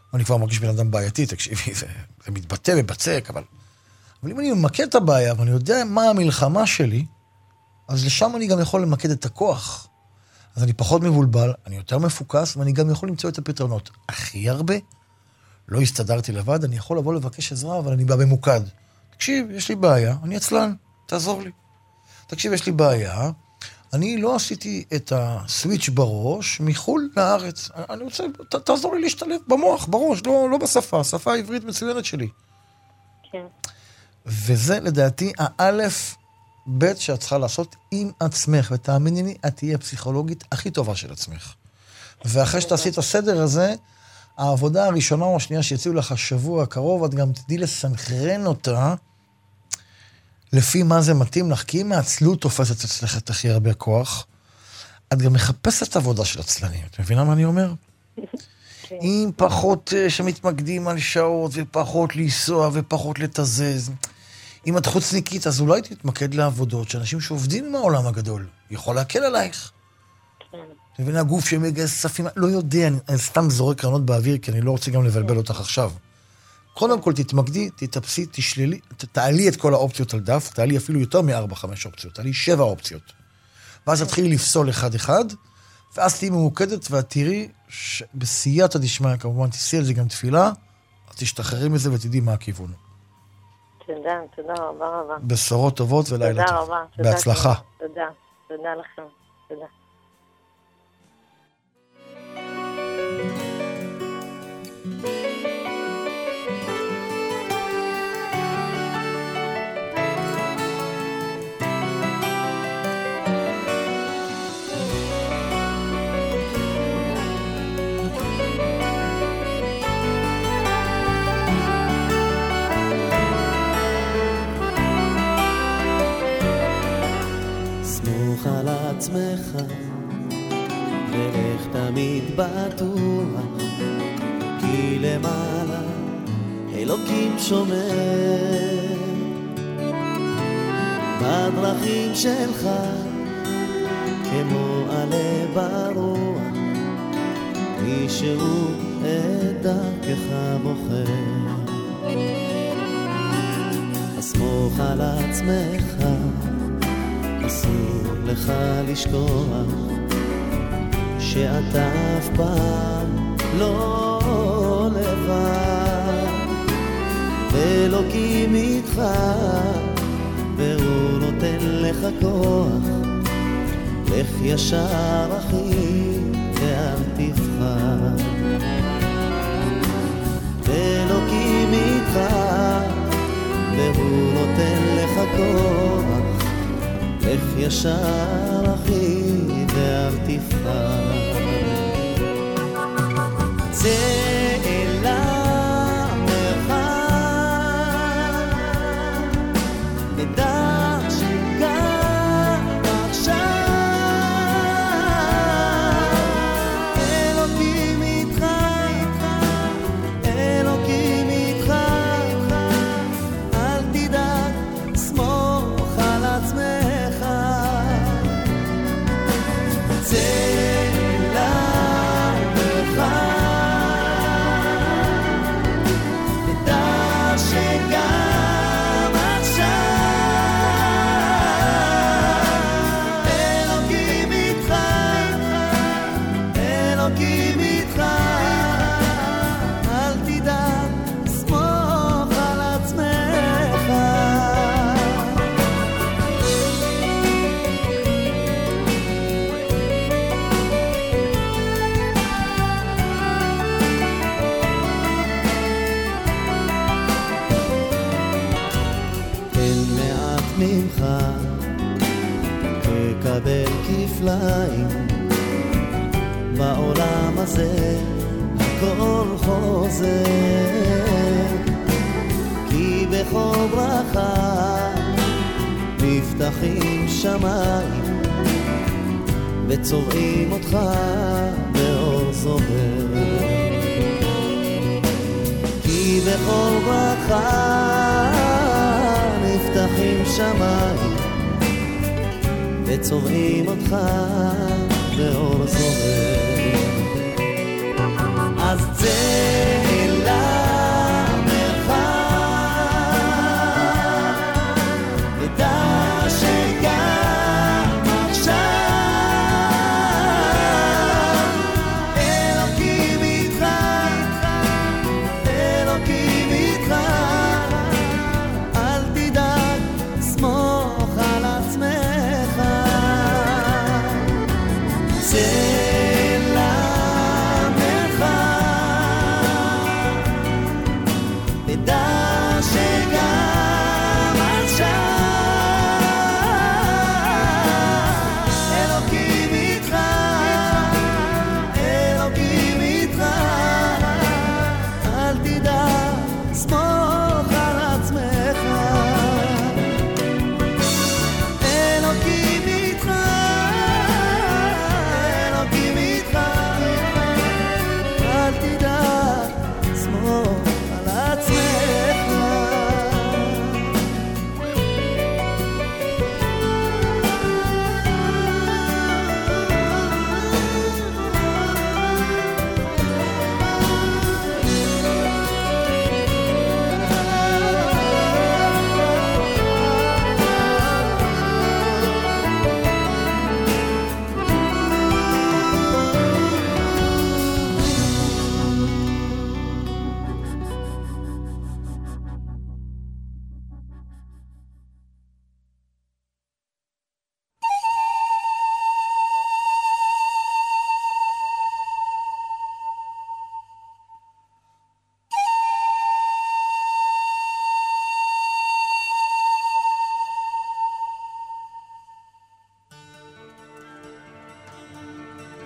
אני כבר מרגיש בן אדם בעייתי, תקשיבי, זה מתבטא ובצק, אבל אם אני ממקד את הבעיה, ואני יודע מה המלחמה שלי, אז לשם אני גם יכול למקד את הכוח. אז אני פחות מבולבל, אני יותר מפוקס, ואני גם יכול למצוא את הפתרונות. הכי הרבה, לא הסתדרתי לבד, אני יכול לבוא לבקש עזרה, אבל אני בא במוקד. תקשיב, יש לי בעיה, אני עצלן, תעזור לי. תקשיב, יש לי בעיה, אני לא עשיתי את הסוויץ' בראש מחול לארץ. אני רוצה, תעזור לי להשתלב במוח, בראש, לא בשפה, השפה העברית מצוינת שלי. כן. וזה לדעתי האלף בית שאת צריכה לעשות עם עצמך, ותאמיני לי, את תהיה הפסיכולוגית הכי טובה של עצמך. ואחרי שתעשי את הסדר הזה, העבודה הראשונה או השנייה שיציעו לך השבוע הקרוב, את גם תדעי לסנכרן אותה, לפי מה זה מתאים לך, כי אם העצלות תופסת אצלך את הכי הרבה כוח, את גם מחפשת עבודה של עצלנים. את מבינה מה אני אומר? אם פחות שמתמקדים על שעות, ופחות לנסוע, ופחות לתזז. אם את חוצניקית, אז אולי תתמקד לעבודות, שאנשים שעובדים עם העולם הגדול, יכול להקל עלייך. את מבינה, הגוף שמגייס כספים, לא יודע, אני סתם זורק רעיונות באוויר, כי אני לא רוצה גם לבלבל אותך עכשיו. קודם כל תתמקדי, תתאפסי, תשללי, תעלי את כל האופציות על דף, תעלי אפילו יותר מ-4-5 אופציות, תעלי 7 אופציות. ואז תתחילי לפסול אחד-אחד, ואז תהיי ממוקדת, ואת תראי שבסייעתא דשמיא, כמובן תעשי על זה גם תפילה, אז תשתחררי מזה ותדעי מה הכיוון. תודה רבה. בשורות טובות ולילה טוב. תודה רבה. בהצלחה. תודה לכם. תודה. על עצמך ולך תמיד בטוח, כי למעלה אלוקים שומר בדרכים שלך כמו עלה ברוח, מישהו את דרכך בוחר. סמוך על עצמך, אסור לך לשכוח שאתה אף פעם לא לבד, ואלוקים איתך והוא נותן לך כוח, לך ישר אחי ואל תפחד, ואלוקים איתך והוא נותן לך כוח, לך ישר אחי ואל תפחד. צא אל המרחב, נדע שגם עכשיו אלוקים איתך, אלוקים איתך, אל תדאג, סמוך על עצמך. תקבל כפליים בעולם הזה, הכל חוזר, כי בכל ברכה נפתחים שמיים וצובעים אותך באור זוהר, כי בכל ברכה נפתחים שמיים וצובעים אותך באור זוהר. אז צא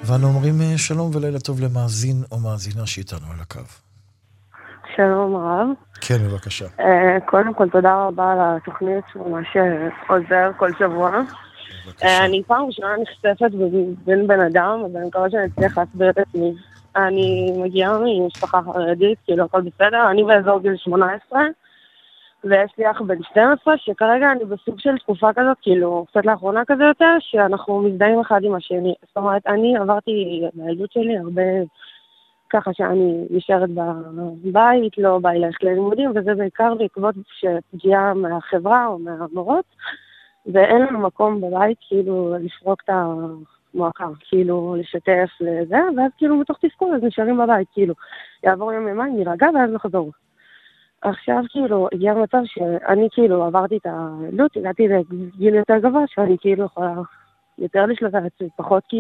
ואנו אומרים שלום ולילה טוב למאזין או מאזינה שאיתנו על הקו. שלום רב. כן, בבקשה. קודם כל, תודה רבה על התוכנית, ממש עוזר כל שבוע. אני פעם ראשונה נחשפת בין בן אדם, ואני מקווה שאני אצליח להסביר את עצמי. אני מגיעה ממשפחה חרדית, כאילו הכל בסדר, אני באזור גיל 18, ויש לי אח בן 12, שכרגע אני בסוג של תקופה כזאת, כאילו קצת לאחרונה כזה יותר, שאנחנו מזדהים אחד עם השני. זאת אומרת, אני עברתי בילדות שלי הרבה ככה שאני נשארת בבית, לא בא ללכת ללימודים, וזה בעיקר בעקבות שפגיעה מהחברה או מהמורות, ואין לנו מקום בבית כאילו לפרוק את המועקה, כאילו לשתף לזה, ואז כאילו מתוך תסכול, אז נשארים בבית, כאילו יעבור יום יומיים, נירגע ואז נחזור. עכשיו כאילו הגיע מצב שאני כאילו עברתי את הילדות, הגעתי לגיל יותר גבוה, שאני כאילו יכולה יותר לשלוט על עצמי,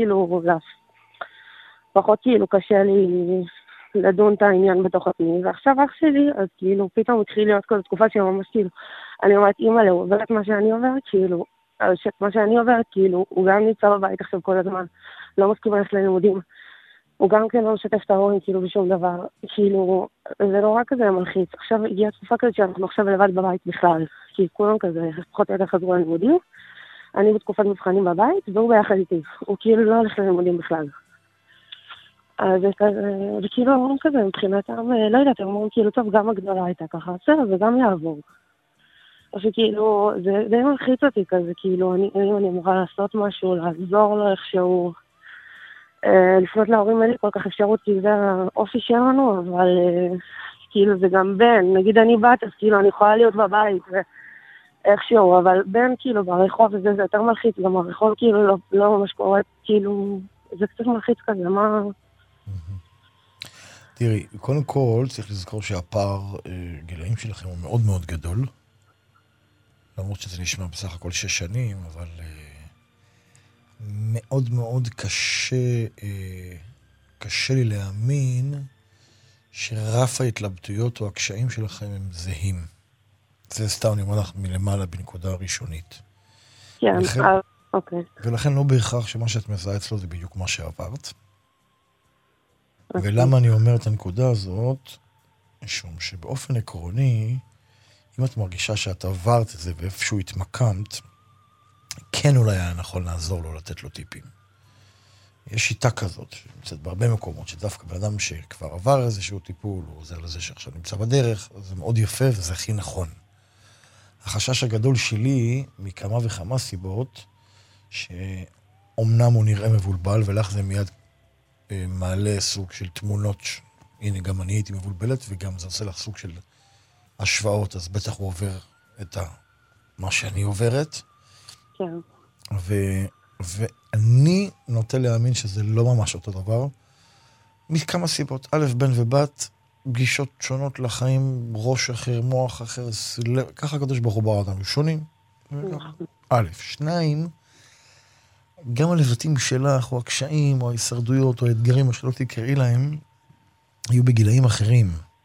פחות כאילו קשה לי לדון את העניין בתוך עצמי, ועכשיו אח שלי, אז כאילו פתאום התחיל להיות כזו תקופה שממש כאילו, אני אומרת, אמא הוא עובר את מה שאני עוברת, כאילו, מה שאני עוברת, כאילו, הוא גם נמצא בבית עכשיו כל הזמן, לא מסכים ללכת ללימודים, הוא גם כן לא משתף את ההורים, כאילו, בשום דבר, כאילו, זה לא רק כזה מלחיץ, עכשיו הגיעה תקופה כזאת שאנחנו עכשיו לבד בבית בכלל, כי כולם כזה, פחות או יותר חזרו ללימודים, אני בתקופת מבחנים בבית, והוא ביחד איתי, הוא כאילו לא הולך ללימודים בכלל. אז זה כאילו אומרים כזה, מבחינתם, לא יודעת, הם אומרים כאילו, טוב, גם הגדולה הייתה ככה, בסדר, וגם יעבור. אז כאילו, זה די מלחיץ אותי כזה, כאילו, אם אני אמורה לעשות משהו, לעזור לו איכשהו, לפנות להורים אין לי כל כך אפשרות, כי זה האופי שלנו, אבל כאילו זה גם בן, נגיד אני בת, אז כאילו אני יכולה להיות בבית, ואיכשהו, אבל בן כאילו ברחוב וזה, זה יותר מלחיץ, גם הרחוב כאילו לא ממש קורה, כאילו, זה קצת מלחיץ כזה, מה... תראי, קודם כל צריך לזכור שהפער גילאים שלכם הוא מאוד מאוד גדול, למרות שזה נשמע בסך הכל 6 שנים, אבל מאוד מאוד קשה לי להאמין שרף ההתלבטויות או הקשיים שלכם הם זהים. זה סתם אני אומר לך מלמעלה בנקודה הראשונית. כן, אוקיי. ולכן לא בהכרח שמה שאת מזהה אצלו זה בדיוק מה שעברת. ולמה אני אומר את הנקודה הזאת? משום שבאופן עקרוני, אם את מרגישה שאת עברת את זה ואיפשהו התמקמת, כן אולי היה נכון לעזור לו, לתת לו טיפים. יש שיטה כזאת, שנמצאת בהרבה מקומות, שדווקא באדם שכבר עבר איזשהו טיפול, הוא עוזר לזה שעכשיו נמצא בדרך, זה מאוד יפה וזה הכי נכון. החשש הגדול שלי, מכמה וכמה סיבות, שאומנם הוא נראה מבולבל, ולך זה מיד מעלה סוג של תמונות, הנה גם אני הייתי מבולבלת, וגם זה עושה לך סוג של השוואות, אז בטח הוא עובר את מה שאני עוברת. כן. ואני נוטה להאמין שזה לא ממש אותו דבר, מכמה סיבות. א', בן ובת, פגישות שונות לחיים, ראש אחר, מוח אחר, ככה הקדוש ברוך הוא ברא אותנו, שונים. א', 2, גם הלבטים שלך, או הקשיים, או ההישרדויות, או האתגרים, או שלא תקראי להם, היו בגילאים אחרים.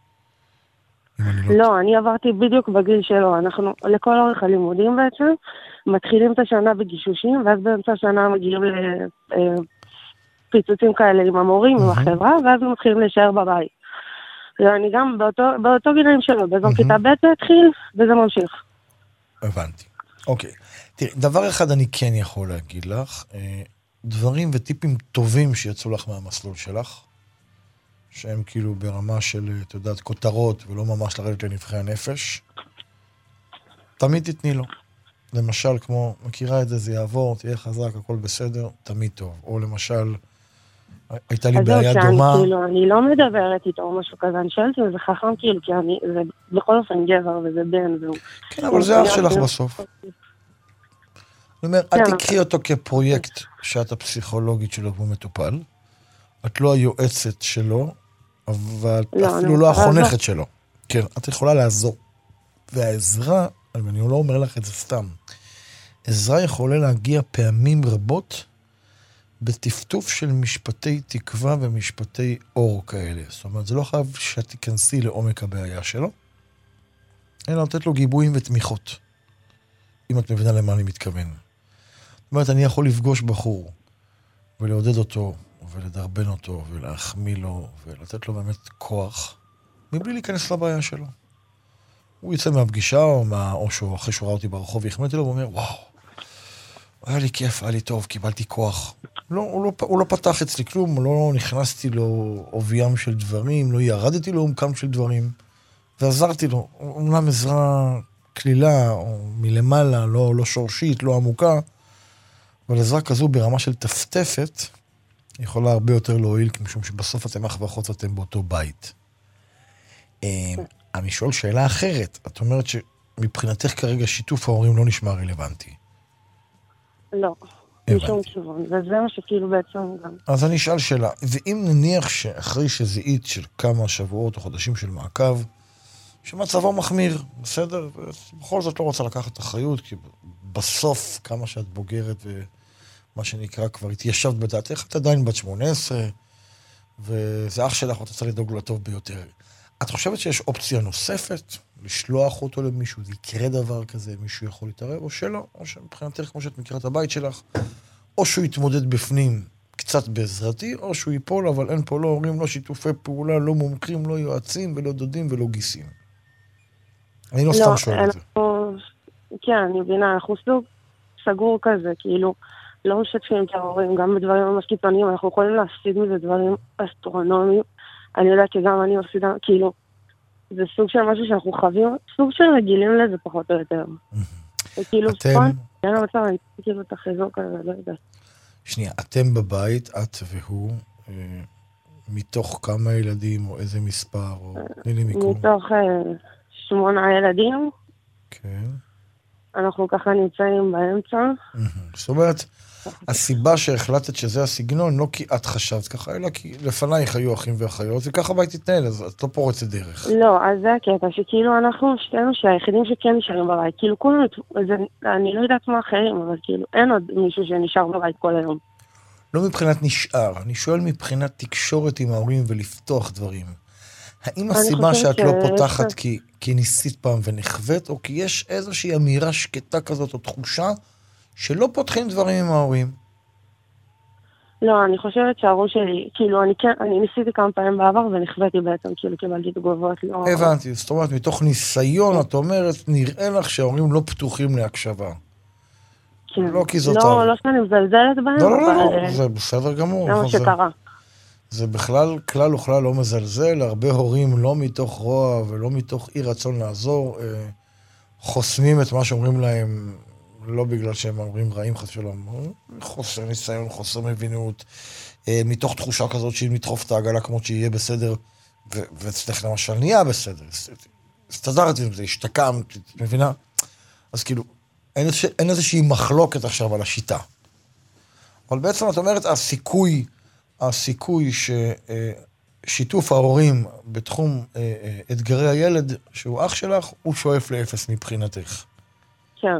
לא, אני עברתי בדיוק בגיל שלו. אנחנו לכל אורך הלימודים בעצם, מתחילים את השנה בגישושים, ואז באמצע השנה מגיעים לפיצוצים כאלה עם המורים, עם החברה, ואז מתחילים להישאר בבית. ואני גם באותו גילאים שלו, באזור כיתה ב' זה התחיל, וזה ממשיך. הבנתי. אוקיי. תראי, דבר אחד אני כן יכול להגיד לך, דברים וטיפים טובים שיצאו לך מהמסלול שלך, שהם כאילו ברמה של, את יודעת, כותרות, ולא ממש לרדת לנבחי הנפש, תמיד תתני לו. למשל, כמו, מכירה את זה, זה יעבור, תהיה חזק, הכל בסדר, תמיד טוב. או למשל, הייתה לי בעיה דומה. כאילו, אני לא מדברת איתו או משהו כזה, אני שואלת אם זה חכם, כאילו, כי זה בכל אופן גבר וזה בן, והוא... כן, אבל זה אח שלך בסוף. אני אומר, אל תקחי אותו כפרויקט שאת הפסיכולוגית שלו והוא מטופל. את לא היועצת שלו, אבל אפילו לא החונכת שלו. כן, את יכולה לעזור. והעזרה, אני לא אומר לך את זה סתם, עזרה יכולה להגיע פעמים רבות בטפטוף של משפטי תקווה ומשפטי אור כאלה. זאת אומרת, זה לא חייב שאת תיכנסי לעומק הבעיה שלו, אלא לתת לו גיבויים ותמיכות, אם את מבינה למה אני מתכוון. זאת אומרת, אני יכול לפגוש בחור ולעודד אותו, ולדרבן אותו ולהחמיא לו ולתת לו באמת כוח, מבלי להיכנס לבעיה שלו. הוא יצא מהפגישה או שהוא אחרי שהוא ראה אותי ברחוב והחמאתי לו, הוא אומר, וואו, היה לי כיף, היה לי טוב, קיבלתי כוח. הוא לא פתח אצלי כלום, לא נכנסתי לו עוביים של דברים, לא ירדתי לו עומקם של דברים, ועזרתי לו. אומנם עזרה כלילה, או מלמעלה, לא שורשית, לא עמוקה, אבל עזרה כזו ברמה של טפטפת, יכולה הרבה יותר להועיל, משום שבסוף אתם אח ואחות ואתם באותו בית. אני שואל שאלה אחרת. את אומרת שמבחינתך כרגע שיתוף ההורים לא נשמע רלוונטי. לא, משום כיוון. וזה מה שכאילו בעצם גם. אז אני אשאל שאלה. ואם נניח שאחרי שזיהית של כמה שבועות או חודשים של מעקב, שמצבו מחמיר, בסדר? ובכל זאת לא רוצה לקחת אחריות, כי בסוף כמה שאת בוגרת ומה שנקרא כבר התיישבת בדעתך, את עדיין בת 18, וזה אח שלך, ואת רוצה לדאוג לטוב ביותר. את חושבת שיש אופציה נוספת? לשלוח אותו למישהו, זה יקרה דבר כזה, מישהו יכול להתערב, או שלא, או שמבחינתך, כמו שאת מכירה את הבית שלך, או שהוא יתמודד בפנים קצת בעזרתי, או שהוא ייפול, אבל אין פה לא הורים, לא שיתופי פעולה, לא מומחים, לא יועצים, ולא דודים, ולא גיסים. אני לא סתם שואל את זה. כן, אני מבינה, אנחנו סגור כזה, כאילו, לא משתפים את ההורים, גם בדברים ממש קיצוניים, אנחנו יכולים להפסיד מזה דברים אסטרונומיים. אני יודעת שגם אני מפסידה, כאילו, זה סוג של משהו שאנחנו חווים, סוג של רגילים לזה פחות או יותר. וכאילו, ספון, אין המצב, אני כאילו את החיזוק הזה, לא יודעת. שנייה, אתם בבית, את והוא, מתוך כמה ילדים, או איזה מספר, או תני לי מיקום? מתוך 8 ילדים. כן. אנחנו ככה נמצאים באמצע. זאת אומרת, הסיבה שהחלטת שזה הסגנון, לא כי את חשבת ככה, אלא כי לפנייך היו אחים ואחיות, וככה בית תתנהל, אז את לא פורצת דרך. לא, אז זה הקטע, שכאילו אנחנו שתינו שהיחידים שכן נשארים בבית, כאילו כולנו, אני לא יודעת מה אחרים, אבל כאילו אין עוד מישהו שנשאר בבית כל היום. לא מבחינת נשאר, אני שואל מבחינת תקשורת עם ההורים ולפתוח דברים. האם הסיבה שאת לא פותחת כי ניסית פעם ונחוות, או כי יש איזושהי אמירה שקטה כזאת או תחושה שלא פותחים דברים עם ההורים? לא, אני חושבת שההורים שלי, כאילו, אני ניסיתי כמה פעמים בעבר ונחוויתי בעצם, כאילו, קיבלתי תגובות, לא... הבנתי, זאת אומרת, מתוך ניסיון, את אומרת, נראה לך שההורים לא פתוחים להקשבה. כן. לא כי זאת... לא שאני מזלזלת בהם, לא, זה בסדר גמור. זה מה שקרה. זה בכלל, כלל וכלל לא מזלזל, הרבה הורים לא מתוך רוע ולא מתוך אי רצון לעזור, חוסמים את מה שאומרים להם, לא בגלל שהם אומרים רעים חס ושלום, חוסר ניסיון, חוסר מבינות, מתוך תחושה כזאת שאם נדחוף את העגלה כמו שיהיה בסדר, ואצלך למשל נהיה בסדר, הסתדרתי עם זה, השתקמת, מבינה? אז כאילו, אין איזושהי מחלוקת עכשיו על השיטה. אבל בעצם את אומרת, הסיכוי ששיתוף ההורים בתחום אתגרי הילד, שהוא אח שלך, הוא שואף לאפס מבחינתך. כן.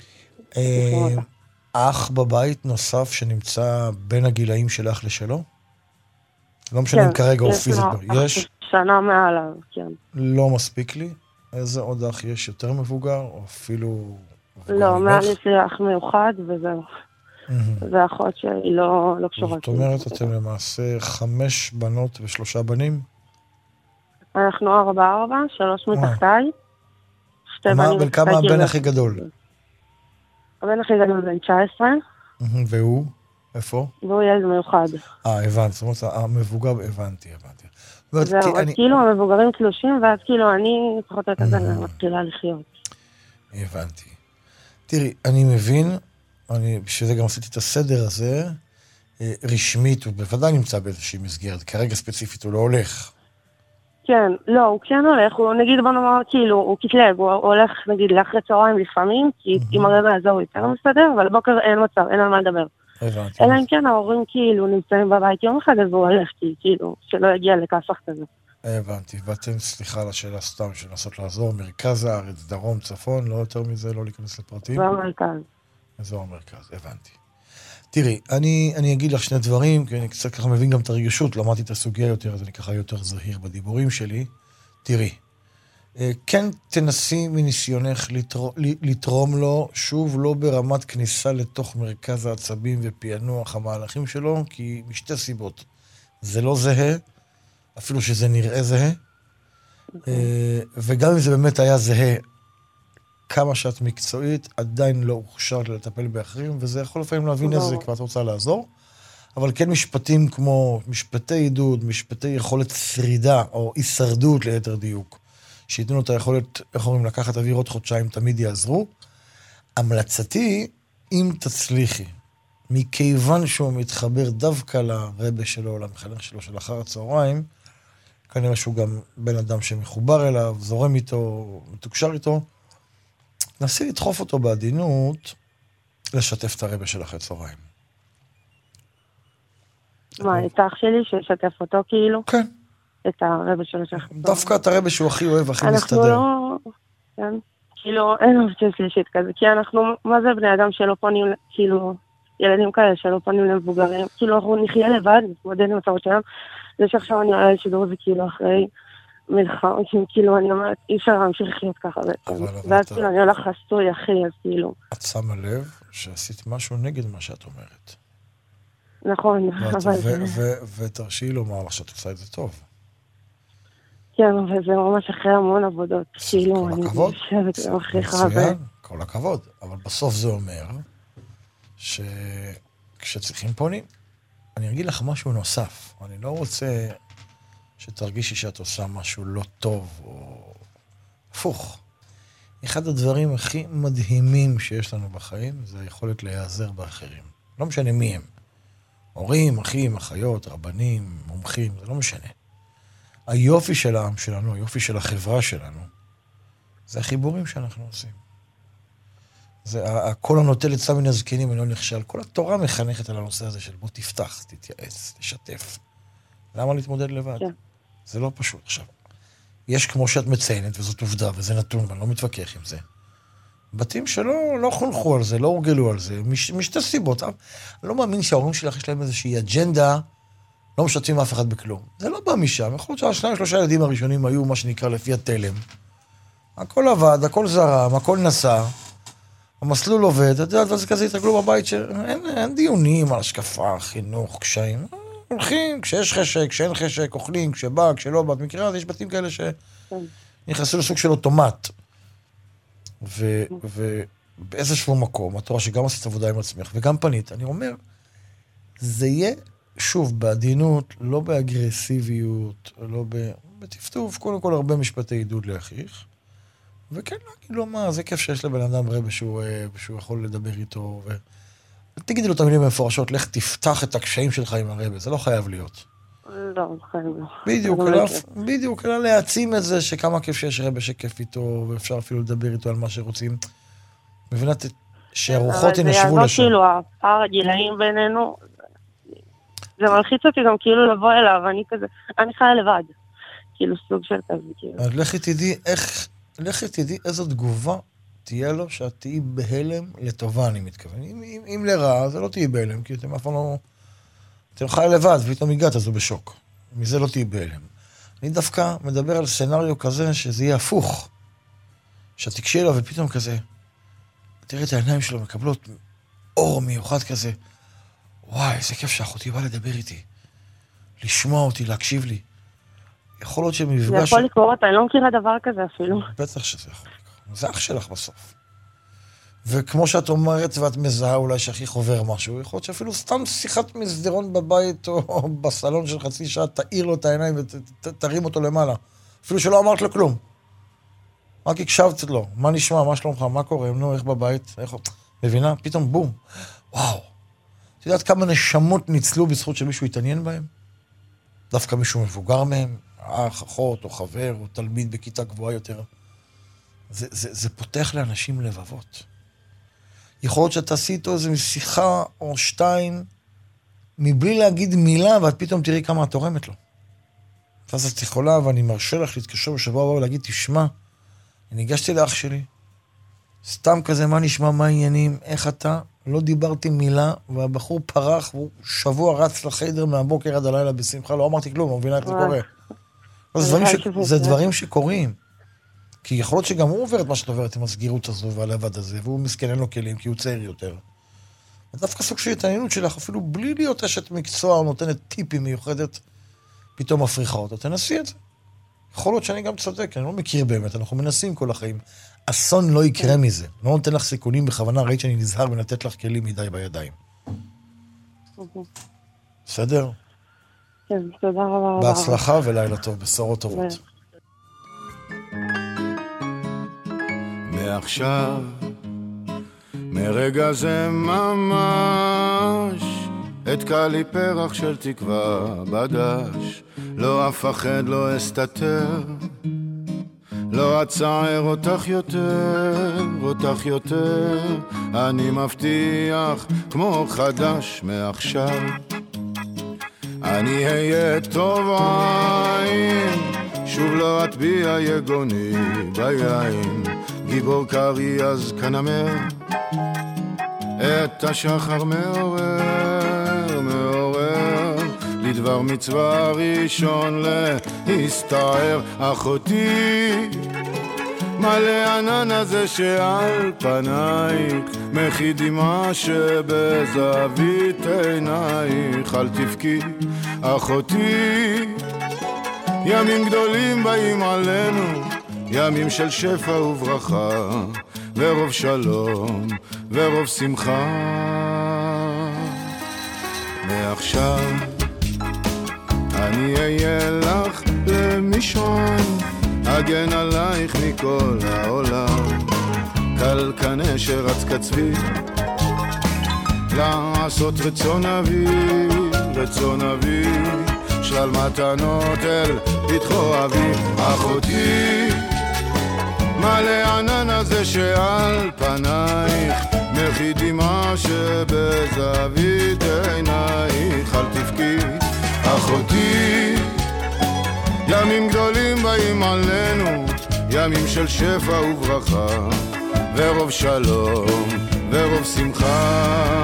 אח בבית נוסף שנמצא בין הגילאים שלך לשלו? לא משנה אם כרגע הוא פיזית. יש? שנה מעליו, כן. לא מספיק לי? איזה עוד אח יש יותר מבוגר, או אפילו... לא, מעל יש לי אח מיוחד וזהו. זה אחות שהיא לא קשורה. זאת אומרת, אתם למעשה 5 בנות ו3 בנים? אנחנו 4-4, 3 מתחתיי. 2 בנים. בן כמה הבן הכי גדול? הבן הכי גדול בן 19. והוא? איפה? והוא ילד מיוחד. הבנתי, זאת אומרת, המבוגר, הבנתי. זהו, אז כאילו המבוגרים תלושים, ואז כאילו אני פחות או יותר מתחילה לחיות. הבנתי. תראי, אני מבין, בשביל זה גם עשיתי את הסדר הזה, רשמית, הוא בוודאי נמצא באיזושהי מסגרת, כרגע ספציפית הוא לא הולך. כן, לא, הוא כן הולך, הוא נגיד בוא נאמר, כאילו, הוא קטלג, הוא הולך נגיד לאחרי צהריים לפעמים, כי עם הרבע הזה הוא יותר מסתדר, אבל בוקר אין מצב, אין על מה לדבר. הבנתי. אלא אם כן ההורים כאילו נמצאים בבית יום אחד, אז הוא הולך, כאילו, שלא יגיע לכסח כזה. הבנתי, ואתם, סליחה על השאלה סתם, שנסות לעזור, מרכז הארץ, דרום, צפון, לא יותר מזה, לא להיכנס לפרטים? זה המרכז. זה המרכז, הבנתי. תראי, אני אגיד לך 2 דברים, כי אני קצת ככה מבין גם את הרגשות, למדתי את הסוגיה יותר, אז אני ככה יותר זהיר בדיבורים שלי. תראי, כן תנסי מניסיונך לתרום לו, שוב לא ברמת כניסה לתוך מרכז העצבים ופענוח המהלכים שלו, כי משתי סיבות. זה לא זהה, אפילו שזה נראה זהה, וגם אם זה באמת היה זהה, כמה שאת מקצועית, עדיין לא הוכשרת לטפל באחרים, וזה יכול לפעמים להבין איזה כבר את רוצה לעזור, אבל כן משפטים כמו משפטי עידוד, משפטי יכולת שרידה, או הישרדות ליתר דיוק, שיתנו לו את היכולת, איך אומרים, לקחת אוויר עוד חודשיים, תמיד יעזרו. המלצתי, אם תצליחי, מכיוון שהוא מתחבר דווקא לרבא שלו, למחנך שלו של אחר הצהריים, כנראה שהוא גם בן אדם שמחובר אליו, זורם איתו, מתוקשר איתו, נסי לדחוף אותו בעדינות, לשתף את הרבא של אחר הצהריים. מה, את האח שלי שישתף אותו כאילו? כן. את הרבא של אחר הצהריים. דווקא את הרבא שהוא הכי אוהב, הכי מסתדר. אנחנו לא... כן. כאילו, אין אופציה שלישית כזה, כי אנחנו, מה זה בני אדם שלא פונים, כאילו, ילדים כאלה שלא פונים למבוגרים, כאילו, אנחנו נחיה לבד, נתמודד עם הצעות שלנו, זה שעכשיו אני עולה לשידור זה כאילו אחרי מלחמה, כאילו, אני אומרת, אי אפשר להמשיך לחיות ככה בעצם, ואז כאילו, אני הולך חסוי אחי, אז כאילו. את שמה לב שעשית משהו נגד מה שאת אומרת. נכון, אבל... ותרשי לומר לך שאת עושה את זה טוב. כן, וזה ממש אחרי המון עבודות. כאילו, אני חושבת ומכריחה. מצוין, כל הכבוד. אבל בסוף זה אומר שכשצריכים פונים, אני אגיד לך משהו נוסף. אני לא רוצה שתרגישי שאת עושה משהו לא טוב או הפוך. אחד הדברים הכי מדהימים שיש לנו בחיים זה היכולת להיעזר באחרים. לא משנה מי הם. הורים, אחים, אחיות, רבנים, מומחים, זה לא משנה. היופי של העם שלנו, היופי של החברה שלנו, זה החיבורים שאנחנו עושים. זה כל הנוטל עצה מן הזקנים, אני לא נכשל. כל התורה מחנכת על הנושא הזה של בוא תפתח, תתייעץ, תשתף. למה להתמודד לבד? כן. זה לא פשוט. עכשיו, יש כמו שאת מציינת, וזאת עובדה, וזה נתון, ואני לא מתווכח עם זה. בתים שלא חונכו על זה, לא הורגלו על זה, משתי סיבות. אני לא מאמין שההורים שלך יש להם איזושהי אג'נדה, לא משתפים אף אחד בכלום. זה לא בא משם. יכול להיות שהשניים-שלושה ילדים הראשונים היו מה שנקרא לפי התלם. הכל עבד, הכל זרם, הכל נסע, המסלול עובד, אתה יודעת, וזה כזה התרגלו בבית שאין דיונים על השקפה, חינוך, קשיים. הולכים, כשיש חשק, כשאין חשק, אוכלים, כשבא, כשלא בא. במקרה הזה יש בתים כאלה שנכנסו לסוג של אוטומט. ובאיזשהו מקום, את רואה שגם עשית עבודה עם עצמך, וגם פנית, אני אומר, זה יהיה, שוב, בעדינות, לא באגרסיביות, לא בטפטוף, קודם כל הרבה משפטי עידוד לאחיך, וכן להגיד לו מה, זה כיף שיש לבן אדם רבא שהוא יכול לדבר איתו, תגידי לו את המילים המפורשות, לך תפתח את הקשיים שלך עם הרבא, זה לא חייב להיות. לא, חייב לא. בדיוק, אלא להעצים את זה שכמה כיף שיש רבא שכיף איתו, ואפשר אפילו לדבר איתו על מה שרוצים. מבינת שהרוחות ינשבו לשם. אבל זה יעזור כאילו, הפער הגילאים בינינו, זה מלחיץ אותי גם כאילו לבוא אליו, אני חיה לבד. כאילו סוג של כזה, כאילו. אז לכי תדעי איזו תגובה תהיה לו שאת תהיי בהלם לטובה, אני מתכוון. אם לרעה, זה לא תהיי בהלם, כי אתם אף פעם לא... אתם חיה לבד, ופתאום הגעת, אז הוא בשוק. מזה לא תהיי בהלם. אני דווקא מדבר על סנריו כזה, שזה יהיה הפוך. שתקשי אליו ופתאום כזה, תראה את העיניים שלו, מקבלות אור מיוחד כזה. וואי, איזה כיף שאחותי באה לדבר איתי. לשמוע אותי, להקשיב לי. יכול להיות שמפגש... זה יכול לקרות, אני לא מכירה דבר כזה אפילו. בטח שזה יכול לקרות. זה אח שלך בסוף. וכמו שאת אומרת, ואת מזהה אולי שהכי חובר משהו, יכול להיות שאפילו סתם שיחת מסדרון בבית או בסלון של חצי שעה, תאיר לו את העיניים ותרים אותו למעלה. אפילו שלא אמרת לו כלום. רק הקשבת לו. מה נשמע? מה שלומך? מה קורה? נו, איך בבית? מבינה? פתאום בום. וואו. את יודעת כמה נשמות ניצלו בזכות שמישהו יתעניין בהם? דווקא מישהו מבוגר מהם, אח, אחות, או חבר, או תלמיד בכיתה גבוהה יותר. זה פותח לאנשים לבבות. יכול להיות שאתה עשי איתו איזו שיחה או שתיים, מבלי להגיד מילה, ואת פתאום תראי כמה את תורמת לו. אז את יכולה, ואני מרשה לך להתקשר בשבוע הבא ולהגיד, תשמע, אני ניגשתי לאח שלי, סתם כזה, מה נשמע, מה העניינים, איך אתה, לא דיברתי מילה, והבחור פרח, והוא שבוע רץ לחדר מהבוקר עד הלילה בשמחה, לא אמרתי כלום, לא מבינה איך זה קורה. זה דברים שקורים. כי יכול להיות שגם הוא עובר את מה שאת עוברת עם הסגירות הזו והלבד הזה, והוא מסכן, אין לו כלים, כי הוא צעיר יותר. ודווקא סוג של התעניינות שלך, אפילו בלי להיות אשת מקצוע או נותנת טיפים מיוחדת, פתאום מפריחה אותה. תנסי את זה. יכול להיות שאני גם צודק, אני לא מכיר באמת, אנחנו מנסים כל החיים. אסון לא יקרה מזה. לא נותן לך סיכונים בכוונה, ראית שאני נזהר ונתת לך כלים מדי בידיים. בסדר? כן, תודה רבה. בהצלחה ולילה טוב, בשורות טובות. מעכשיו, מרגע זה ממש, אתקע לי פרח של תקווה בדש, לא אפחד, לא אסתתר, לא אצער אותך יותר, אני מבטיח כמו חדש מעכשיו. אני אהיה טוב עין, שוב לא אטביע יגוני ביין, גיבור קרי אז כנמר, את השחר מעורר, לדבר מצווה ראשון להסתער. אחותי, מלא ענן הזה שעל פנייך, מחי דמעה שבזווית עינייך, אל תבכי אחותי, ימים גדולים באים עלינו, ימים של שפע וברכה, ורוב שלום ורוב שמחה. מעכשיו אני אהיה לך למשען, אגן עלייך מכל העולם, קלקנה שרץ קצבי, לעשות רצון אבי, שלל מתנות אל פתחו אבי. אחותי, מלא ענן הזה שעל פנייך, מחי דמעה שבזווית עינייך, אל תבכי אחותי, ימים גדולים באים עלינו, ימים של שפע וברכה, ורוב שלום ורוב שמחה.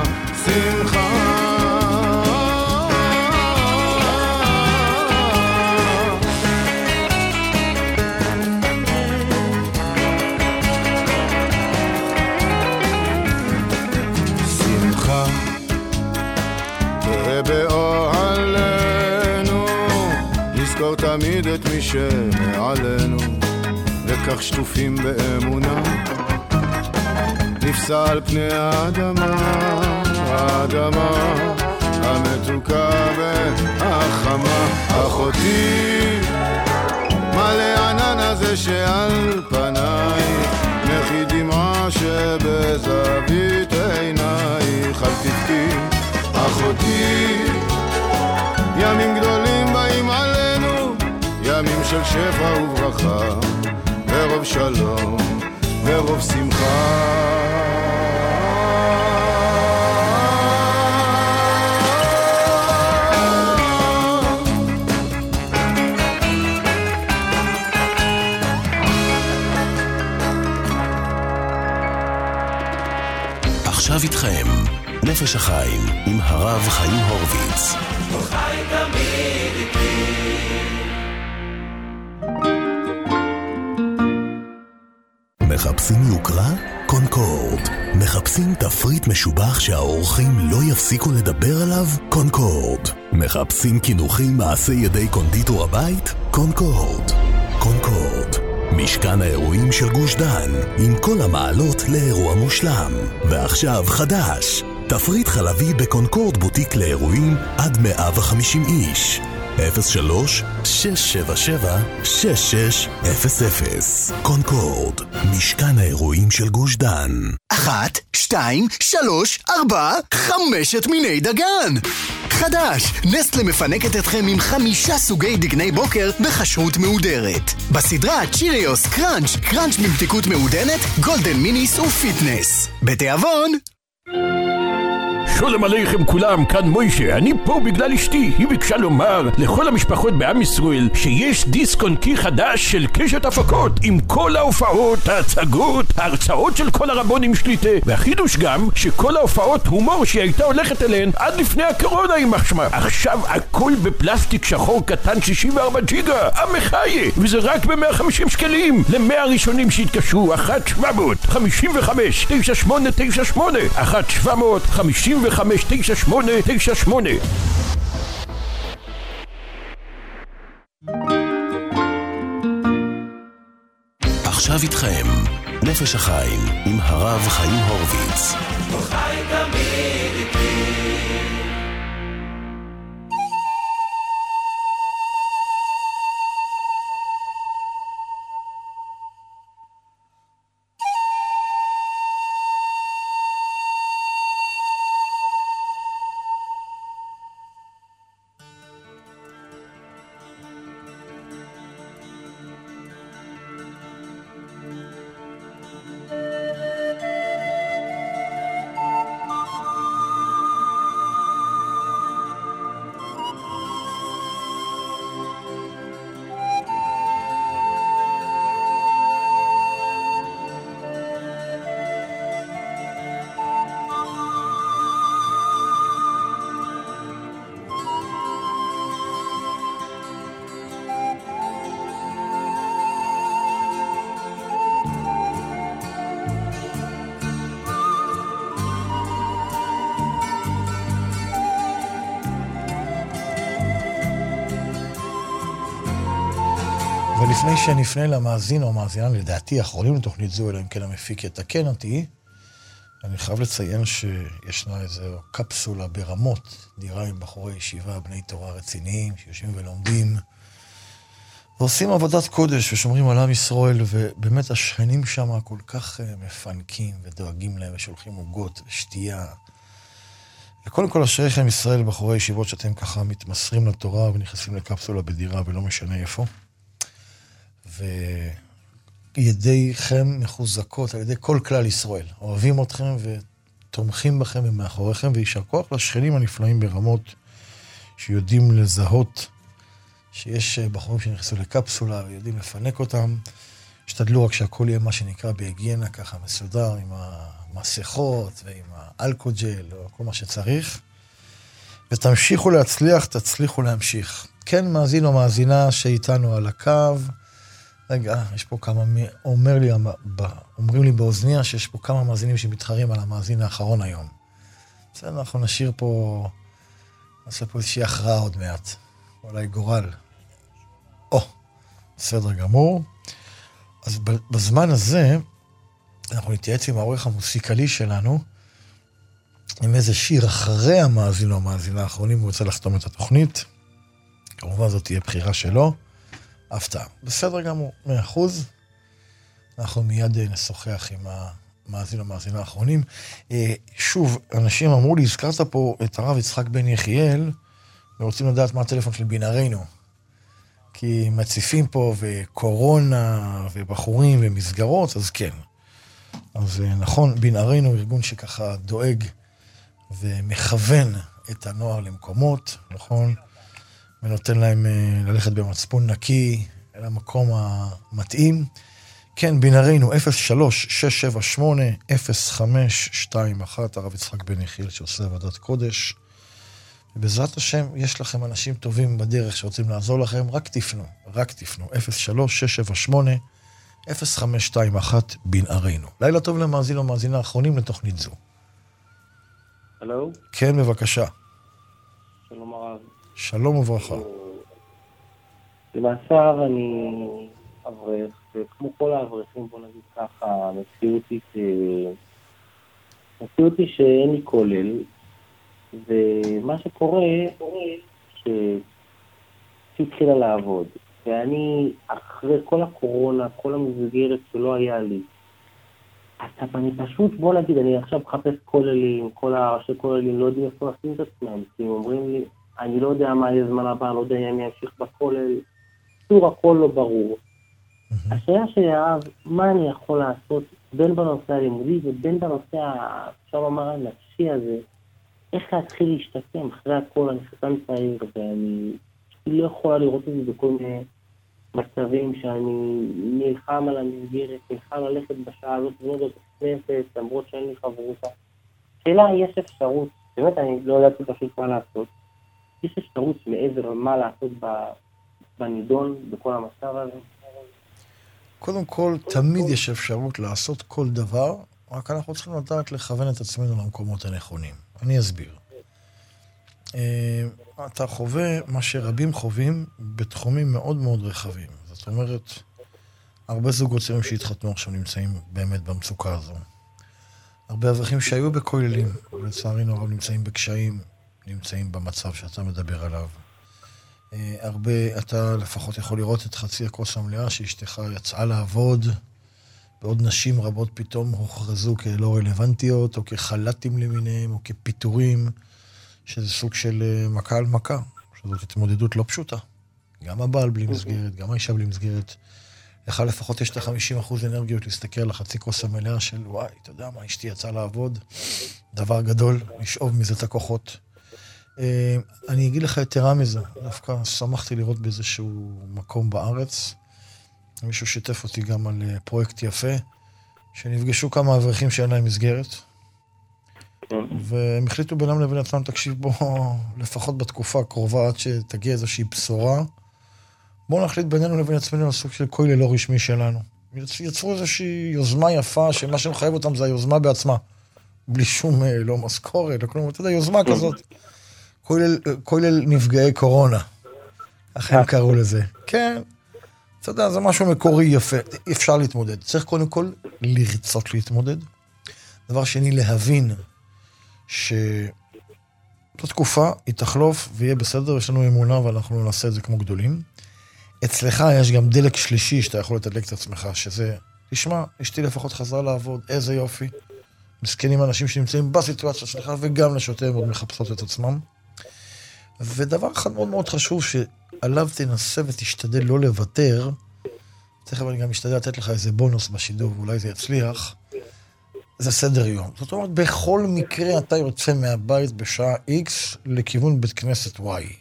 באוהלנו נזכור תמיד את מי שמעלינו, וכך שטופים באמונה נפסע על פני האדמה המתוקה והחמה. אחותי, מלא ענן הזה שעל פנייך, מחי דמעה שבזווית עינייך, אל תבכי אחותי, ימים גדולים באים עלינו, ימים של שפע וברכה, ורוב שלום ורוב שמחה. עכשיו איתכם נפש החיים עם הרב חיים הורוביץ. חי תמיד איתי. מחפשים יוקרה? קונקורד. מחפשים תפריט משובח שהאורחים לא יפסיקו לדבר עליו? קונקורד. מחפשים כינוחים מעשי ידי קונדיטור הבית? קונקורד. קונקורד. משכן האירועים של גוש דן, עם כל המעלות לאירוע מושלם. ועכשיו חדש, תפריט חלבי בקונקורד בוטיק לאירועים עד 150 איש. 03-677-6600. קונקורד, משכן האירועים של גוש דן. 1, 2, 3, 4, 5 מיני דגן. חדש, נסטלה מפנקת אתכם עם 5 סוגי דגני בוקר בחשרות מהודרת. בסדרה צ'יריוס קראנץ', קראנץ' במתיקות מעודנת, גולדן מיניס ופיטנס. בתיאבון. שלום עליכם כולם, כאן מוישה, אני פה בגלל אשתי. היא ביקשה לומר לכל המשפחות בעם ישראל שיש דיסק און-קי חדש של קשת הפקות עם כל ההופעות, ההצגות, ההרצאות של כל הרבונים שליטה, והחידוש גם שכל ההופעות הומור שהיא הייתה הולכת אליהן עד לפני הקורונה עם מחשמה. עכשיו הכל בפלסטיק שחור קטן 64 ג'יגה, המחיה, וזה רק ב-150 שקלים ל100 הראשונים שהתקשרו. 1-755-9898 1-755-9898. עכשיו איתכם נפש החיים עם הרב חיים הורוביץ. חי תמיד איתי. ולפני שנפנה למאזין או מאזינה, לדעתי האחרונים לתוכנית זו, אלא אם כן המפיק יתקן אותי, אני חייב לציין שישנה איזו קפסולה ברמות, דירה עם בחורי ישיבה, בני תורה רציניים, שיושבים ולומדים, ועושים עבודת קודש ושומרים על עם ישראל, ובאמת השכנים שם כל כך מפנקים ודואגים להם ושולחים עוגות ושתייה. וקודם כל אשריכם ישראל בחורי ישיבות שאתם ככה מתמסרים לתורה ונכנסים לקפסולה בדירה ולא משנה איפה. וידיכם מחוזקות על ידי כל כלל ישראל. אוהבים אתכם ותומכים בכם ומאחוריכם, וישר כוח לשכנים הנפלאים ברמות שיודעים לזהות שיש בחורים שנכנסו לקפסולה ויודעים לפנק אותם. השתדלו רק שהכל יהיה מה שנקרא בהיגיינה, ככה מסודר עם המסכות ועם האלכוג'ל או כל מה שצריך. ותמשיכו להצליח, תצליחו להמשיך. כן, מאזין או מאזינה שאיתנו על הקו. רגע, יש פה כמה, אומרים לי באוזניה שיש פה כמה מאזינים שמתחרים על המאזין האחרון היום. בסדר, אנחנו נשאיר פה, נעשה פה איזושהי הכרעה עוד מעט. אולי גורל. בסדר גמור. אז בזמן הזה, אנחנו נתייעץ עם העורך המוסיקלי שלנו, עם איזה שיר אחרי המאזין או המאזינה האחרונים, הוא רוצה לחתום את התוכנית. כמובן זאת תהיה בחירה שלו. הפתעה. בסדר גמור, 100%. אנחנו מיד נשוחח עם המאזין המאזינה האחרונים. שוב, אנשים אמרו לי, הזכרת פה את הרב יצחק בן יחיאל, ורוצים לדעת מה הטלפון של בינרינו. כי מציפים פה וקורונה ובחורים ומסגרות, אז כן. אז נכון, בינרינו ארגון שככה דואג ומכוון את הנוער למקומות, נכון? ונותן להם ללכת במצפון נקי אל המקום המתאים. כן, בינרינו 03-678-0521, הרב יצחק בן יחיאל שעושה עבודת קודש. ובעזרת השם, יש לכם אנשים טובים בדרך שרוצים לעזור לכם, רק תפנו, 03-678-0521 בינרינו. לילה טוב למאזין או מאזינה האחרונים לתוכנית זו. הלו? כן, בבקשה. שלום הרב. שלום וברכה. למעשה אני אברך, וכמו כל האברכים, בוא נגיד ככה, המציאות היא שאין לי כולל, ומה שקורה, שהתחילה לעבוד, ואני אחרי כל הקורונה, כל המסגרת שלא היה לי, אז אני פשוט, בוא נגיד, אני עכשיו מחפש כוללים, כל הראשי כוללים, לא יודעים איפה לשים את עצמם, כי הם אומרים לי, אני לא יודע מה יהיה זמן הבא, לא יודע אם אני אמשיך בכולל, סור הכל לא ברור. השאלה שלי הרב, מה אני יכול לעשות בין בנושא הלימודי ובין בנושא, אפשר לומר, הנפשי הזה, איך להתחיל להשתקם. אחרי הכל אני חתן צעיר, ואני לא יכולה לראות את זה בכל מיני מצבים שאני נלחם על המסגרת, נלחם ללכת בשעה הזאת ולא בכנסת, למרות שאין לי חברותה. שאלה, יש אפשרות, באמת אני לא יודעת פשוט מה לעשות, יש אפשרות מעבר מה לעשות בנידון, בכל המצב הזה? קודם כל, תמיד יש אפשרות לעשות כל דבר, רק אנחנו צריכים לדעת לכוון את עצמנו למקומות הנכונים. אני אסביר. אתה חווה מה שרבים חווים בתחומים מאוד מאוד רחבים. זאת אומרת, הרבה זוגות צעירים שהתחתנו עכשיו נמצאים באמת במצוקה הזו. הרבה אברכים שהיו בכוללים, לצערנו הרב נמצאים בקשיים, נמצאים במצב שאתה מדבר עליו. הרבה, אתה לפחות יכול לראות את חצי הכוס המלאה שאשתך יצאה לעבוד, בעוד נשים רבות פתאום הוכרזו כלא רלוונטיות, או כחלטים למיניהם, או כפיטורים, שזה סוג של מכה על מכה, שזאת התמודדות לא פשוטה. גם הבעל בלי מסגרת, גם האישה בלי מסגרת. לך לפחות יש את 50% אנרגיות להסתכל על החצי כוס המלאה של וואי, אתה יודע מה, אשתי יצאה לעבוד, דבר גדול, לשאוב מזה את הכוחות. אני אגיד לך יתרה מזה, דווקא שמחתי לראות באיזשהו מקום בארץ, מישהו שיתף אותי גם על פרויקט יפה, שנפגשו כמה אברכים שאין להם מסגרת, והם החליטו בינם לבין עצמם, תקשיב בו, לפחות בתקופה הקרובה, עד שתגיע איזושהי בשורה, בואו נחליט בינינו לבין עצמנו על סוג של כולל לא רשמי שלנו. יצרו איזושהי יוזמה יפה, שמה שמחייב אותם זה היוזמה בעצמה, בלי שום לא משכורת, לא כלום, אתה יודע, יוזמה כזאת. כולל נפגעי קורונה, אכן קראו לזה. כן, אתה יודע, זה משהו מקורי יפה, אפשר להתמודד. צריך קודם כל לרצות להתמודד. דבר שני, להבין שבתקופה היא תחלוף ויהיה בסדר, יש לנו אמונה ואנחנו נעשה את זה כמו גדולים. אצלך יש גם דלק שלישי שאתה יכול לתדלק את עצמך, שזה, תשמע, אשתי לפחות חזרה לעבוד, איזה יופי. מסכנים אנשים שנמצאים בסיטואציה שלך וגם נשותיהם עוד מחפשות את עצמם. ודבר אחד מאוד מאוד חשוב שעליו תנסה ותשתדל לא לוותר, תכף אני גם משתדל לתת לך איזה בונוס בשידור, ואולי זה יצליח, זה סדר יום. זאת אומרת, בכל מקרה אתה יוצא מהבית בשעה X לכיוון בית כנסת Y.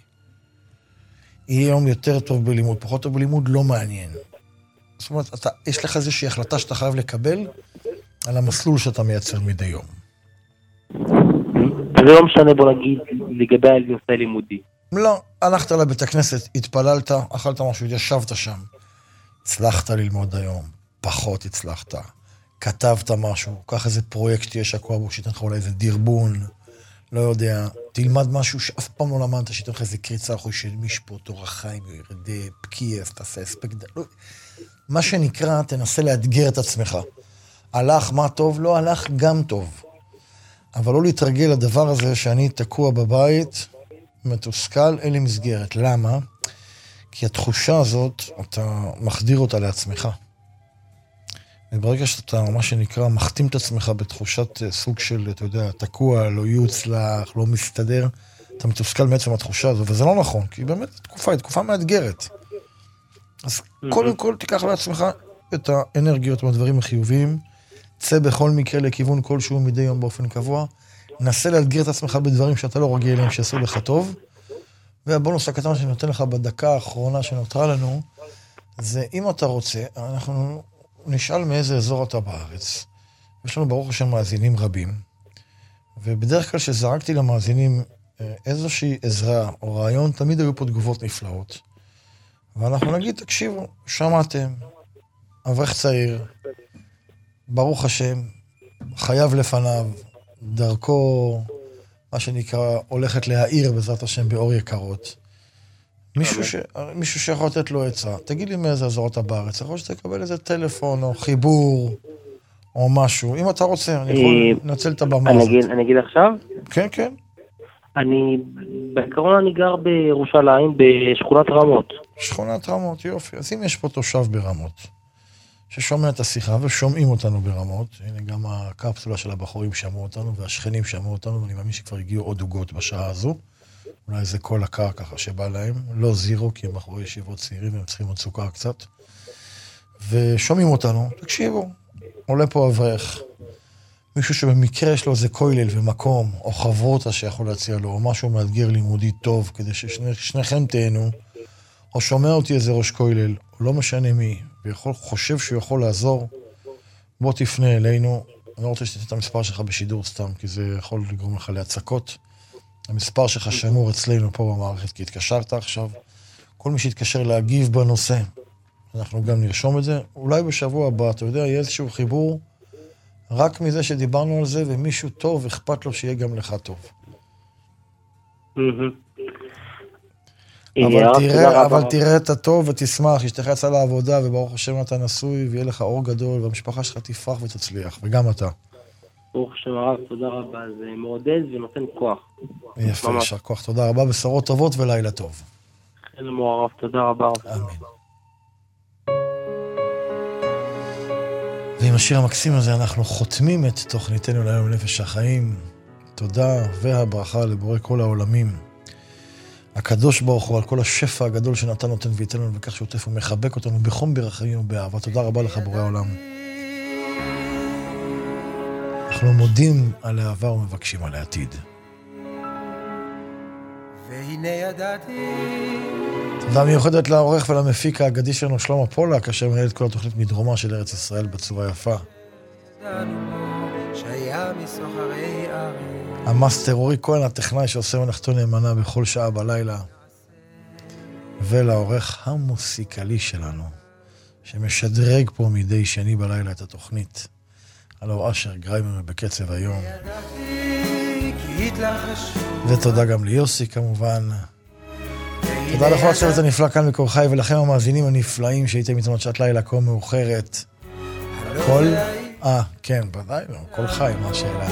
יהיה יום יותר טוב בלימוד, פחות טוב בלימוד, לא מעניין. זאת אומרת, יש לך איזושהי החלטה שאתה חייב לקבל על המסלול שאתה מייצר מדי יום. זה לא משנה, בוא נגיד, לגבי הנושא לימודי. לא, הלכת לבית הכנסת, התפללת, אכלת משהו, ישבת שם. הצלחת ללמוד היום, פחות הצלחת. כתבת משהו, קח איזה פרויקט יש שקוע בו, שייתן לך אולי איזה דרבון, לא יודע, תלמד משהו שאף פעם לא למדת, שייתן לך איזה קריצה אחוי של משפוט, אורח חיים, ירדה, פקייס, תעשה אספקט, לא, מה שנקרא, תנסה לאתגר את עצמך. הלך מה טוב, לא הלך גם טוב. אבל לא להתרגל לדבר הזה שאני תקוע בבית, מתוסכל, אין לי מסגרת. למה? כי התחושה הזאת, אתה מחדיר אותה לעצמך. וברגע שאתה, מה שנקרא, מחתים את עצמך בתחושת סוג של, אתה יודע, תקוע, לא יוצלח, לא מסתדר, אתה מתוסכל מעצם התחושה הזו, וזה לא נכון, כי באמת התקופה היא תקופה מאתגרת. אז קודם כל תיקח לעצמך את האנרגיות מהדברים החיוביים, צא בכל מקרה לכיוון כלשהו מדי יום באופן קבוע, נסה לאתגר את עצמך בדברים שאתה לא רגיל אליהם שיעשו לך טוב, והבונוס הקטן שאני נותן לך בדקה האחרונה שנותרה לנו, זה אם אתה רוצה, אנחנו נשאל מאיזה אזור אתה בארץ. יש לנו ברוך השם מאזינים רבים, ובדרך כלל שזרקתי למאזינים איזושהי עזרה או רעיון, תמיד היו פה תגובות נפלאות. ואנחנו נגיד, תקשיבו, שמעתם, אברך צעיר, ברוך השם, חייב לפניו, דרכו, מה שנקרא, הולכת להאיר בעזרת השם באור יקרות. מישהו שיכול לתת לו עצה, תגיד לי מאיזה אזור אתה בארץ, יכול שתקבל איזה טלפון או חיבור או משהו. אם אתה רוצה, אני יכול לנצל את הבמה הזאת. אני אגיד עכשיו? כן, כן. בעיקרון אני גר בירושלים, בשכונת רמות. שכונת רמות, יופי. אז אם יש פה תושב ברמות, ששומע את השיחה ושומעים אותנו ברמות, הנה גם הקפסולה של הבחורים שמעו אותנו והשכנים שמעו אותנו, ואני מאמין שכבר הגיעו עוד דוגות בשעה הזו. אולי זה כל הקר ככה שבא להם, לא זירו, כי הם בחורי ישיבות צעירים והם צריכים עוד סוכר קצת. ושומעים אותנו, תקשיבו, עולה פה אברך, מישהו שבמקרה יש לו איזה כולל ומקום, או חברותה שיכול להציע לו, או משהו מאתגר לימודי טוב, כדי ששניכם תהנו, או שומע אותי איזה ראש כולל, או לא משנה מי, וחושב שהוא יכול לעזור, בוא תפנה אלינו. אני לא רוצה שתתן את המספר שלך בשידור סתם, כי זה יכול לגרום לך להצקות. המספר שלך שמור אצלנו פה במערכת, כי התקשרת עכשיו. כל מי שיתקשר להגיב בנושא, אנחנו גם נרשום את זה. אולי בשבוע הבא, אתה יודע, יהיה איזשהו חיבור, רק מזה שדיברנו על זה, ומישהו טוב, אכפת לו שיהיה גם לך טוב. אבל תראה את הטוב ותשמח, שתך יצא לעבודה, וברוך השם אתה נשוי, ויהיה לך אור גדול, והמשפחה שלך תפרח ותצליח, וגם אתה. ברוך השם הרב, תודה רבה, זה מעודד ונותן כוח. יפה, ישר כוח, תודה רבה, בשורות טובות ולילה טוב. חן מוערב, תודה רבה. אמן. ועם השיר המקסים הזה אנחנו חותמים את תוכניתנו להיום נפש החיים. תודה והברכה לבורא כל העולמים. הקדוש ברוך הוא על כל השפע הגדול שנתן נותן וייתן לנו וכך שוטף ומחבק אותנו בחום ברחמים ובאהבה. תודה רבה לך בורא העולם. אנחנו מודים על העבר ומבקשים על העתיד. והנה ידעתי. תודה מיוחדת לעורך ולמפיק האגדי שלנו שלמה פולק, אשר מנהל את כל התוכנית מדרומה של ארץ ישראל בצורה יפה. המאסטר אורי כהן, הטכנאי שעושה מלאכתו נאמנה בכל שעה בלילה. ולעורך המוסיקלי שלנו, שמשדרג פה מדי שני בלילה את התוכנית. הלו אשר גריימר בקצב היום. ותודה גם ליוסי כמובן. תודה לכל הצוות הנפלא כאן בקורחי, ולכם המאזינים הנפלאים שהייתם איתנו שעת לילה כה מאוחרת. כן, ודאי, כל חי, מה השאלה.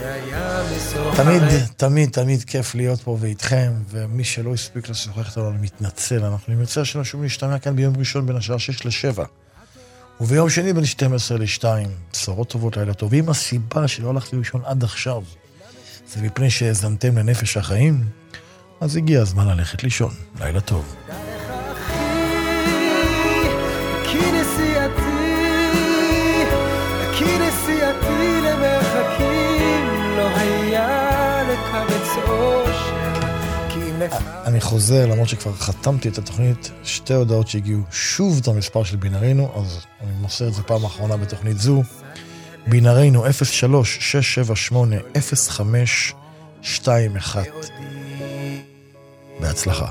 תמיד כיף להיות פה ואיתכם, ומי שלא הספיק לשוחח איתנו מתנצל. אנחנו נמצא שנשוב להשתמע כאן ביום ראשון בין השעה 6-7, וביום שני בין 12-2. בשורות טובות, לילה טובים. הסיבה שלא הלכתי לישון עד עכשיו, זה מפני שהזמתם לנפש החיים, אז הגיע הזמן ללכת לישון. לילה טוב. כי נסיעתי למרחקים לא היה לקבץ אושר. אני חוזר, למרות שכבר חתמתי את התוכנית, שתי הודעות שהגיעו שוב את המספר של בינרינו, אז אני מוסר את זה פעם האחרונה בתוכנית זו. בינרינו 03-678-0521. בהצלחה.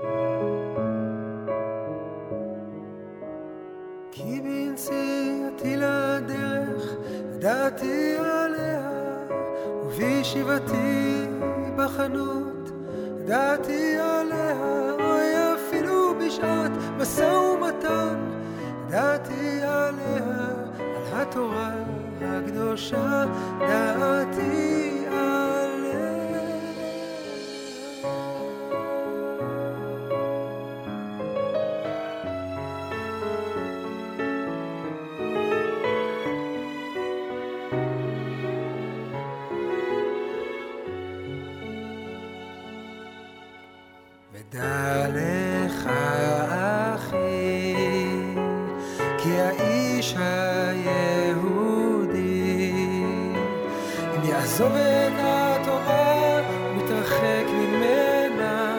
כי בנסיעתי לדרך דעתי עליה, ובישיבתי בחנות דעתי עליה, אוי אפילו בשעת משא ומתן דעתי עליה, על התורה הקדושה דעתי עליה. ודע לך אחי, כי האיש היהודי אם יעזוב את התורה מתרחק ממנה,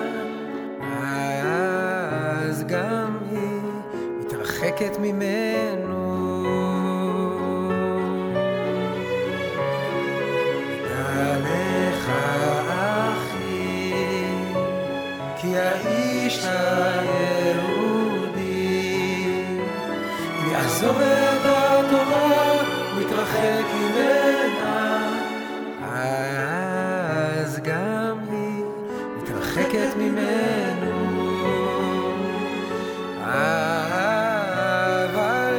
אז גם היא מתרחקת ממנו. ודע לך אחי, כי האיש היהודי אם יעזוב את התורה מתרחק ממנה, אז גם היא מתרחקת ממנו. אבל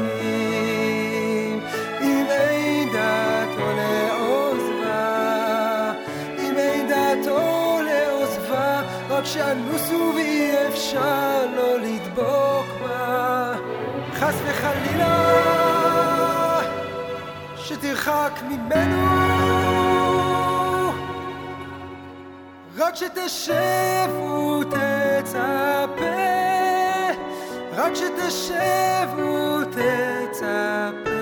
אם אין דעתו לעוזבה, אם אין דעתו לעוזבה, רק שאנוסו ואי אפשר לא לדבוק בה, חס וחלילה שתרחק ממנו, רק שתשב ותצפה, רק שתשב ותצפה.